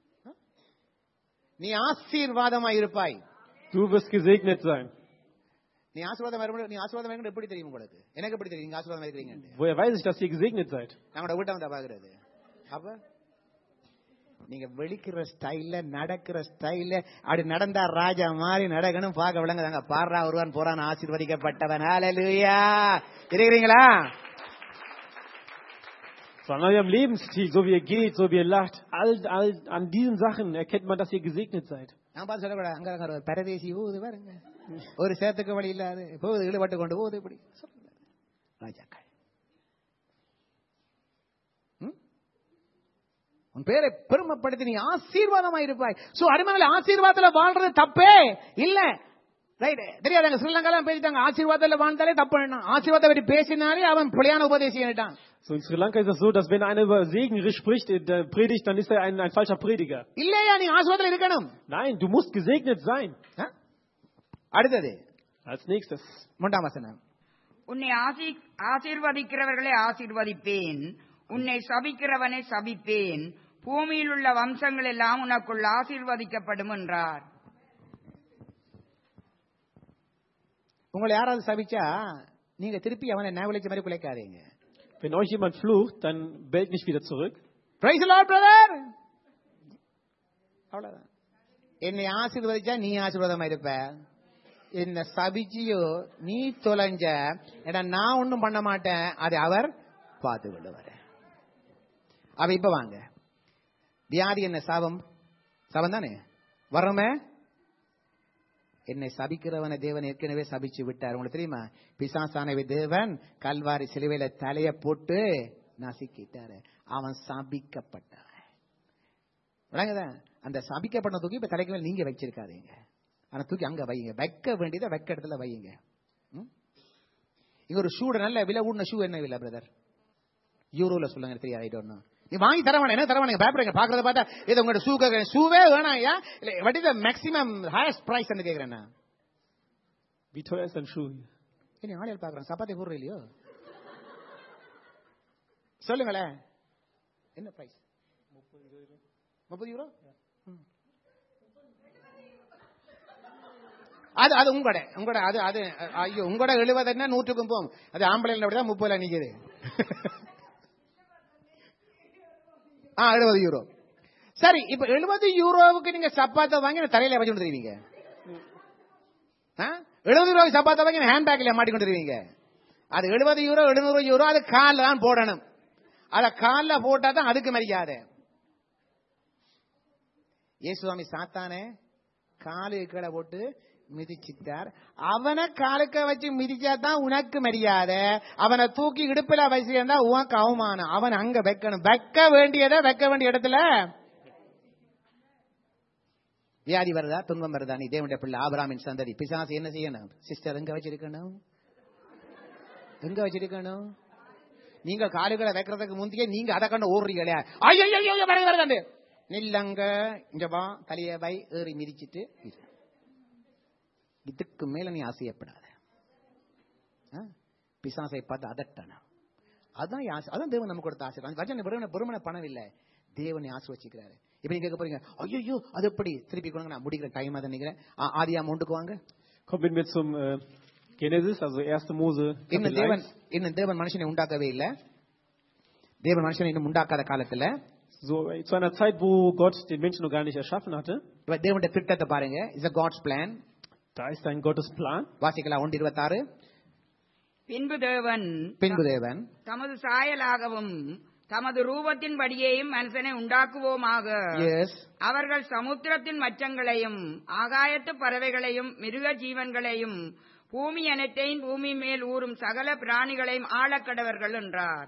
நீ ஆசீர்வாதமா இருப்பாய். Du wirst gesegnet sein. நீ ஆசீர்வாதம் நீ ஆசீர்வாதம் வேணும் எப்படி தெரியும் உங்களுக்கு? எனக்கு எப்படி தெரியும் நீங்க ஆசீர்வாதம் இருக்கிறீங்க? Woher weiß ich, dass ihr gesegnet seid? நம்மளோட வீட்டை வந்தா பாக்குறது. அப்ப நீங்க வெளிக்கிற ஸ்டைல்ல நடக்கிற ஸ்டைல்ல அப்படி நடந்தா ராஜா மாதிரி நடக்கணும், பார்க்க விளங்குதாங்க. பாடுறா ஒருவன் போறான் ஆசீர்வதிக்கப்பட்டவன். ஹல்லேலூயா. இருக்கிறீங்களா? Von eurem Lebensstil, so wie ihr geht, so wie ihr lacht, all, all, an diesen Sachen erkennt man, dass ihr gesegnet seid. நான் பார்த்து சொல்லக்கூடாது, அங்க ஒரு பரதேசி போகுது பாருங்க, ஒரு சேத்துக்கு வழி இல்லாது போகுது, ஈடுபட்டு கொண்டு போகுது, இப்படி ராஜாக்கள். உன் பேரை பெருமைப்படுத்தி நீ ஆசீர்வாதமா இருப்பாய். சோ அருமையான ஆசீர்வாதத்துல வாழ்றது தப்பே இல்ல. ரைட் தெரியாதாங்க ஸ்ரீலங்காலாம் பேசிட்டாங்க ஆசீர்வாதத்துல வாழ்ந்தாலே தப்பு ஆசீர்வாதத்தை பற்றி பேசினாலே அவன் பிழையான உபதேசிட்டான். So in Sri Lanka ist es so, dass wenn einer über Segen spricht, der predigt, dann ist er ein, ein falscher Prediger. இல்லையா நீ ஆசீர்வாதத்துல இருக்கணும். Nein, du musst gesegnet sein. அடுத்தது Als nächstes. மூன்றாம் வசனம். உன்னை ஆசீர்வதிக்கிறவர்களை ஆசீர்வதிப்பேன், உன்னை சபிக்கிறவனை சபிப்பேன், பூமியில் உள்ள வம்சங்கள் எல்லாம் உனக்குள் ஆசீர்வதிக்கப்படும் என்றார். உங்களை யாராவது சபிச்சா நீங்க திருப்பி அவனை நியாயவிளைச்ச மாதிரி குலைக்காதீங்க. Wenn euch jemand flucht, dann bellt nicht wieder zurück. Praise the Lord, brother. அவ்வளவுதான். என்னை ஆசீர்வதிச்சா நீ ஆசீர்வாதமா இருப்ப, என்ன சபிச்சியோ நீ தொலைஞ்ச ஏன்னா நான் ஒன்னும் பண்ண மாட்டேன், அதை அவர் பார்த்து விடுவார். அவ இப்ப வாங்க, வியாதி என்ன சாபம்? சாபம் தானே. வரமே என்னை சபிக்கிறவனை தேவன் ஏற்கனவே சபிச்சு விட்டார். உங்களுக்கு தெரியுமா? பிசாசானவை தேவன் கல்வாரி சிலுவையில தலைய போட்டு நசுக்கிட்டாரு. அவன் சபிக்கப்பட்டான். விளங்குதான்? அந்த சபிக்கப்பட்ட தூக்கி இப்ப தலைக்கு மேல நீங்க வச்சிருக்காதீங்க, ஆனா தூக்கி அங்க வையுங்க. வைக்க வேண்டியதை வைக்க இடத்துல வையுங்க. இங்க ஒரு ஷூ நல்ல விலை ஊடின ஷூ என்ன விலை பிரதர்? யூரோல சொல்லுங்க, தெரியாது. I don't know. நீ வாங்கி தரவான என்ன தரவானுங்க பயப்படுங்க. பாக்குறத பார்த்தா இது உங்களோட ஷூ கேட்க ஷூவே வேணாம். ஐயா what is the maximum highest price ன்னு கேக்குறேன் நான். Wie teuer ist ein Schuh? என்ன ஆளில் பாக்குறேன் சப்பாத்தி போடுற இல்லையோ சொல்லுங்களே என்ன பிரைஸ்? முப்பது யூரோ. அது அது உங்களோட உங்களோட அது அது ஐயோ உங்களோட எழுபது என்ன நூற்றுக்கும் போகும். அது ஆம்பளை அப்படிதான் முப்பதுல நிக்குது. எழுபது யூரோ. சரி, இப்ப எழுபது யூரோவுக்கு நீங்க சப்பாத்தை வாங்கி தலையில வச்சு கொண்டுருவீங்க. எழுபது ரூபாய்க்கு சப்பாத்தை வாங்கி ஹேண்ட் பேக்ல மாட்டிக்கொண்டுருவீங்க. அது எழுபது யூரோ எழுநூறு யூரோ அது காலில் தான் போடணும். அத காலில் போட்டா தான் அதுக்கு மரியாதை. இயேசுவாமி சாத்தானே காலு கீழே போட்டு மிதிச்சிட்டார். அவனை காலுக்க வச்சு மிதிச்சா தான் உனக்கு மரியாதை. அவனை தூக்கி இடுப்புல வச்சிருந்தா உனக்கு அவமானம். அவன் அங்க வைக்கணும். வைக்க வேண்டியதை வைக்க வேண்டிய இடத்துல. வியாதி வருதா துன்பம் வருதா? நீ தேவனுடைய பிள்ளை ஆபிரகாமின் சந்ததி. பிசாசு என்ன செய்யணும்? சிஸ்டர் எங்க வச்சிருக்கணும்? எங்க வச்சிருக்கணும்? நீங்க காலுகளை வைக்கிறதுக்கு முந்தைய நீங்க அதை கண்டு ஓடுறீங்களே. ஐயோ வருது நில்லங்க இங்க வா தலைய வை ஏறி மிதிச்சிட்டு இதுக்கு மேல நீ ஆசையப்படாத. பிசாசை பார்த்து அதட்டணும். அதான் அதான் தேவன் நமக்கு கொடுத்த ஆசை. வச்சன பெருமன பணம் இல்ல, தேவனை ஆசீர்வதிக்கிறாரு. இப்ப நீங்க கேட்க போறீங்க, ஐயோ அது எப்படி திருப்பி கொடுங்க, நான் முடிக்கிற டைம் தான் நினைக்கிறேன். ஆதியாகமம் ஒன்றுக்கு வாங்க. Kommen wir zum äh, Genesis, also erste Mose. இன்னும் தேவன் இன்னும் தேவன் மனுஷனை உண்டாக்கவே இல்ல. தேவன் மனுஷனை இன்னும் உண்டாக்காத காலத்துல, so zu einer Zeit, wo Gott den Menschen noch gar nicht erschaffen hatte. தேவனுடைய திட்டத்தை பாருங்க. It's a God's plan. Da ist ein Gottes Plan. வாசிக்கலாம் ஒன்று இருபத்தாறு. பின்பு தேவன் பின்பு தேவன் தமது சாயலாகவும் தமது ரூபத்தின் படியேயும் மனுஷனை உண்டாக்குவோமாக. அவர்கள் சமுத்திரத்தின் மச்சங்களையும் ஆகாயத்து பறவைகளையும் மிருக ஜீவன்களையும் பூமி அனைத்தையும் பூமி மேல் ஊறும் சகல பிராணிகளையும் ஆளக்கடவர்கள் என்றார்.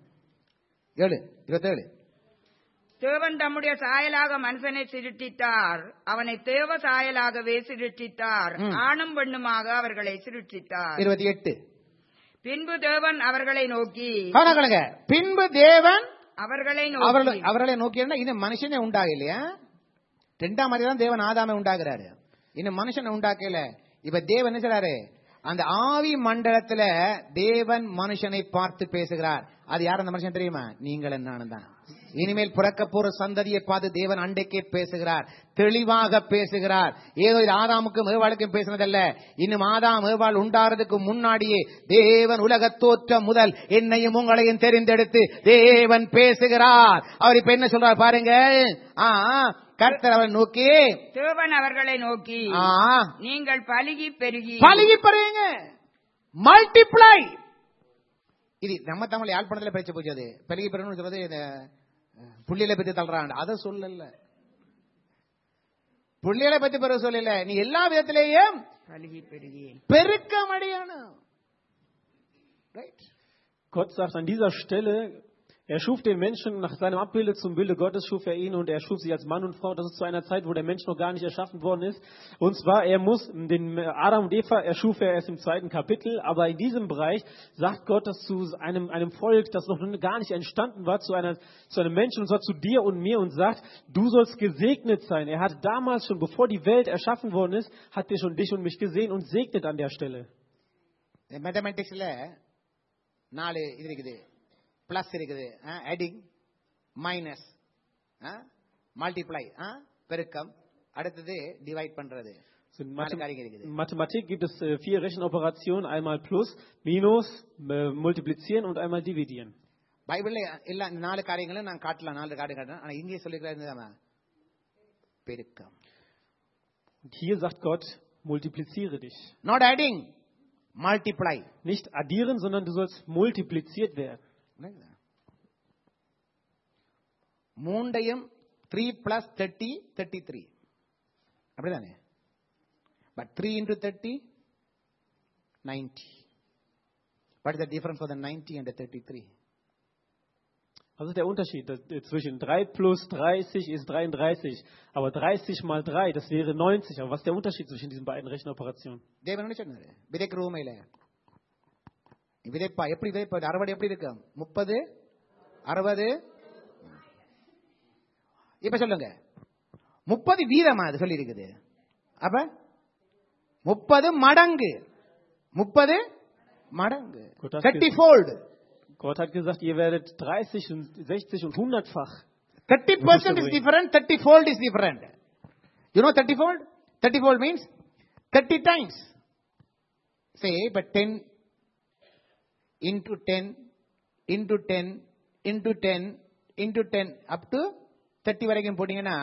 ஏழு இருபத்தேழு. தேவன் தம்முடைய சாயலாக மனுஷனை சிருஷ்டித்தார். அவனை தேவ சாயலாகவே சிருஷ்டித்தார். ஆணும் பெண்ணுமாக அவர்களை சிருஷ்டித்தார். இருபத்தி எட்டு. பின்பு தேவன் அவர்களை நோக்கி பின்பு தேவன் அவர்களை அவர்களை நோக்கி இன்னும் மனுஷனை உண்டாக இல்லையா? ரெண்டாம் மாதிரி தான் தேவன் ஆதாமை உண்டாக்குறாரு. இன்னும் மனுஷனை உண்டாக்கல. இப்ப தேவன் என்ன சொல்றாரு? அந்த ஆவி மண்டலத்துல தேவன் மனுஷனை பார்த்து பேசுகிறார். அது யார் அந்த மனுஷன் தெரியுமா? நீங்கள் நானும் தான். இனிமேல் பிறக்க போற சந்ததியை பார்த்து தேவன் அண்டைக்கே பேசுகிறார், தெளிவாக பேசுகிறார். ஏதோ இது ஆதாமுக்கும் ஏவாளுக்கும் பேசினதல்ல. இன்னும் ஆதாம் ஏவாள் உண்டாறதுக்கு முன்னாடியே தேவன் உலக தோற்றம் முதல் என்னையும் உங்களையும் தெரிந்தெடுத்து தேவன் பேசுகிறார். அவர் இப்ப என்ன சொல்றார் பாருங்க. கர்த்தர் அவரை நோக்கி தேவன் அவர்களை நோக்கி நீங்கள் பலுகி பெருகி பலுகி பெருகுங்க, மல்டிப்ளை. இது நம்ம தமிழ் யாழ்ப்பாணத்துல பேச்சு போச்சு. அது பெருகி பெருகணும்னு சொல்றது இந்த புள்ளியில பத்தி தள்ளுறான். அதை சொல்லல, புள்ளியில பத்தி பிறகு சொல்லல. நீ எல்லா விதத்திலேயும் பலுகி பெருகி பெருக்கம் அடையணும். Gott sagt an dieser Stelle, Er schuf den Menschen nach seinem Abbilde, zum Bilde Gottes schuf er ihn und er schuf sie als Mann und Frau. Das ist zu einer Zeit, wo der Mensch noch gar nicht erschaffen worden ist. Und zwar, er muss, den Adam und Eva erschuf er erst im zweiten Kapitel, aber in diesem Bereich sagt Gott das zu einem, einem Volk, das noch gar nicht entstanden war, zu, einer, zu einem Menschen, und zwar zu dir und mir, und sagt, du sollst gesegnet sein. Er hat damals schon, bevor die Welt erschaffen worden ist, hat er schon dich und mich gesehen und segnet an der Stelle. மேத்தமெட்டிக்ஸ்ல நாலு இது இருக்குது, plus இருக்குது, அடிங், minus, multiply, பெருக்கம், அடுத்தது divide பண்றது. In Mathematik gibt es äh, vier Rechenoperationen, einmal Plus, Minus, äh, Multiplizieren und einmal Dividieren. பைபிள்ல எல்லா நாலு காரியங்களும் நான் காட்டலாம், நாலு காரியம் காட்டலாம். ஆனா இங்கே சொல்லிக்கிறாரு பெருக்கம். Und hier sagt Gott, multipliziere dich. Not adding, multiply. Nicht addieren, sondern du sollst multipliziert werden. மூண்டையும் three plus thirty thirty three அப்படிதானே? But three into thirty ninety. What is the difference for the ninety and the thirty-three? Was ist der Unterschied zwischen drei plus dreißig ist dreiunddreißig, aber dreißig mal drei, das wäre neunzig. Aber was ist der Unterschied zwischen diesen beiden Rechenoperationen? தேவன் என்ன சொன்னாரு? விதைக்கிற ஊமையில விதைப்பா எப்படி விதைப்பா, அறுவடை எப்படி இருக்கு? முப்பது அறுபது. இப்ப சொல்லுங்க, முப்பது வீதமா அது சொல்லி இருக்குது. அப்ப முப்பது மடங்கு, முப்பது மடங்கு, thirty fold. Gott hat gesagt, ihr werdet dreißig und sechzig und hundertfach. thirty percent is different, thirty fold is different. You know thirty fold? thirty fold means thirty times. Say, but ten into ten into ten into ten into ten up to thirty வரைக்கும் போட்டீங்கன்னா,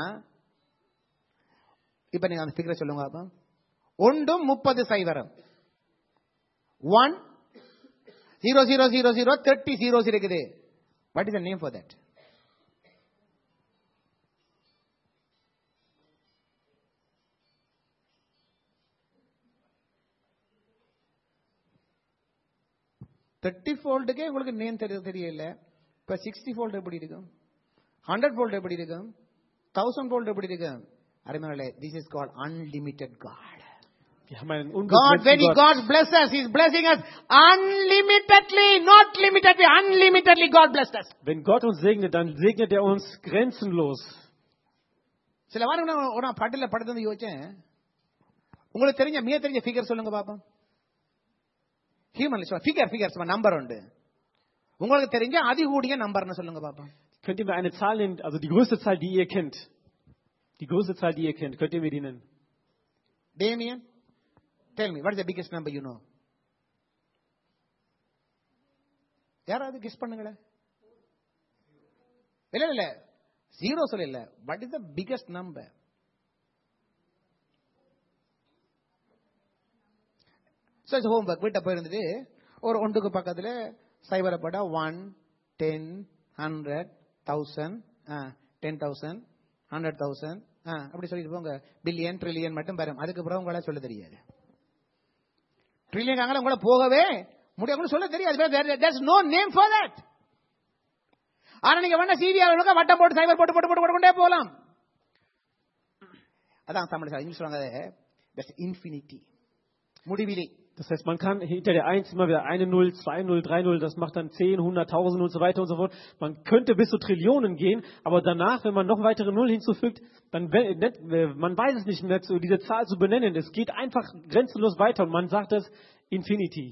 இப்ப நீங்க அந்த ஃபிகரை சொல்லுங்க. அப்ப ஒன்றும் முப்பது சைவரம், one zero zero zero zero thirty zeros இருக்குது. What is the name for that? thirty foldக்கு உங்களுக்கு நேம் தெரியல. இப்ப sixty fold எப்படி இருக்கும், hundred fold எப்படி இருக்கும், thousand fold எப்படி இருக்கும்? அருமையானவர்களே, this is called unlimited God. God, when He God bless us, He is blessing us unlimitedly, not limitedly, unlimitedly. God blessed us. Wenn Gott uns segnet, dann segnet er uns grenzenlos. சில வாரம் நான் பாட்டில படுத்து யோசிச்சேன், உங்களுக்கு தெரிஞ்ச மிக தெரிஞ்ச ஃபிகர் சொல்லுங்க பாப்போம். ஹியூமன்ல ஃபிகர் ஃபிகர்ஸ் நம்பர் உண்டு, உங்களுக்கு தெரிஞ்ச அதிகூடிய நம்பர்னு சொல்லுங்க பாப்போம். Könnt ihr mir eine Zahl nennen, also die größte Zahl, die ihr kennt? Die größte Zahl, die ihr kennt, könnt ihr mir die nennen? Damien, tell me, what is the biggest number you know? யாராவது guess பண்ணுங்களே. இல்ல இல்ல zero சொல்ல இல்ல, what is the biggest number? So it's homework. வீட்டை போயிருந்துட்டு ஒரு ஒன்றுக்கு பக்கத்துல சைபரை போட்டா one ten hundred thousand ten thousand hundred thousand அப்படி சொல்லிட்டு போங்க. பில்லியன் ட்ரில்லியன் மட்டும் பாருங்க, அதுக்கப்புறம் உங்களால சொல்ல தெரியாது. ட்ரில்லியன் அங்கே உங்களை போகவே முடியாது, சொல்ல தெரியாது. There's no name for that. ஆனா நீங்க வேணா சிவிஆர் வட்டம் போட்டு சைபர் போட்டு போட்டு போட்டு கொண்டே போகலாம். அதான் தமிழ் இங்கிலீஷ் சொல்றாங்க, that's infinity, முடிவிலி. Das heißt, man kann hinter der eins immer wieder eine Null, zwei Null, drei Null, das macht dann zehn, hundert, tausend und so weiter und so fort. Man könnte bis zu Trillionen gehen, aber danach, wenn man noch weitere Null hinzufügt, dann, man weiß es nicht mehr, diese Zahl zu benennen. Es geht einfach grenzenlos weiter und man sagt das Infinity.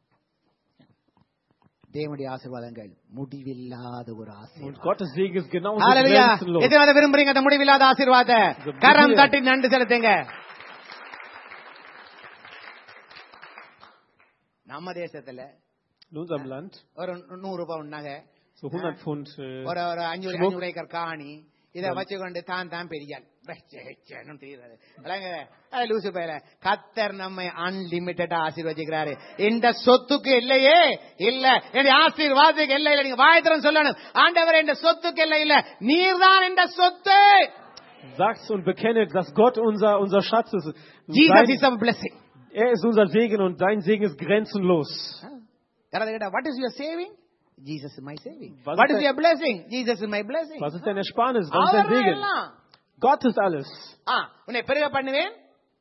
தேவனுடைய ஆசீர்வாதங்கள் முடிவில்லாத ஒரு ஆசீர்வாதம். Und Gottes Segen ist genauso ஹalleluya. grenzenlos. எத்தனை விரும்புறீங்க அந்த முடிவில்லாத ஆசீர்வாதத்தை? கரம் தட்டி நன்றி செலுத்துங்க. நம்ம தேசத்துல in unserem Land ஒரு நூறு பவுன் நகை, so hundert Pfund ஒரு ஒரு அஞ்சு அஞ்சு ஏக்கர் காணி, இதை வச்சுக்கொண்டு தான் தான் பெரியாள் லூசு பேர. கத்தர் நம்மை அன்லிமிட்டடா ஆசீர்வதிக்கிறாரு. இந்த சொத்துக்கு இல்லையே இல்ல, என்னுடைய ஆசீர்வாதத்துக்கு இல்லை இல்ல. நீங்க வாயத்திரம் சொல்லணும், ஆண்டவர் இந்த சொத்துக்கு இல்லை இல்ல, நீர்தான் இந்த சொத்து. Sagt und bekennet, dass Gott unser unser Schatz ist. Jesus is our blessing. Er ist unser Segen und sein Segen ist grenzenlos. What is your saving? Jesus is my saving. Was What ist is der- your blessing? Jesus is my blessing. Was ist deine Ersparnis? Was ist dein அவர்தான் Segen? எல்லாம். Gott ist alles. ஆ, உன்னை பெருக பண்ணுவேன்.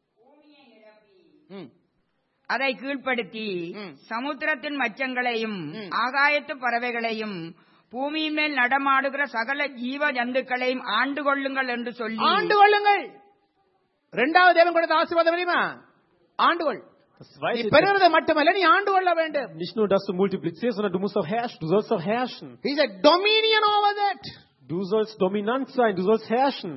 ம். அதை கீழ்ப்படுத்தி ம். சமுத்திரத்தின் மச்சங்களையும் ம். ஆகாயத்து பறவைகளையும் பூமியின் மேல் நடமாடுகிற சகல ஜீவ ஜந்துக்களையும் ஆண்டு கொள்ளுங்கள் என்று சொல்லி ஆண்டு கொள்ளுங்கள். இரண்டாவது தேவன் கொடுத்த ஆசீர்வாதம் தெரியுமா? ஆண்டுகொள். Das நீ zweite, பெறுவது மட்டுமல்ல, நீ ஆண்டு கொள்ள வேண்டும். nicht nur, dass du multiplizierst, sondern du musst auch herrschen. Du sollst auch herrschen. He said dominion over that. Du sollst dominant sein. Du sollst herrschen.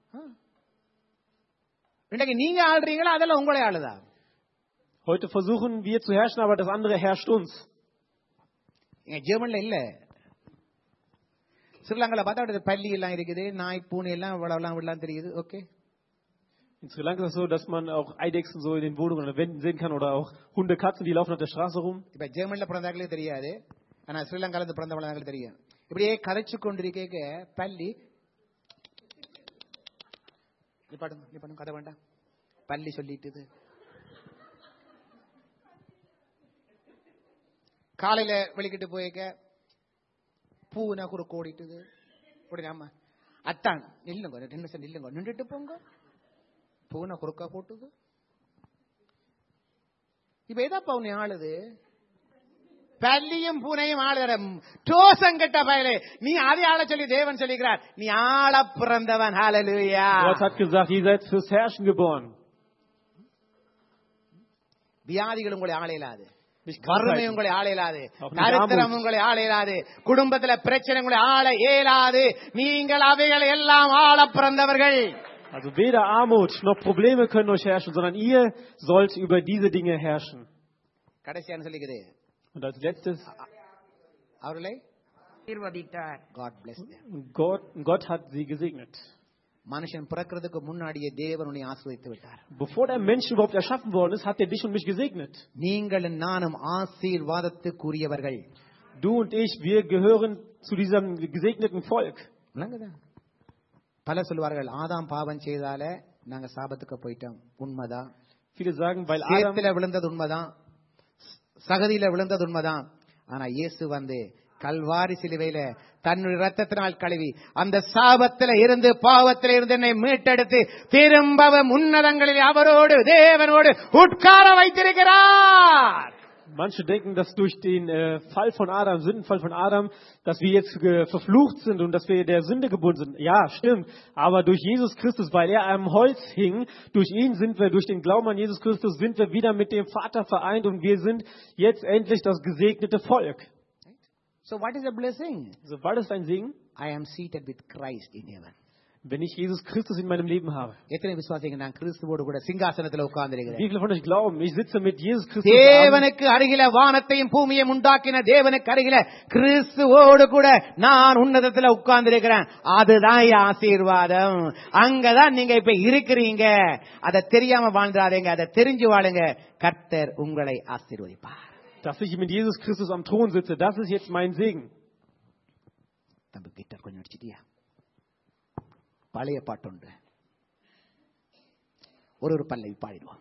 இன்னைக்கு நீங்க ஆள்றீங்களா, அதெல்லாம் உங்களை ஆளுதா? Heute versuchen wir zu herrschen, aber das andere herrscht uns. இங்க ஜெர்மன்ல இல்ல. ஸ்ரீலங்கால பார்த்தா அப்படி பல்லி எல்லாம் இருக்குது, நாய் பூனை எல்லாம் இவ்வளவுலாம் விடலாம் தெரியுது. Okay. In Sri Lanka ist es so, dass man auch Eidechsen so in den Wohnungen oder Wänden sehen kann oder auch Hunde, Katzen, die laufen auf der Straße rum. இப்ப ஜெர்மன்ல பிறந்தாக்களுக்கு தெரியாது, ஆனா ஸ்ரீலங்கால இருந்து பிறந்த பிறந்தாக்களுக்கு தெரியும். இப்படியே கதைச்சு கொண்டிருக்க பல்லி நீ பாடுங்க, நீ பண்ணுங்க, கதை வேண்டாம். பல்லி சொல்லிட்டுது. காலையில வெளிக்கிட்டு போயிருக்க பூனை குறுக்கு ஓடிட்டுது. உடனே அம்மா அத்தான் நில்லுங்க, ரெண்டு நிமிஷம் நில்லுங்க, நின்றுட்டு போங்க. பூனை குறுக்கா போட்டுது. இப்ப எதாப்பா உன்னை ஆளுது? பல்லியும் பூனையும் ஆளுகிற டோசங்கட்ட பயலே, நீ அதை ஆள சொல்லி தேவன் சொல்லிக்கிறார். நீ ஆள பிறந்தவன். ஹல்லேலூயா. Gott hat gesagt, ihr seid fürs Herrschen geboren. வியாதிகள் உங்களை ஆளையிலாது, Nicht வறுமை Krankheiten. உங்களை ஆளையிலாது, Auch nicht தரித்திரம் Armut. உங்களை ஆளையிலாது, குடும்பத்துல பிரச்சனை உங்களை ஆள இயலாது. நீங்கள் அவைகளை எல்லாம் ஆள பிறந்தவர்கள். Also weder Armut noch Probleme können euch herrschen, sondern ihr sollt über diese Dinge herrschen. கடைசியான்னு சொல்லிக்குது Und als letztes, அவர்களை ஆசீர்வதித்தார். God bless them. Gott, Gott hat sie gesegnet. மனுஷன் பிறக்கிறதுக்கு முன்னாடியே தேவன் உன்னை ஆசீர்வதித்து விட்டார். Bevor der Mensch überhaupt erschaffen worden ist, hat er dich und mich gesegnet. நீங்கள் நானும் ஆசீர்வாதத்துக்குரியவர்கள். Du und ich, wir gehören zu diesem gesegneten Volk. விளங்குதா? பல சொல்வார்கள் ஆதாம் பாவம் செய்தால நாங்க சாபத்துக்கு போயிட்டோம். உண்மைதான். Viele sagen, weil Adam, சேத்துல விழுந்தது உண்மைதான், சகதியில விழுந்தது உண்மைதான். ஆனா இயேசு வந்து கல்வாரி சிலுவையில தன்னுடைய ரத்தத்தினால் கழுவி அந்த சாபத்தில இருந்து பாவத்தில இருந்து என்னை மீட்டெடுத்து திரும்பவும் உன்னதங்களில் அவரோடு தேவனோடு உட்கார வைத்திருக்கிறார். manche denken, dass durch den äh, Fall von Adam, Sündenfall von Adam, dass wir jetzt äh, verflucht sind und dass wir der Sünde gebunden sind. Ja, stimmt. Aber durch Jesus Christus, weil er am Holz hing, durch ihn sind wir, durch den Glauben an Jesus Christus, sind wir wieder mit dem Vater vereint und wir sind jetzt endlich das gesegnete Volk. So what is a blessing? So, war das ein Segen? I am seated with Christ in heaven. Wenn ich Jesus Christus in meinem Leben habe. எத்தனை விசுவாசிங்க நான் கிறிஸ்துவோடு கூட சிங்காசனத்தில் உட்கார்ந்திருக்கிறேன். Wie viele von euch glauben, ich sitze mit Jesus Christus am, தேவனுக்கு அருகில வானத்தையும் பூமியையும் உண்டாக்கின தேவனுக்கு அருகில கிறிஸ்துவோடு கூட நான் உன்னதத்துல உட்கார்ந்திருக்கிறேன். அதுதான் ஆசீர்வாதம். அங்கதான் நீங்க இப்ப இருக்கிறீங்க. அதை தெரியாம வாழ்ந்துடாதீங்க, அதை தெரிஞ்சு வாழுங்க. கர்த்தர் உங்களை ஆசீர்வதிப்பார். dass ich mit Jesus Christus am Thron sitze, das ist jetzt mein Segen. தம்பி கிட்டார் கொஞ்சம் அடிச்சிட்டியா? பழைய பாட்டு ஒன்று ஒரு ஒரு பல்லவி பாடிடுவோம்.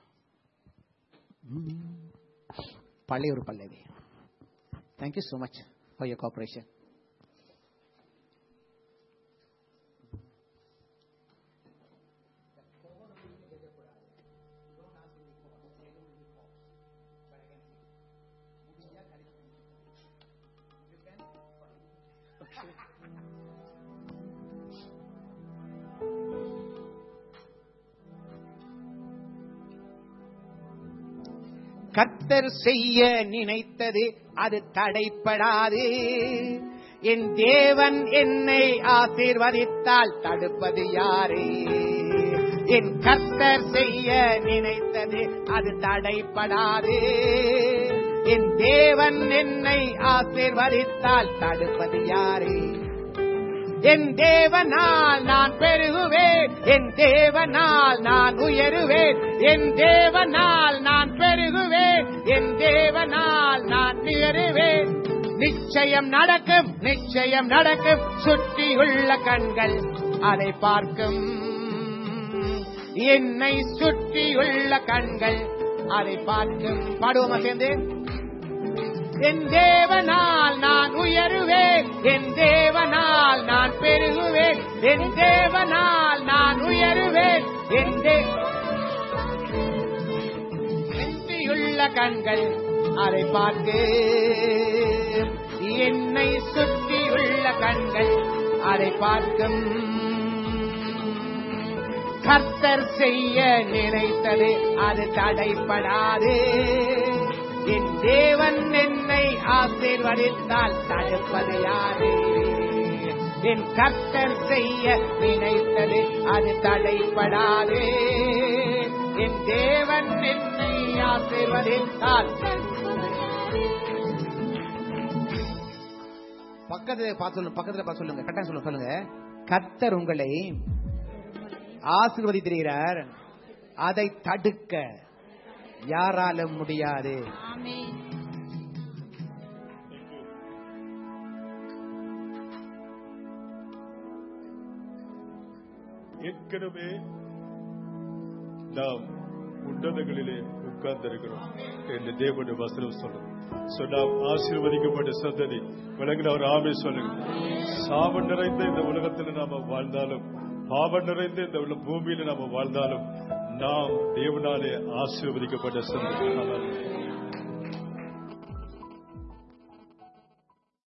பழைய ஒரு பல்லவி. Thank you so much for your cooperation. கர்த்தர் செய்ய நினைத்தது அது தடைப்படாது. என் தேவன் என்னை ஆசீர்வதித்தால் தடுப்பது யாரு? என் கர்த்தர் செய்ய நினைத்தது அது தடைப்படாது. என் தேவன் என்னை ஆசீர்வதித்தால் தடுப்பது யாரு? என் தேவனால் நான் பெருகுவேன், என் தேவனால் நான் உயருவேன், என் தேவனால் நான் பெருகுவேன், என் தேவனால் நான் உயருவேன். நிச்சயம் நடக்கும், நிச்சயம் நடக்கும். சுற்றியுள்ள கண்கள் அதை பார்க்கும். என்னை சுற்றியுள்ள கண்கள் அதை பார்க்கும். பாடுவோமா சேர்ந்து? என் தேவனால் நான் உயர் உயருவேன், என் தேவனால் நான் பெருகுவேன், என் தேவனால் நான் உயருவேன், என் சுற்றியுள்ள கண்கள் அதை பார்த்து, என்னை சுற்றியுள்ள கண்கள் அதை பார்க்கும். கர்த்தர் செய்ய நினைத்தது அது தடைப்படாது, என் தேவன் என்னை ஆசீர்வதித்தால் தடுப்பது யாரு? என் கர்த்தர் செய்ய நினைத்தது அது தடைப்படாது, என் தேவன் என்னை ஆசீர்வதித்தால். பக்கத்துல பார்த்து சொல்லுங்க, பக்கத்துல பார்த்து சொல்லுங்க, கரெக்டா சொல்லுங்க சொல்லுங்க. கர்த்தர் உங்களை ஆசீர்வதித்திருக்கிறார், அதை தடுக்க யாராலும் முடியாது. ஏற்கனவே நாம் உன்னதங்களிலே உட்கார்ந்திருக்கிறோம் என்று தேவனுடைய வசனம் சொல்லுது. நாம் ஆசீர்வதிக்கப்பட்ட சந்ததி விளங்கின ஒரு ஆமே சொல்லுங்க. சாபம் நிறைந்த இந்த உலகத்தில் நாம வாழ்ந்தாலும், பாவம் நிறைந்த இந்த பூமியில நாம வாழ்ந்தாலும், நாம் தேவனாலே ஆசீர்வதிக்கப்பட்ட சந்ததி.